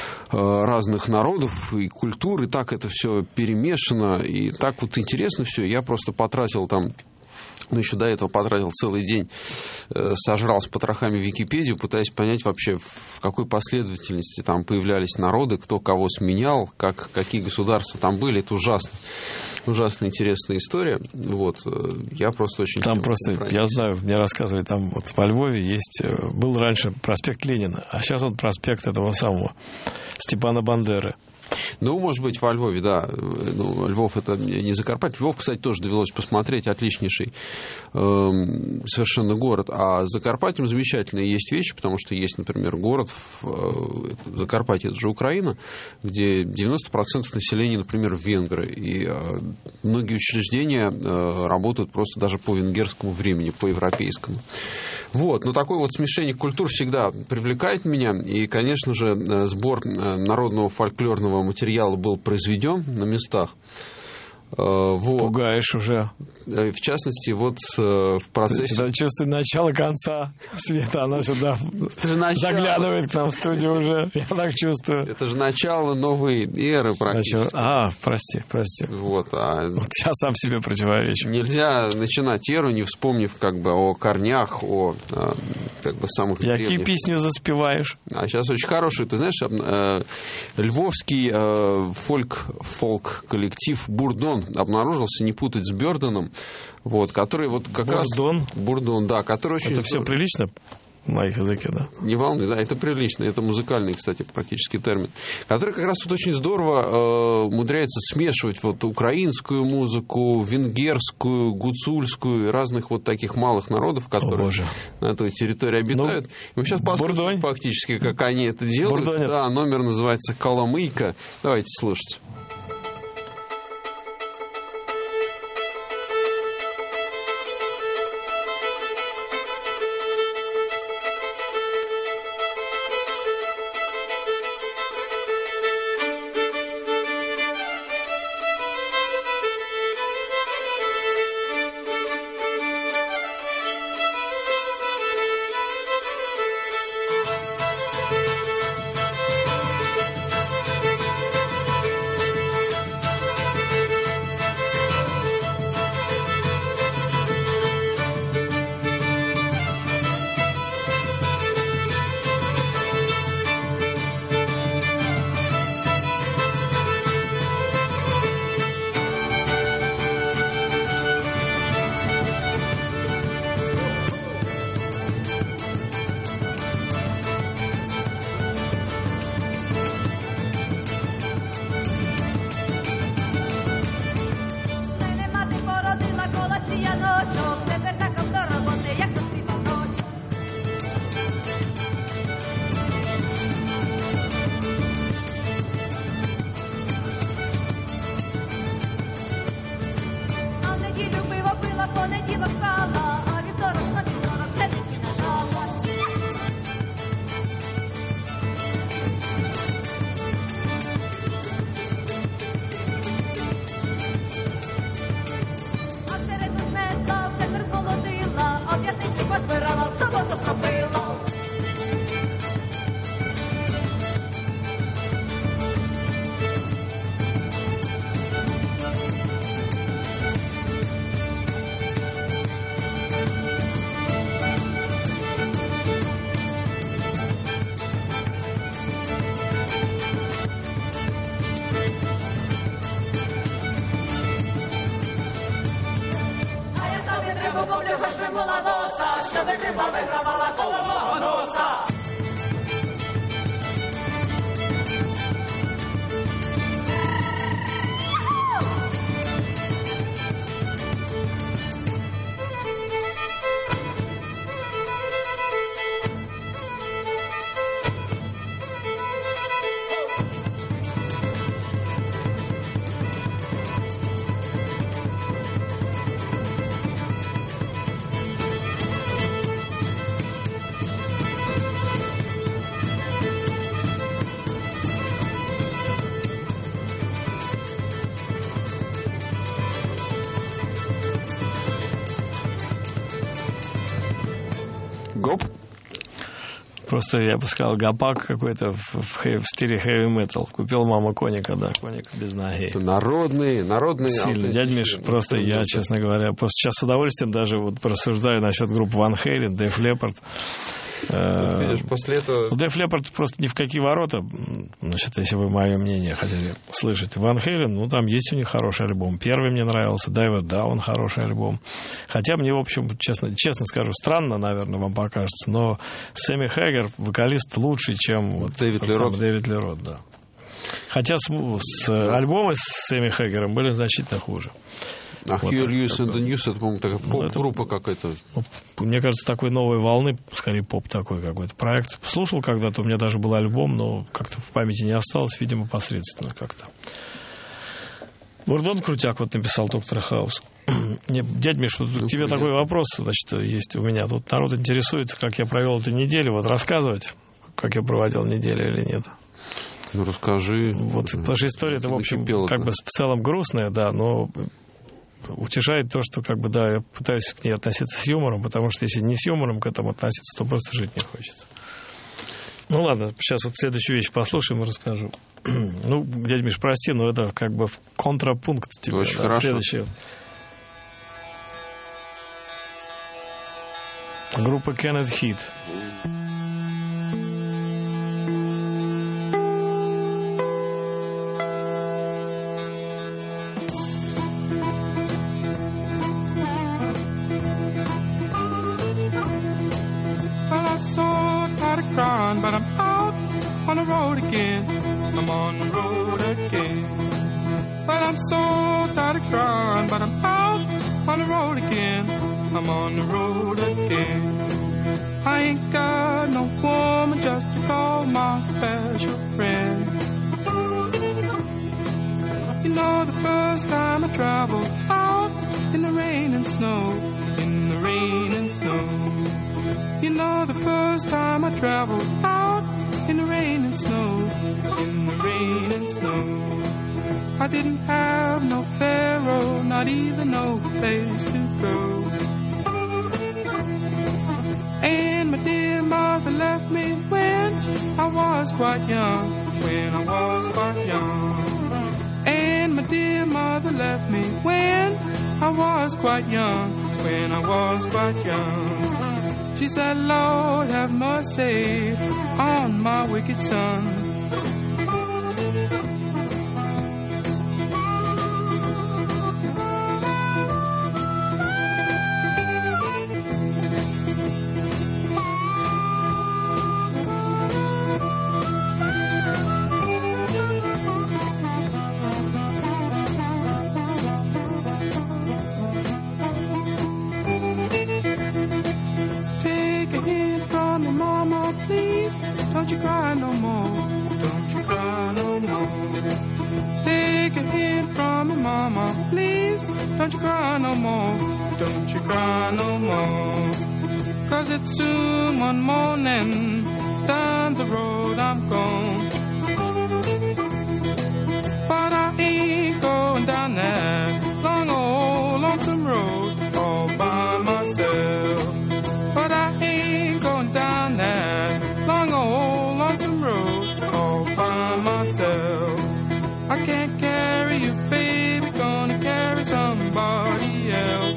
разных народов и культур, и так это все перемешано, и так вот интересно все. Я просто потратил там, еще до этого потратил целый день, сожрал с потрохами Википедию, пытаясь понять вообще, в какой последовательности там появлялись народы, кто кого сменял, какие государства там были. Это ужасно интересная история. Вот. Я просто очень... Там просто, я знаю, мне рассказывали, там вот во Львове есть, был раньше проспект Ленина, а сейчас он проспект этого самого Степана Бандеры. Ну, может быть, во Львове, да. Ну, Львов — это не Закарпатье. Львов, кстати, тоже довелось посмотреть. Отличнейший совершенно город. А с Закарпатьем замечательные есть вещи, потому что есть, например, город в Закарпатье, это же Украина, где 90% населения, например, венгры. И многие учреждения работают просто даже по венгерскому времени, по европейскому. Вот. Но такое вот смешение культур всегда привлекает меня. И, конечно же, сбор народного фольклорного материала был произведен на местах. Вот. Пугаешь уже. В частности, вот в процессе... Ты чувствуешь начало конца света, она сюда заглядывает к нам в студию уже. Я так чувствую. Это же начало новой эры практически. Прости. Вот я сам себе противоречу. Нельзя начинать эру, не вспомнив как бы о корнях, о как бы самых древних. Какие песни заспеваешь? А сейчас очень хорошие. Ты знаешь, львовский фолк-коллектив «Бурдон» обнаружился, не путать с Бёрденом, вот, который вот как Бурдон? раз... Бурдон, да, который очень... Это все прилично? на их языке, да. Не волны, да, это прилично. Это музыкальный, кстати, практически термин. Который как раз вот очень здорово умудряется смешивать вот украинскую музыку, венгерскую, гуцульскую и разных вот таких малых народов, которые на этой территории обитают. Мы сейчас посмотрим фактически, как они это делают. Да, номер называется «Коломыйка». Давайте слушать. Гоп? Просто я бы сказал, гопак какой-то в стиле хэви-метал. Купил мама коника, да, коник без ноги. Это народный. Сильно. Дядь Миш, просто я, честно говоря, просто сейчас с удовольствием даже вот порассуждаю насчет группы Ван Хейлен, Дэйв Леппард. После этого... Дэйв Леппард просто ни в какие ворота, значит, если вы мое мнение хотели слышать. Ван Хейлен, ну, там есть у них хороший альбом. Первый мне нравился, Дэйв Даун хороший альбом. Хотя мне, в общем, честно скажу, странно, наверное, вам покажется, но Сэмми Хэггер, вокалист, лучше, чем вот Дэвид Лерот, да. Хотя альбомы с Сэмми Хэггером были значительно хуже. А Here News and the News, это, по-моему, такая поп-группа какая-то. Мне кажется, такой новой волны, скорее поп такой какой-то проект. Слушал когда-то, у меня даже был альбом, но как-то в памяти не осталось, видимо, посредственно как-то. Бурдон Крутяк вот написал «Доктор Хаус». Дядь Миш, к тебе такой вопрос, значит, есть у меня. Тут народ интересуется, как я провел эту неделю. Вот рассказывать, как я проводил неделю или нет? Ну, расскажи. Вот, потому что история-то, в общем, как бы в целом грустная, да, но... утешает то, что, как бы, да, я пытаюсь к ней относиться с юмором, потому что если не с юмором к этому относиться, то просто жить не хочется. Ну, ладно, сейчас вот следующую вещь послушаем и расскажу. Ну, дядя Миш, прости, но это как бы в контрапункт тебе. Очень хорошо. Следующее. Группа Kenneth Heat. I but I'm out on the road again. I'm on the road again. Well, I'm so tired of crying, but I'm out on the road again. I'm on the road again. I ain't got no woman just to call my special friend. You know, the first time I traveled out in the rain and snow, in the rain and snow. You know, the first time I traveled out in the rain and snow, in the rain and snow. I didn't have no pharaoh, not even no place to go. And my dear mother left me when I was quite young, when I was quite young. And my dear mother left me when I was quite young, when I was quite young. She said, Lord, have mercy on my wicked son. Don't you cry no more, don't you cry no more. Take a hint from me, mama, please. Don't you cry no more, don't you cry no more. 'Cause it's soon one morning, down the road I'm gone. But I ain't going down that long old lonesome road all by myself. But I ain't going down that long old lonesome road all by myself. I can't carry you, baby, gonna carry somebody else.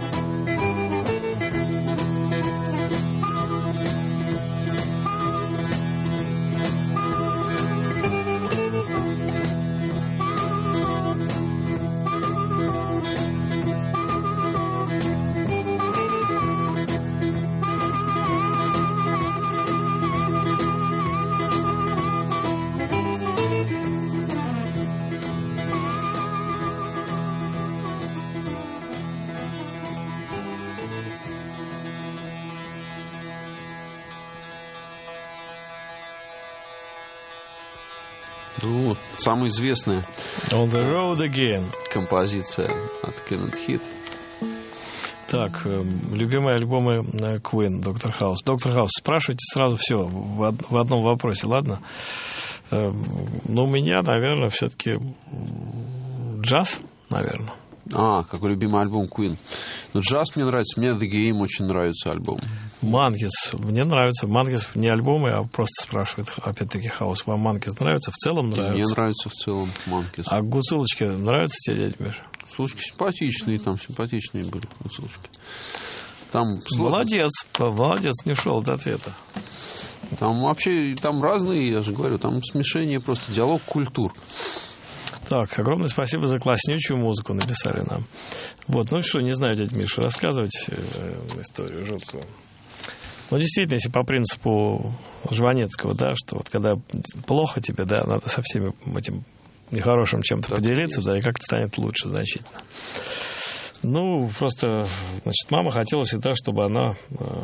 Ну, вот, самая известная On the Road Again. композиция от Kenneth Heat. Так, любимые альбомы Queen, Доктор Хаус. Доктор Хаус, спрашивайте сразу все в одном вопросе, ладно? Но у меня, наверное, все-таки джаз, наверное. Какой любимый альбом Queen. Ну, джаз мне нравится, мне The Game очень нравится альбом. Манкис, мне нравится. Манкис не альбомы, а просто спрашивает, опять-таки, Хаус. Вам Манкис нравится? В целом нравится? Мне нравится в целом Манкис. А гуцулочки нравятся тебе, дядя Миша? Слушай, симпатичные, там симпатичные были гуцулочки. Там молодец, не ушел от ответа. Там вообще, там разные, я же говорю, там смешение просто, диалог культур. Так, огромное спасибо за класснючую музыку, написали нам. Вот, ну что, не знаю, дядя Миша, рассказывать историю жуткую. Ну, действительно, если по принципу Жванецкого, да, что вот когда плохо тебе, да, надо со всеми этим нехорошим чем-то так поделиться, да, и как-то станет лучше значительно. Ну, просто, значит, мама хотела всегда, чтобы она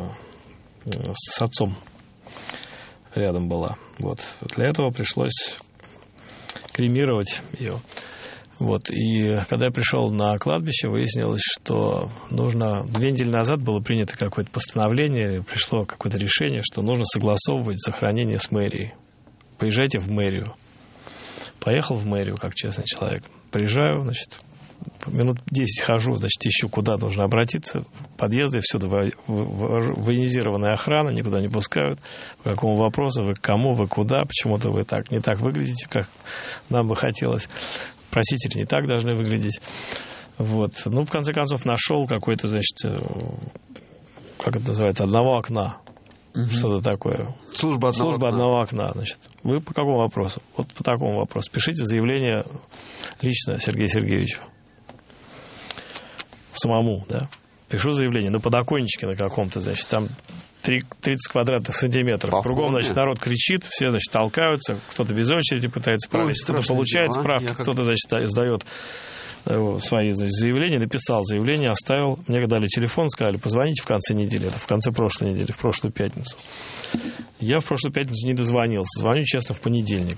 с отцом рядом была. Вот. Для этого пришлось кремировать ее. Вот. И когда я пришел на кладбище, выяснилось, что нужно... 2 недели назад было принято какое-то постановление, пришло какое-то решение, что нужно согласовывать захоронение с мэрией. Поезжайте в мэрию. Поехал в мэрию, как честный человек. Приезжаю, значит, минут 10 хожу, значит, ищу, куда нужно обратиться. Подъезды, всюду военизированная охрана, никуда не пускают. По какому вопросу, вы к кому, вы куда, почему-то вы так не так выглядите, как нам бы хотелось. Просители не так должны выглядеть. Вот. Ну, в конце концов, нашел какой-то, значит, как это называется, одного окна. Что-то такое. Служба одного окна. Значит. Вы по какому вопросу? Вот по такому вопросу. Пишите заявление лично Сергею Сергеевичу. Самому, да. Пишу заявление на подоконничке на каком-то, значит, там 30 квадратных сантиметров. По Кругом, форме. значит, народ кричит, все, значит, толкаются, кто-то без очереди пытается справиться, кто-то страшное получает дело, а. справки, Я как- кто-то, значит, сдает свои, значит, заявления, написал заявление, оставил. Мне дали телефон, сказали, позвоните в конце недели. Это в конце прошлой недели, в прошлую пятницу. Я в прошлую пятницу не дозвонился. Звоню, честно, в понедельник.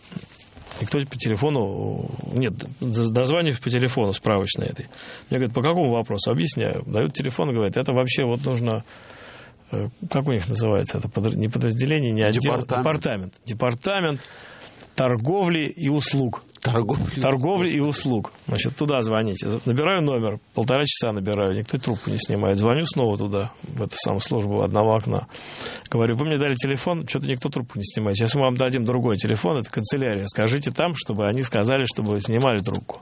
И кто по телефону... Нет, дозвонюсь по телефону справочной этой. Мне говорят, по какому вопросу? Объясняю. Дают телефон и говорят, это вообще вот нужно... Как у них называется? Это не подразделение, не отдел. Департамент торговли и услуг. Торговли и услуг. Значит, туда звоните. Набираю номер, 1,5 часа набираю, никто трубку не снимает. Звоню снова туда, в эту самую службу одного окна. Говорю, вы мне дали телефон, что-то никто трубку не снимает. Сейчас мы вам дадим другой телефон, это канцелярия. Скажите там, чтобы они сказали, чтобы вы снимали трубку.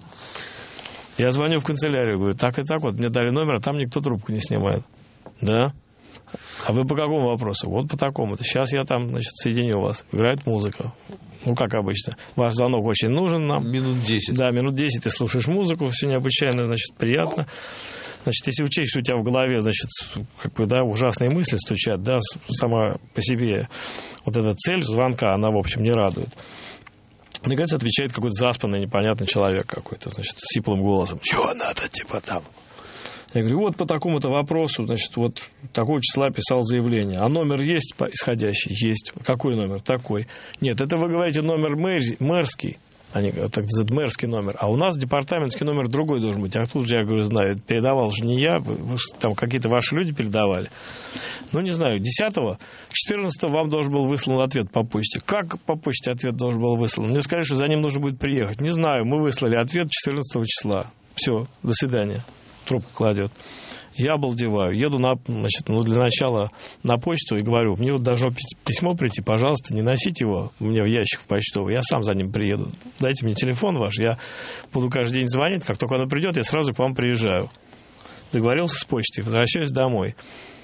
Я звоню в канцелярию, говорю, так и так, вот мне дали номер, а там никто трубку не снимает. Да? А вы по какому вопросу? Вот по такому-то. Сейчас я там, значит, соединю вас. Играет музыка. Ну, как обычно. Ваш звонок очень нужен нам. Минут 10. Да, минут 10 ты слушаешь музыку, все необычайно, значит, приятно. Значит, если учесть, что у тебя в голове, значит, как бы, да, ужасные мысли стучат, да, сама по себе вот эта цель звонка, она, в общем, не радует. Наконец отвечает какой-то заспанный, непонятный человек какой-то, значит, с сиплым голосом. Чего надо, типа там? Я говорю, вот по такому-то вопросу, значит, вот такого числа писал заявление. А номер есть исходящий? Есть. Какой номер? Такой. Нет, это вы говорите номер мэрский. Они говорят, так называют, мэрский номер. А у нас департаментский номер другой должен быть. А тут же, я говорю, знаю, передавал же не я, вы там какие-то ваши люди передавали. Ну, не знаю, 10-го, 14-го вам должен был выслан ответ по почте. Как по почте ответ должен был выслан? Мне сказали, что за ним нужно будет приехать. Не знаю, мы выслали ответ 14 числа. Все, до свидания. Трубку кладет. Я обалдеваю. Еду, значит, для начала на почту и говорю, мне вот должно письмо прийти, пожалуйста, не носите его мне в ящик в почтовый, я сам за ним приеду. Дайте мне телефон ваш, я буду каждый день звонить, как только оно придет, я сразу к вам приезжаю. Договорился с почтой, возвращаюсь домой.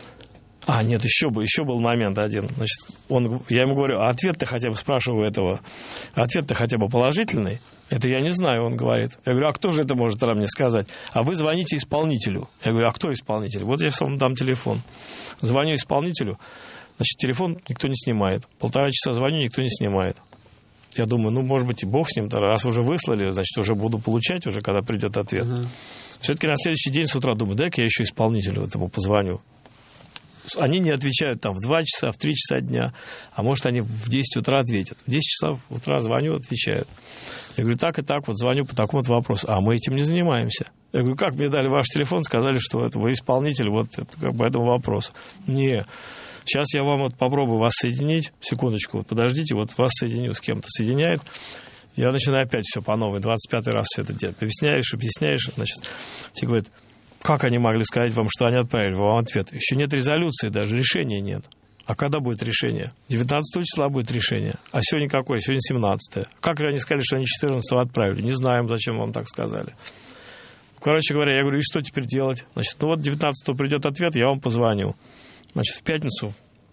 А, нет, еще был момент один. Значит, я ему говорю, а ответ-то хотя бы, спрашиваю этого, ответ-то хотя бы положительный? Это я не знаю, он говорит. Я говорю, а кто же это может мне сказать? А вы звоните исполнителю. Я говорю, а кто исполнитель? Вот я вам дам телефон. Звоню исполнителю, значит, телефон никто не снимает. 1,5 часа звоню, никто не снимает. Я думаю, ну, может быть, и бог с ним, раз уже выслали, значит, уже буду получать, уже когда придет ответ. Все-таки на следующий день с утра думаю, дай-ка я еще исполнителю этому позвоню. Они не отвечают там в 2 часа, в 3 часа дня, а может, они в 10 утра ответят. В 10 часов утра звоню, отвечают. Я говорю, так и так, вот звоню по такому-то вопросу. А мы этим не занимаемся. Я говорю, как мне дали ваш телефон, сказали, что это вы исполнитель вот как бы этому вопросу. Не, сейчас я вам вот попробую вас соединить. Секундочку, вот подождите, вот вас соединю с кем-то. Соединяет. Я начинаю опять все по новой, 25-й раз все это делать. Объясняешь, значит, тебе говорят, как они могли сказать вам, что они отправили вам ответ? Еще нет резолюции, даже решения нет. А когда будет решение? 19 числа будет решение. А сегодня какое? Сегодня 17-е. Как же они сказали, что они 14-го отправили? Не знаем, зачем вам так сказали. Короче говоря, я говорю, и что теперь делать? Значит, ну вот 19-го придет ответ, я вам позвоню. Значит, в пятницу,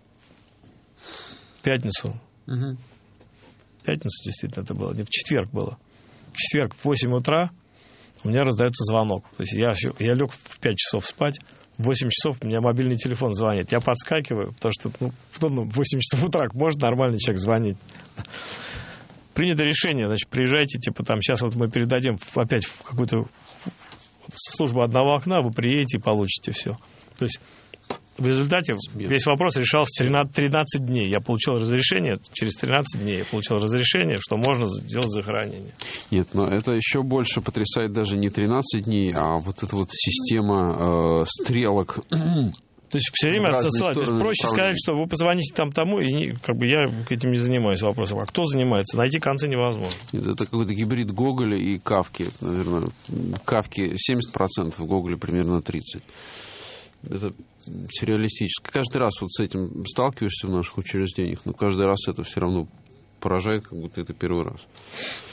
действительно, это было, не в четверг было. В четверг в 8 утра у меня раздается звонок. То есть я лег в 5 часов спать, в 8 часов у меня мобильный телефон звонит. Я подскакиваю, потому что в 8 часов утра может нормальный человек звонить. Принято решение, значит, приезжайте, типа там сейчас вот мы передадим опять в какую-то службу одного окна, вы приедете и получите все. То есть в результате весь вопрос решался 13 дней. Я получил разрешение, через 13 дней я получил разрешение, что можно сделать захоронение. Нет, но это еще больше потрясает даже не 13 дней, а вот эта вот система стрелок. То есть все время отсылать. Проще сказать, что вы позвоните там тому, и как бы я этим не занимаюсь вопросом. А кто занимается? Найти концы невозможно. Это какой-то гибрид Гоголя и Кафки. Наверное, Кафки 70%, в Гоголе примерно 30%. Это сюрреалистически. Каждый раз вот с этим сталкиваешься в наших учреждениях, но каждый раз это все равно поражает, как будто это первый раз.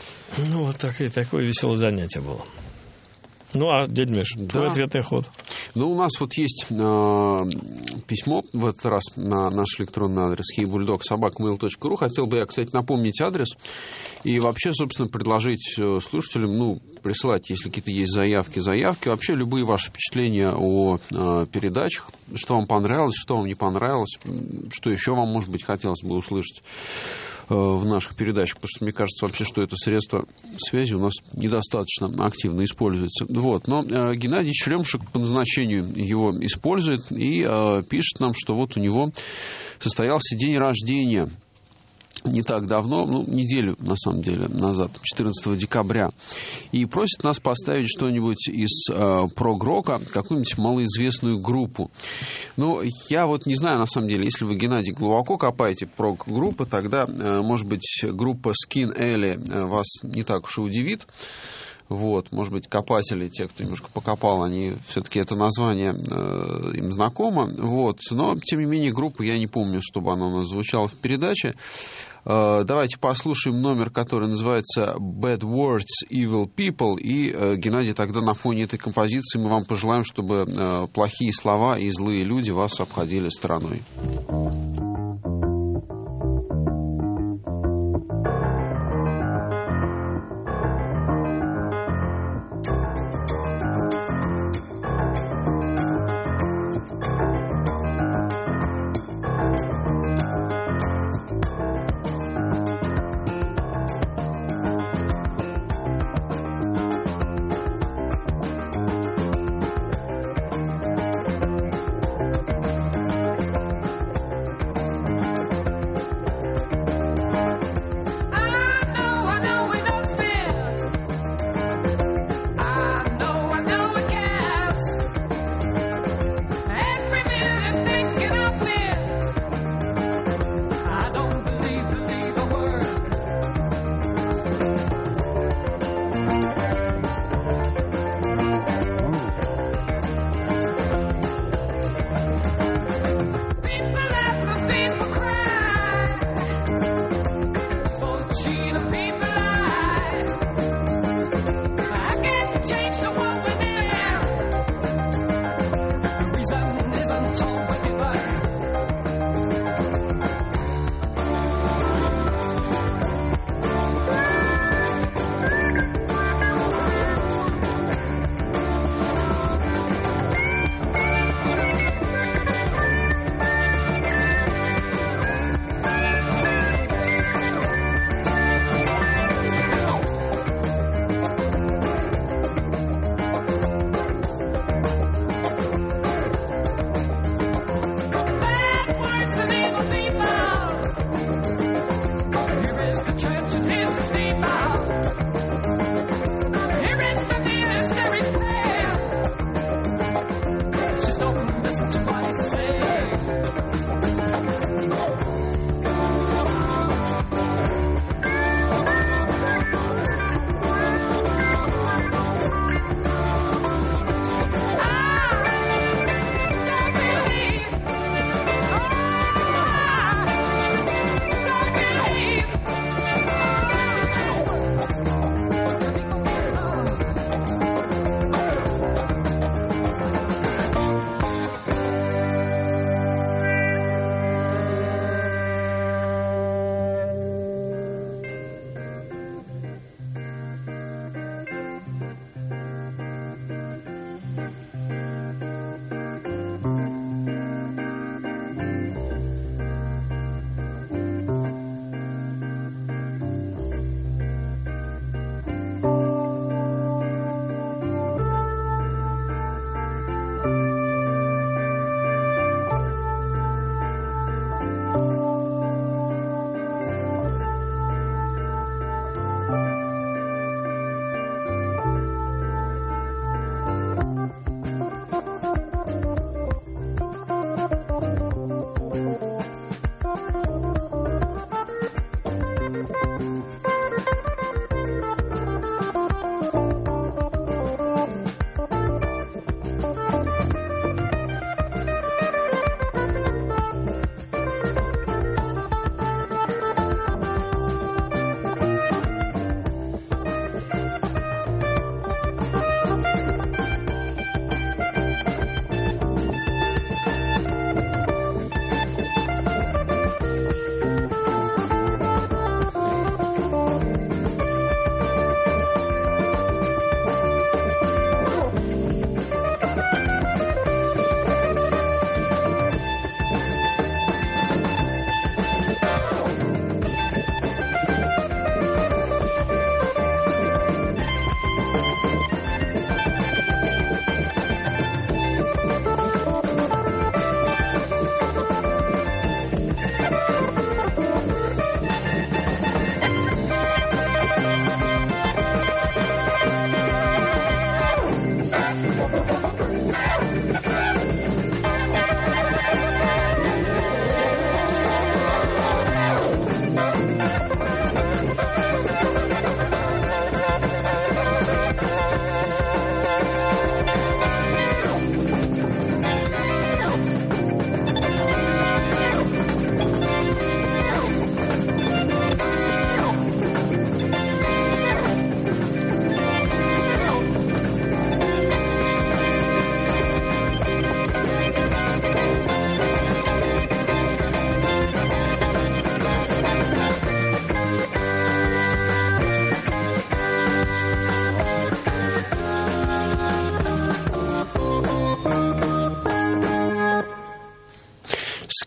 Ну, вот такое веселое занятие было. Ну, а, дядя Миш, твой ответный ход. Но у нас вот есть письмо в этот раз на наш электронный адрес heybulldog@mail.ru. Хотел бы я, кстати, напомнить адрес и вообще, собственно, предложить слушателям, присылать, если какие-то есть заявки. Вообще любые ваши впечатления о передачах, что вам понравилось, что вам не понравилось, что еще вам, может быть, хотелось бы услышать в наших передачах, потому что мне кажется вообще, что это средство связи у нас недостаточно активно используется. Вот. Но Геннадий Черемшик по назначению его использует и пишет нам, что вот у него состоялся день рождения не так давно, неделю, на самом деле, назад, 14 декабря. И просит нас поставить что-нибудь из прог-рока, какую-нибудь малоизвестную группу. Я вот не знаю, на самом деле, если вы, Геннадий, глубоко копаете прог-группы, тогда, может быть, группа Skin Alley вас не так уж и удивит. Вот, может быть, копатели, те, кто немножко покопал, они все-таки это название им знакомо. Вот. Но, тем не менее, группу я не помню, чтобы она у нас звучала в передаче. Давайте послушаем номер, который называется Bad Words, Evil People. И, Геннадий, тогда на фоне этой композиции мы вам пожелаем, чтобы плохие слова и злые люди вас обходили стороной.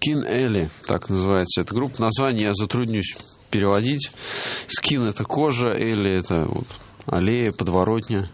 Skin Alley, так называется эта группа. Название я затруднюсь переводить. Skin — это кожа, Alley — это вот аллея, подворотня.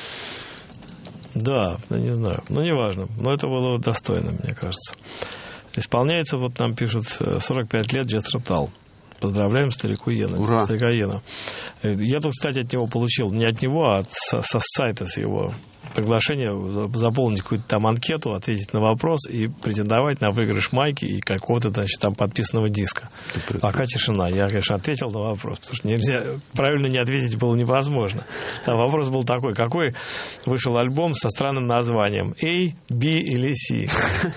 Да, не знаю, неважно. Но это было достойно, мне кажется. Исполняется, вот нам пишут, 45 лет Джетро Тал. Поздравляем старику Йена. Ура! Старика Йена. Я тут, кстати, от него получил, не от него, а со сайта, с его приглашения заполнить какую-то там анкету, ответить на вопрос и претендовать на выигрыш майки и какого-то, значит, там подписанного диска. Пока тишина. Я, конечно, ответил на вопрос, потому что нельзя, правильно не ответить было невозможно. Там вопрос был такой: какой вышел альбом со странным названием A, B или C?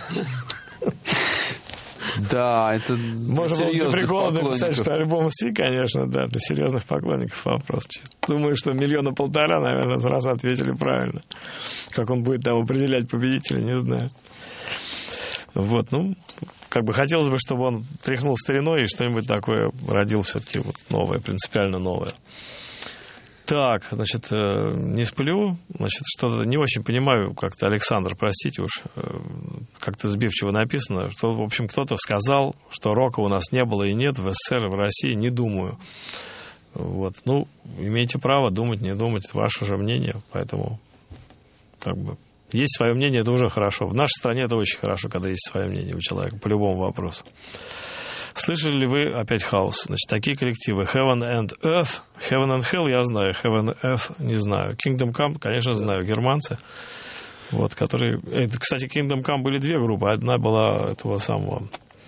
Да, это можно было для прикола написать, что альбом C, конечно, да, для серьезных поклонников вопрос. Думаю, что 1,5 миллиона, наверное, сразу ответили правильно. Как он будет там определять победителя, не знаю. Вот, как бы хотелось бы, чтобы он тряхнул стариной и что-нибудь такое родил все-таки вот новое, принципиально новое. Так, значит, не сплю, значит, что-то не очень понимаю, как-то, Александр, простите уж, как-то сбивчиво написано, что, в общем, кто-то сказал, что рока у нас не было и нет в СССР, в России, не думаю. Вот, имеете право думать, не думать, это ваше же мнение, поэтому, как бы, есть свое мнение, это уже хорошо. В нашей стране это очень хорошо, когда есть свое мнение у человека по любому вопросу. Слышали ли вы опять хаос? Значит, такие коллективы: Heaven and Earth. Heaven and Hell я знаю, Heaven and Earth не знаю. Kingdom Come, конечно, знаю, германцы. Вот, которые... Кстати, Kingdom Come были две группы. Одна была этого самого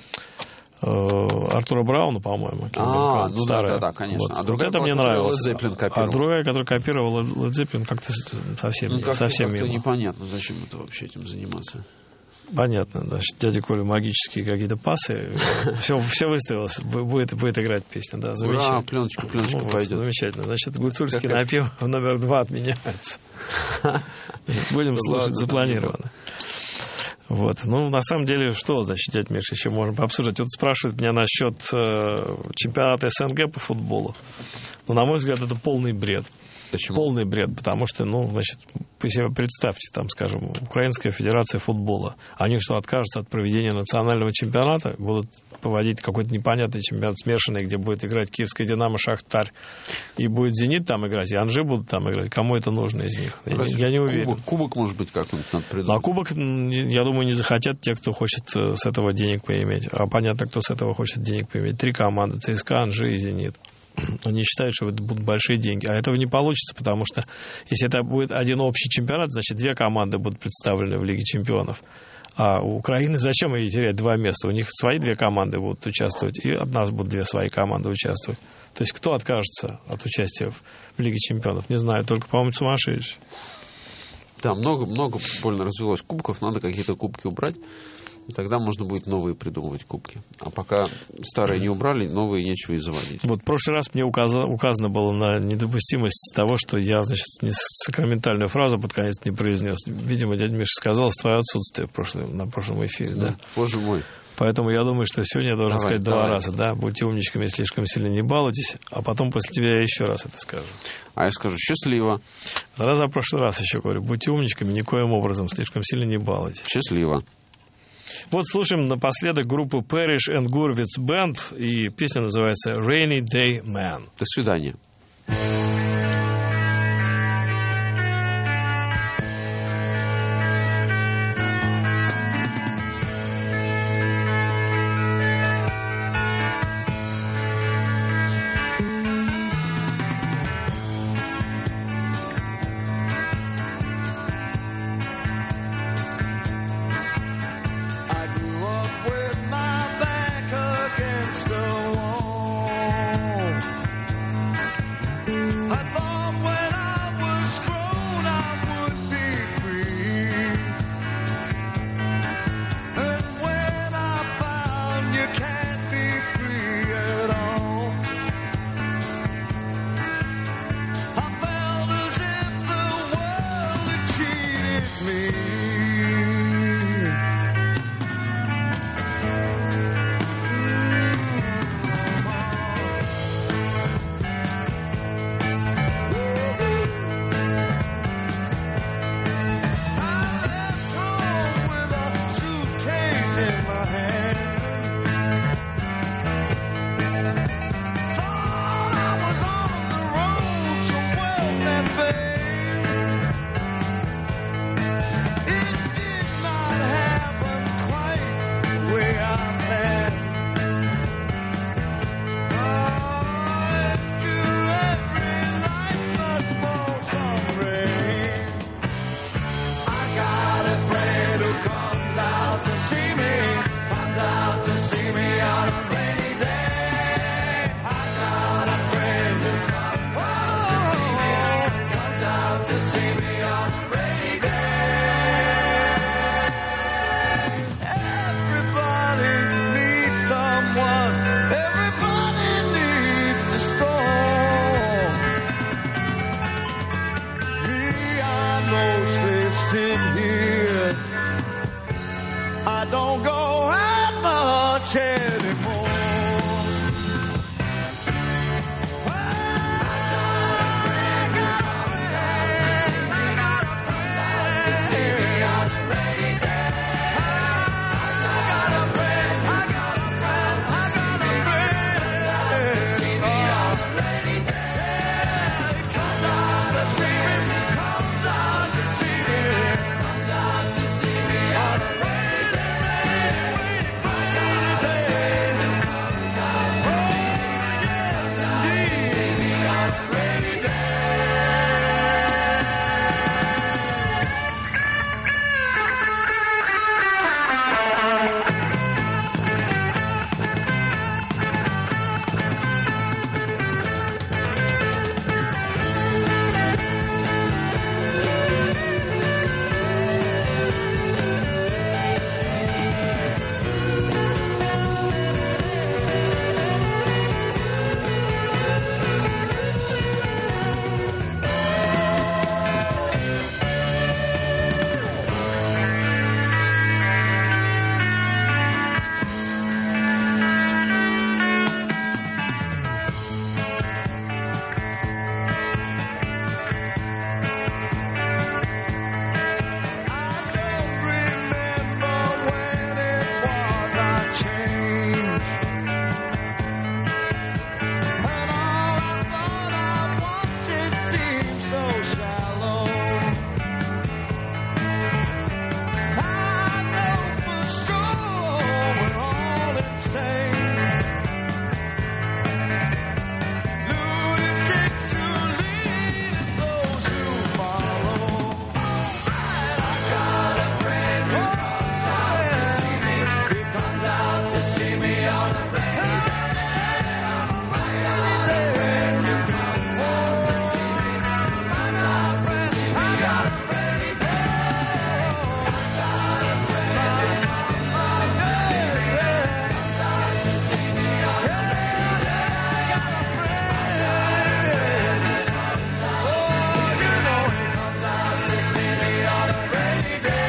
Артура Брауна, по-моему. Старая. Да, конечно. Вот. А другая, это мне нравилось. А другая, которая копировала Led Zeppelin, как-то совсем как-то непонятно, зачем это вообще этим заниматься. Понятно, значит, дядя Коля магические какие-то пасы. Все выставилось, будет играть песня, да, замечательно. Ура, пленочка пойдет. Замечательно. Значит, гуцульский напев номер 2 отменяется. Будем слушать запланированно. Вот. На самом деле, что, значит, дядя Миша, еще можем пообсуждать? Вот спрашивают меня насчет чемпионата СНГ по футболу. На мой взгляд, это полный бред. Почему? Полный бред, потому что, значит, вы себе представьте, там, скажем, Украинская федерация футбола. Они что, откажутся от проведения национального чемпионата? Будут проводить какой-то непонятный чемпионат смешанный, где будет играть Киевская Динамо, Шахтарь, и будет Зенит там играть, и Анжи будут там играть. Кому это нужно из них? Я не уверен. Кубок, может быть, как-нибудь надо придумать. А кубок, я думаю, не захотят те, кто хочет с этого денег поиметь. А понятно, кто с этого хочет денег поиметь. 3 команды: ЦСКА, Анжи и Зенит. Они считают, что это будут большие деньги. А этого не получится, потому что если это будет один общий чемпионат, значит, 2 команды будут представлены в Лиге чемпионов. А у Украины зачем ей терять 2 места? У них свои 2 команды будут участвовать, и от нас будут 2 свои команды участвовать. То есть кто откажется от участия в Лиге чемпионов? Не знаю, только, по-моему, сумасшедший. Да, много больно развелось кубков, надо какие-то кубки убрать. И тогда можно будет новые придумывать кубки. А пока старые не убрали, новые нечего и заводить. Вот в прошлый раз мне указано было на недопустимость того, что я, значит, сакраментальную фразу под конец не произнес. Видимо, дядя Миша сказал в твое отсутствие на прошлом эфире. Да? Боже мой. Поэтому я думаю, что сегодня я должен сказать 2 раза. Да? Будьте умничками, слишком сильно не балуйтесь. А потом после тебя я еще раз это скажу. А я скажу: счастливо. За прошлый раз еще говорю: будьте умничками, никоим образом слишком сильно не балуйтесь. Счастливо. Вот слушаем напоследок группу Parrish and Gurvitz Band, и песня называется Rainy Day Man. До свидания. I thought when I was grown I would be I don't go out much anymore. Every day.